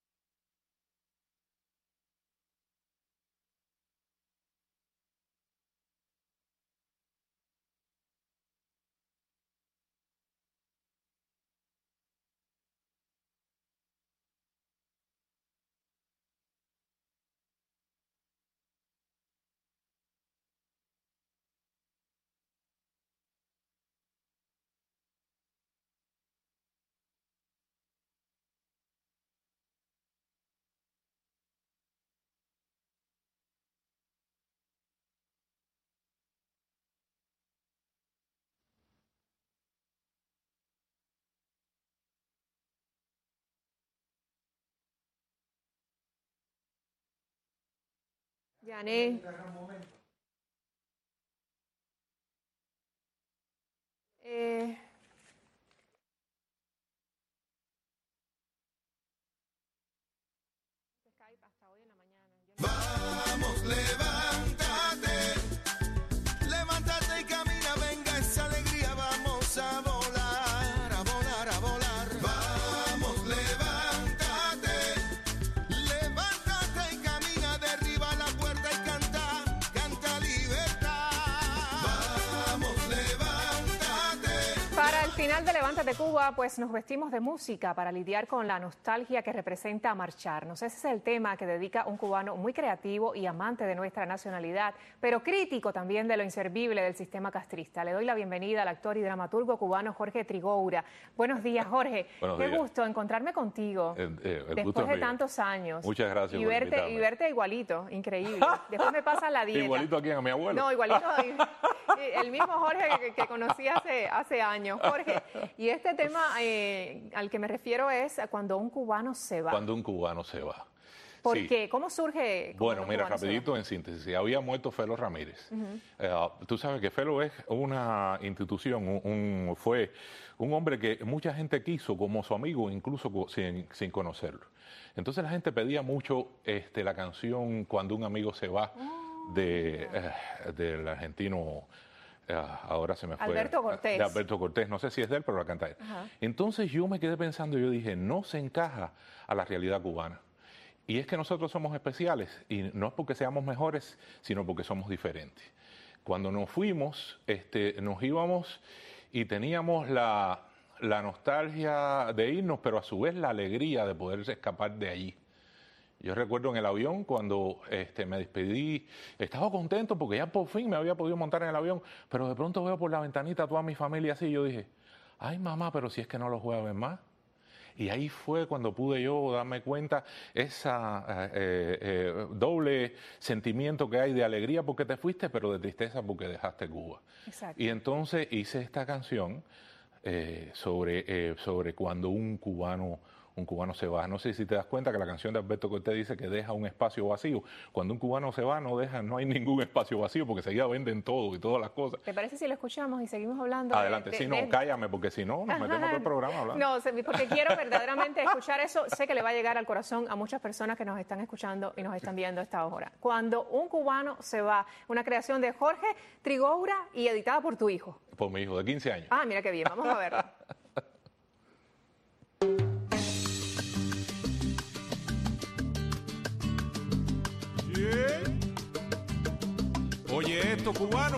Yané. Vamos, levántate, levántate y camina, venga esa alegría, vamos a volar, a volar, a volar. Vamos, levántate, levántate y camina, derriba la puerta y canta, canta libertad. Vamos, levántate. Para el final de Levántate Cuba, pues nos vestimos de música para lidiar con la nostalgia que representa marcharnos. Ese es el tema que dedica un cubano muy creativo y amante de nuestra nacionalidad, pero crítico también de lo inservible del sistema castrista. Le doy la bienvenida al actor y dramaturgo cubano Jorge Trigoura. Buenos días, Jorge. Qué gusto encontrarme contigo después de tantos años. Muchas gracias y por verte, invitarme. y verte igualito, increíble. Después me pasa la dieta. ¿Igualito a quién? ¿A mi abuelo? No, igualito. El mismo Jorge que conocí hace años. Jorge, y este tema al que me refiero es cuando un cubano se va. Cuando un cubano se va. ¿Por Sí. qué? ¿Cómo surge? Bueno, mira, cubano se rapidito en síntesis. Había muerto Felo Ramírez. Tú sabes que Felo es una institución, fue un hombre que mucha gente quiso como su amigo, incluso sin conocerlo. Entonces la gente pedía mucho la canción Cuando un amigo se va del argentino, ahora se me fue. Alberto Cortés. De Alberto Cortés, no sé si es de él, pero la canta él. Entonces yo me quedé pensando, yo dije, no se encaja a la realidad cubana. Y es que nosotros somos especiales, y no es porque seamos mejores, sino porque somos diferentes. Cuando nos fuimos, nos íbamos y teníamos la nostalgia de irnos, pero a su vez la alegría de poder escapar de allí. Yo recuerdo en el avión cuando me despedí, estaba contento porque ya por fin me había podido montar en el avión, pero de pronto veo por la ventanita a toda mi familia así, y yo dije, ay mamá, pero si es que no los voy a ver más. Y ahí fue cuando pude yo darme cuenta esa doble sentimiento que hay de alegría porque te fuiste, pero de tristeza porque dejaste Cuba. Exacto. Y entonces hice esta canción sobre cuando un cubano se va. No sé si te das cuenta que la canción de Alberto Cortés dice que deja un espacio vacío. Cuando un cubano se va, no hay ningún espacio vacío porque seguida venden todo y todas las cosas. ¿Te parece si lo escuchamos y seguimos hablando? Adelante, cállame, porque si no, nos metemos todo el programa hablando. No, porque quiero verdaderamente escuchar eso. Sé que le va a llegar al corazón a muchas personas que nos están escuchando y nos están viendo a esta hora. Cuando un cubano se va, una creación de Jorge Trigoura y editada por tu hijo. Por mi hijo de 15 años. Ah, mira qué bien, vamos a verlo. Oye esto, cubano,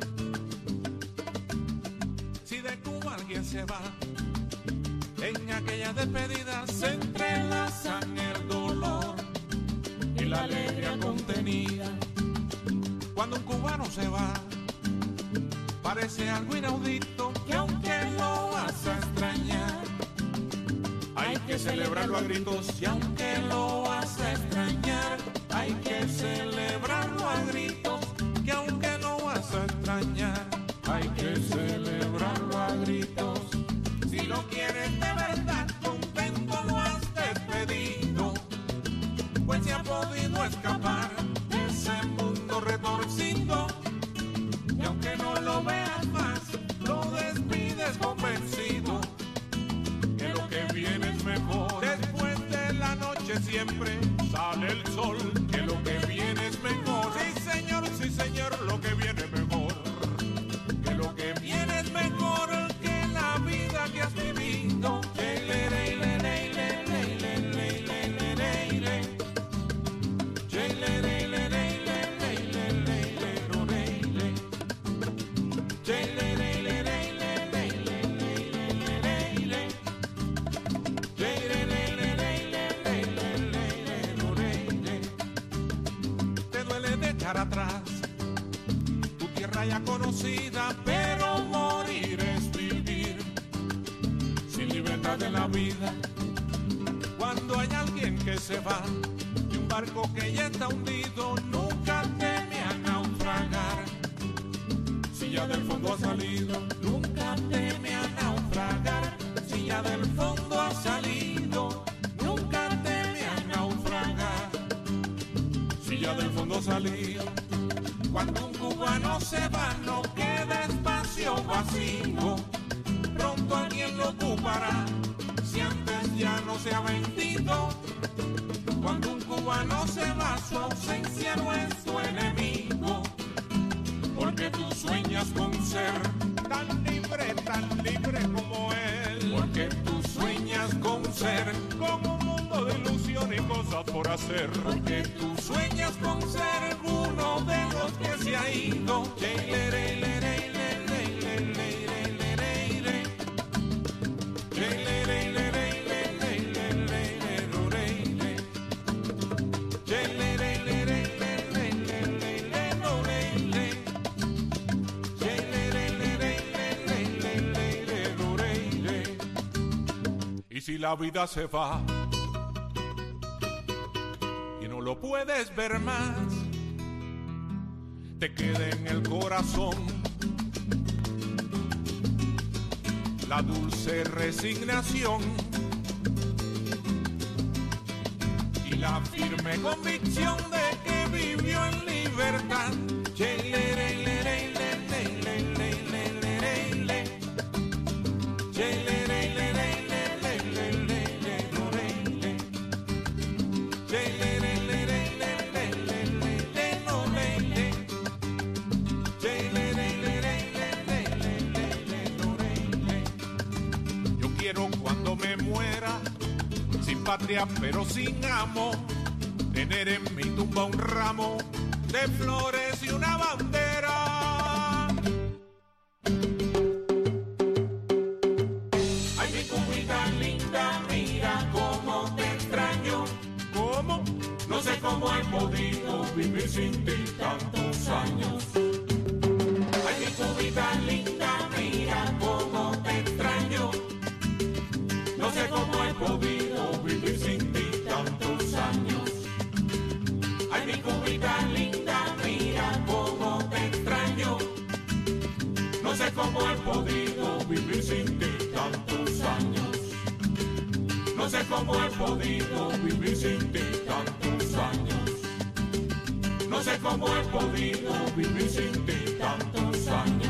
si de Cuba alguien se va, en aquella despedida se entrelazan el dolor y la alegría contenida. Cuando un cubano se va, parece algo inaudito que aunque lo vas a extrañar, hay que celebrarlo a gritos. Y aunque lo vas a extrañar, hay que celebrarlo a gritos. Que aunque lo vas a extrañar, hay que celebrarlo a gritos. Si lo quieres de verdad, se ha podido escapar de ese mundo retorcido. Y aunque no lo veas más, lo despides convencido que lo que viene es mejor. Después de la noche siempre sale el sol, que lo que viene es mejor. Sí señor, lo que viene es mejor. Que lo que viene es mejor que la vida que has vivido. Atrás tu tierra ya conocida, pero morir es vivir sin libertad de la vida. Cuando hay alguien que se va y un barco que ya está hundido, nunca teme a naufragar. Si ya del fondo ha salido, nunca teme a naufragar. Si ya del fondo ha salido, nunca teme a naufragar. Si ya del fondo ha salido. Cuando un cubano se va, no queda espacio vacío. Pronto alguien lo ocupará, si antes ya no se ha vendido. Cuando un cubano se va, su ausencia no es tu enemigo. Porque tú sueñas con ser tan libre como él. Porque tú sueñas con ser como un mundo de ilusión y cosas por hacer. Porque tú sueñas con ser uno de los que se ha ido. Y si la vida se va y no lo puedes ver más, te queda en el corazón la dulce resignación y la firme convicción de que vivió en libertad. Cuando me muera, sin patria pero sin amo, tener en mi tumba un ramo de flores y una bandera. Ay, mi cubita linda, mira cómo te extraño. ¿Cómo? No sé cómo he podido vivir sin ti tantos años. Ay, mi cubita linda, mira cómo te extraño. No sé cómo he podido vivir sin ti tantos años. Ay, mi cubita linda, mira cómo te extraño. No sé cómo he podido vivir sin ti tantos años. No sé cómo he podido vivir sin ti tantos años. No sé cómo he podido vivir sin ti tantos años.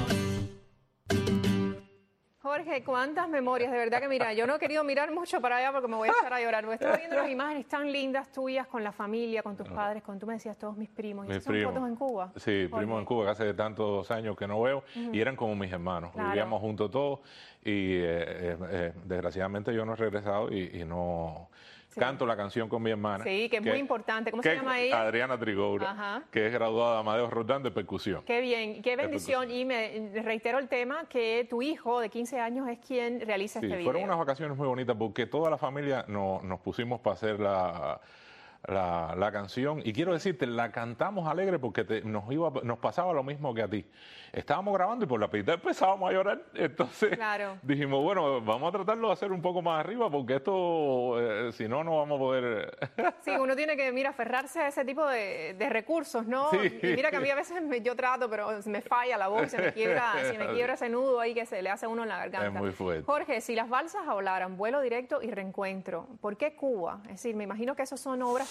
Jorge, cuántas memorias, de verdad que mira, yo no he querido mirar mucho para allá porque me voy a echar a llorar. Porque estaba viendo las imágenes tan lindas tuyas con la familia, con tus padres, con tú me decías todos mis primos. ¿Y son fotos en Cuba? Sí, Jorge. Primos en Cuba, que hace tantos años que no veo, y eran como mis hermanos. Claro. Vivíamos juntos todos y desgraciadamente yo no he regresado y no... Sí. Canto la canción con mi hermana. Sí, que es muy importante. ¿Cómo se llama ella? Adriana Trigoura, que es graduada de Amadeo Roldán de percusión. Qué bien, qué bendición. Y me reitero el tema que tu hijo de 15 años es quien realiza este video. Fueron unas vacaciones muy bonitas porque toda la familia nos pusimos para hacer la canción. Y quiero decirte, la cantamos alegre porque nos pasaba lo mismo que a ti. Estábamos grabando y por la pista empezábamos a llorar. Entonces dijimos, bueno, vamos a tratarlo de hacer un poco más arriba porque esto, si no, no vamos a poder... Sí, uno tiene que, mira, aferrarse a ese tipo de recursos, ¿no? Sí. Y mira que a mí a veces yo trato, pero me falla la voz, se me quiebra ese nudo ahí que se le hace a uno en la garganta. Es muy fuerte. Jorge, si las balsas hablaran, vuelo directo y reencuentro, ¿por qué Cuba? Es decir, me imagino que esas son obras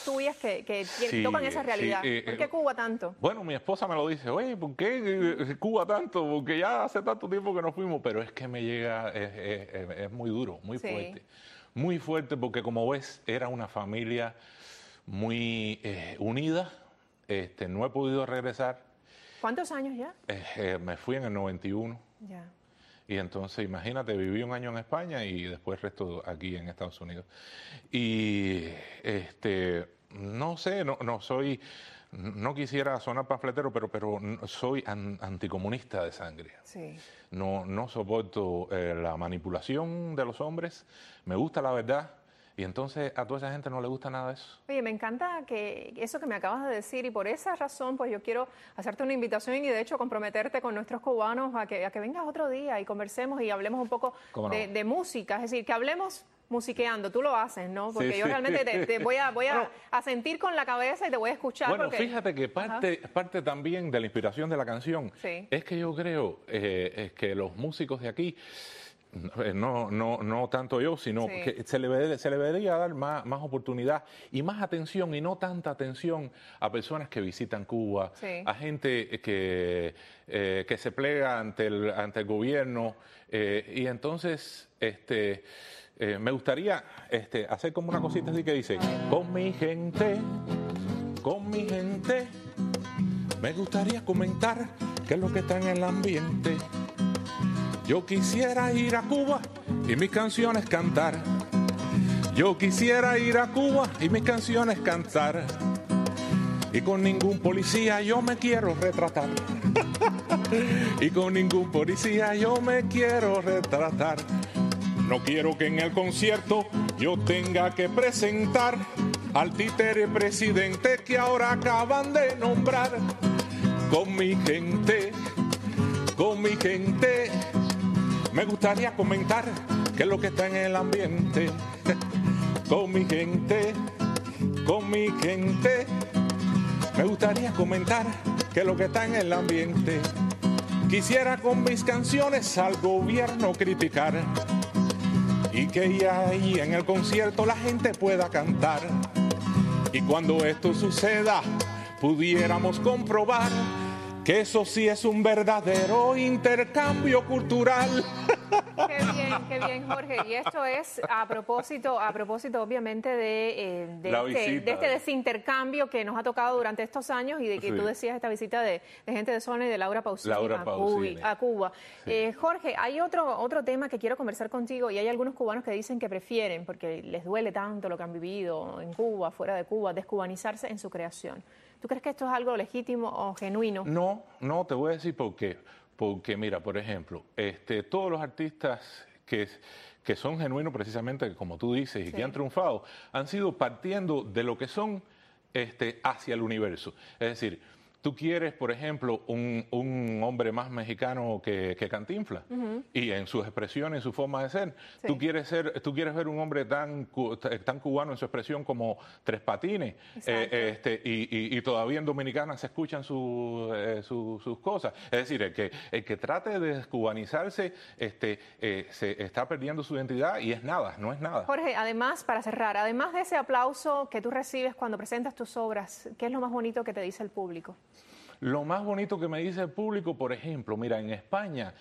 amigas tuyas que tocan esa realidad. ¿Por qué Cuba tanto? Bueno, mi esposa me lo dice, oye, ¿por qué Cuba tanto? Porque ya hace tanto tiempo que nos fuimos, pero es que me llega, es muy duro, muy fuerte. Muy fuerte porque, como ves, era una familia muy unida. No he podido regresar. ¿Cuántos años ya? Me fui en el 91. Ya. Y entonces, imagínate, viví un año en España y después el resto aquí en Estados Unidos. Y no sé, no soy, no quisiera sonar panfletero, pero soy anticomunista de sangre. Sí. No soporto la manipulación de los hombres, me gusta la verdad. Y entonces a toda esa gente no le gusta nada de eso. Oye, me encanta que eso que me acabas de decir, y por esa razón pues yo quiero hacerte una invitación y de hecho comprometerte con nuestros cubanos a que vengas otro día y conversemos y hablemos un poco de música, es decir, que hablemos musiqueando, tú lo haces, ¿no? Porque yo realmente te voy a sentir con la cabeza y te voy a escuchar. Bueno, fíjate que parte también de la inspiración de la canción es que yo creo es que los músicos de aquí, no tanto yo, sino que se le debería dar más oportunidad y más atención, y no tanta atención a personas que visitan Cuba, a gente que se plega ante el gobierno, y entonces me gustaría hacer como una cosita así que dice: con mi gente, me gustaría comentar qué es lo que está en el ambiente. Yo quisiera ir a Cuba y mis canciones cantar. Yo quisiera ir a Cuba y mis canciones cantar. Y con ningún policía yo me quiero retratar. Y con ningún policía yo me quiero retratar. No quiero que en el concierto yo tenga que presentar al títere presidente que ahora acaban de nombrar. Con mi gente, me gustaría comentar qué es lo que está en el ambiente. Con mi gente, me gustaría comentar qué es lo que está en el ambiente. Quisiera con mis canciones al gobierno criticar y que ya ahí en el concierto la gente pueda cantar. Y cuando esto suceda, pudiéramos comprobar que eso sí es un verdadero intercambio cultural. Qué bien, Jorge. Y esto es a propósito obviamente de este desintercambio que nos ha tocado durante estos años y de que tú decías esta visita de gente de zona y de Laura Pausini a Cuba. Sí. Jorge, hay otro tema que quiero conversar contigo, y hay algunos cubanos que dicen que prefieren, porque les duele tanto lo que han vivido en Cuba, fuera de Cuba, descubanizarse en su creación. ¿Tú crees que esto es algo legítimo o genuino? No, te voy a decir por qué. Porque mira, por ejemplo, todos los artistas que son genuinos precisamente, como tú dices, y que han triunfado, han sido partiendo de lo que son hacia el universo. Es decir, tú quieres, por ejemplo, un hombre más mexicano que Cantinflas, y en sus expresiones, en su forma de ser. Sí. Tú quieres ver un hombre tan cubano en su expresión como Tres Patines, y todavía en Dominicana se escuchan sus cosas. Es decir, el que trate de descubanizarse se está perdiendo su identidad, y no es nada. Jorge, además, para cerrar, además de ese aplauso que tú recibes cuando presentas tus obras, ¿qué es lo más bonito que te dice el público? Lo más bonito que me dice el público, por ejemplo, mira, en España,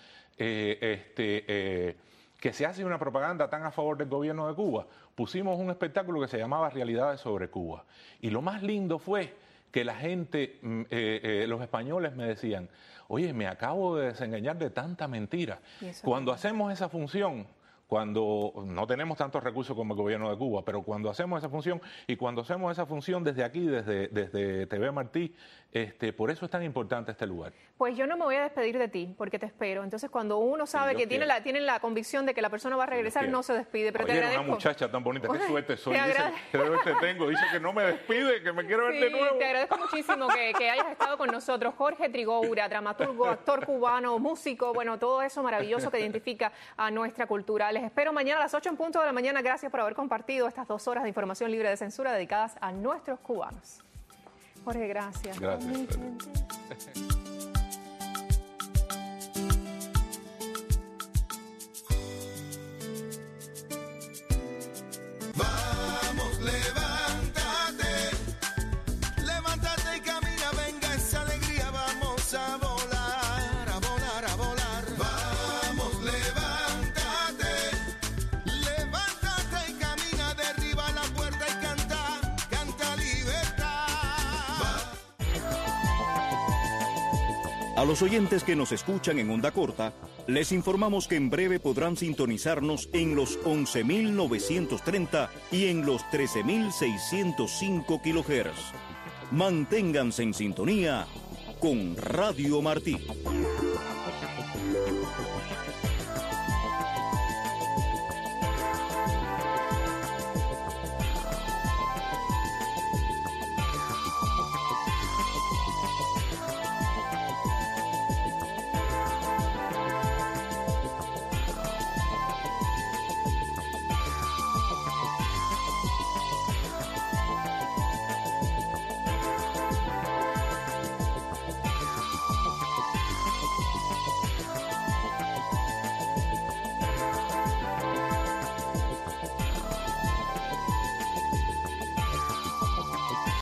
que se hace una propaganda tan a favor del gobierno de Cuba, pusimos un espectáculo que se llamaba Realidades sobre Cuba. Y lo más lindo fue que la gente, los españoles me decían: oye, me acabo de desengañar de tanta mentira. Cuando hacemos esa función, cuando no tenemos tantos recursos como el gobierno de Cuba, pero cuando hacemos esa función, desde aquí, desde TV Martí, por eso es tan importante este lugar. Pues yo no me voy a despedir de ti, porque te espero. Entonces, cuando uno sabe que tiene la convicción de que la persona va a regresar, no se despide. Pero oye, te agradezco. Una muchacha tan bonita, qué suerte soy. Dice que no me despide, que me quiero ver de nuevo. Te agradezco muchísimo que hayas estado con nosotros. Jorge Trigoura, dramaturgo, actor cubano, músico, bueno, todo eso maravilloso que identifica a nuestra cultura. Les espero mañana a las 8 en punto de la mañana. Gracias por haber compartido estas 2 horas de información libre de censura dedicadas a nuestros cubanos. Jorge, gracias. Gracias. Vamos, levántate. A los oyentes que nos escuchan en onda corta, les informamos que en breve podrán sintonizarnos en los 11.930 y en los 13.605 kHz. Manténganse en sintonía con Radio Martí.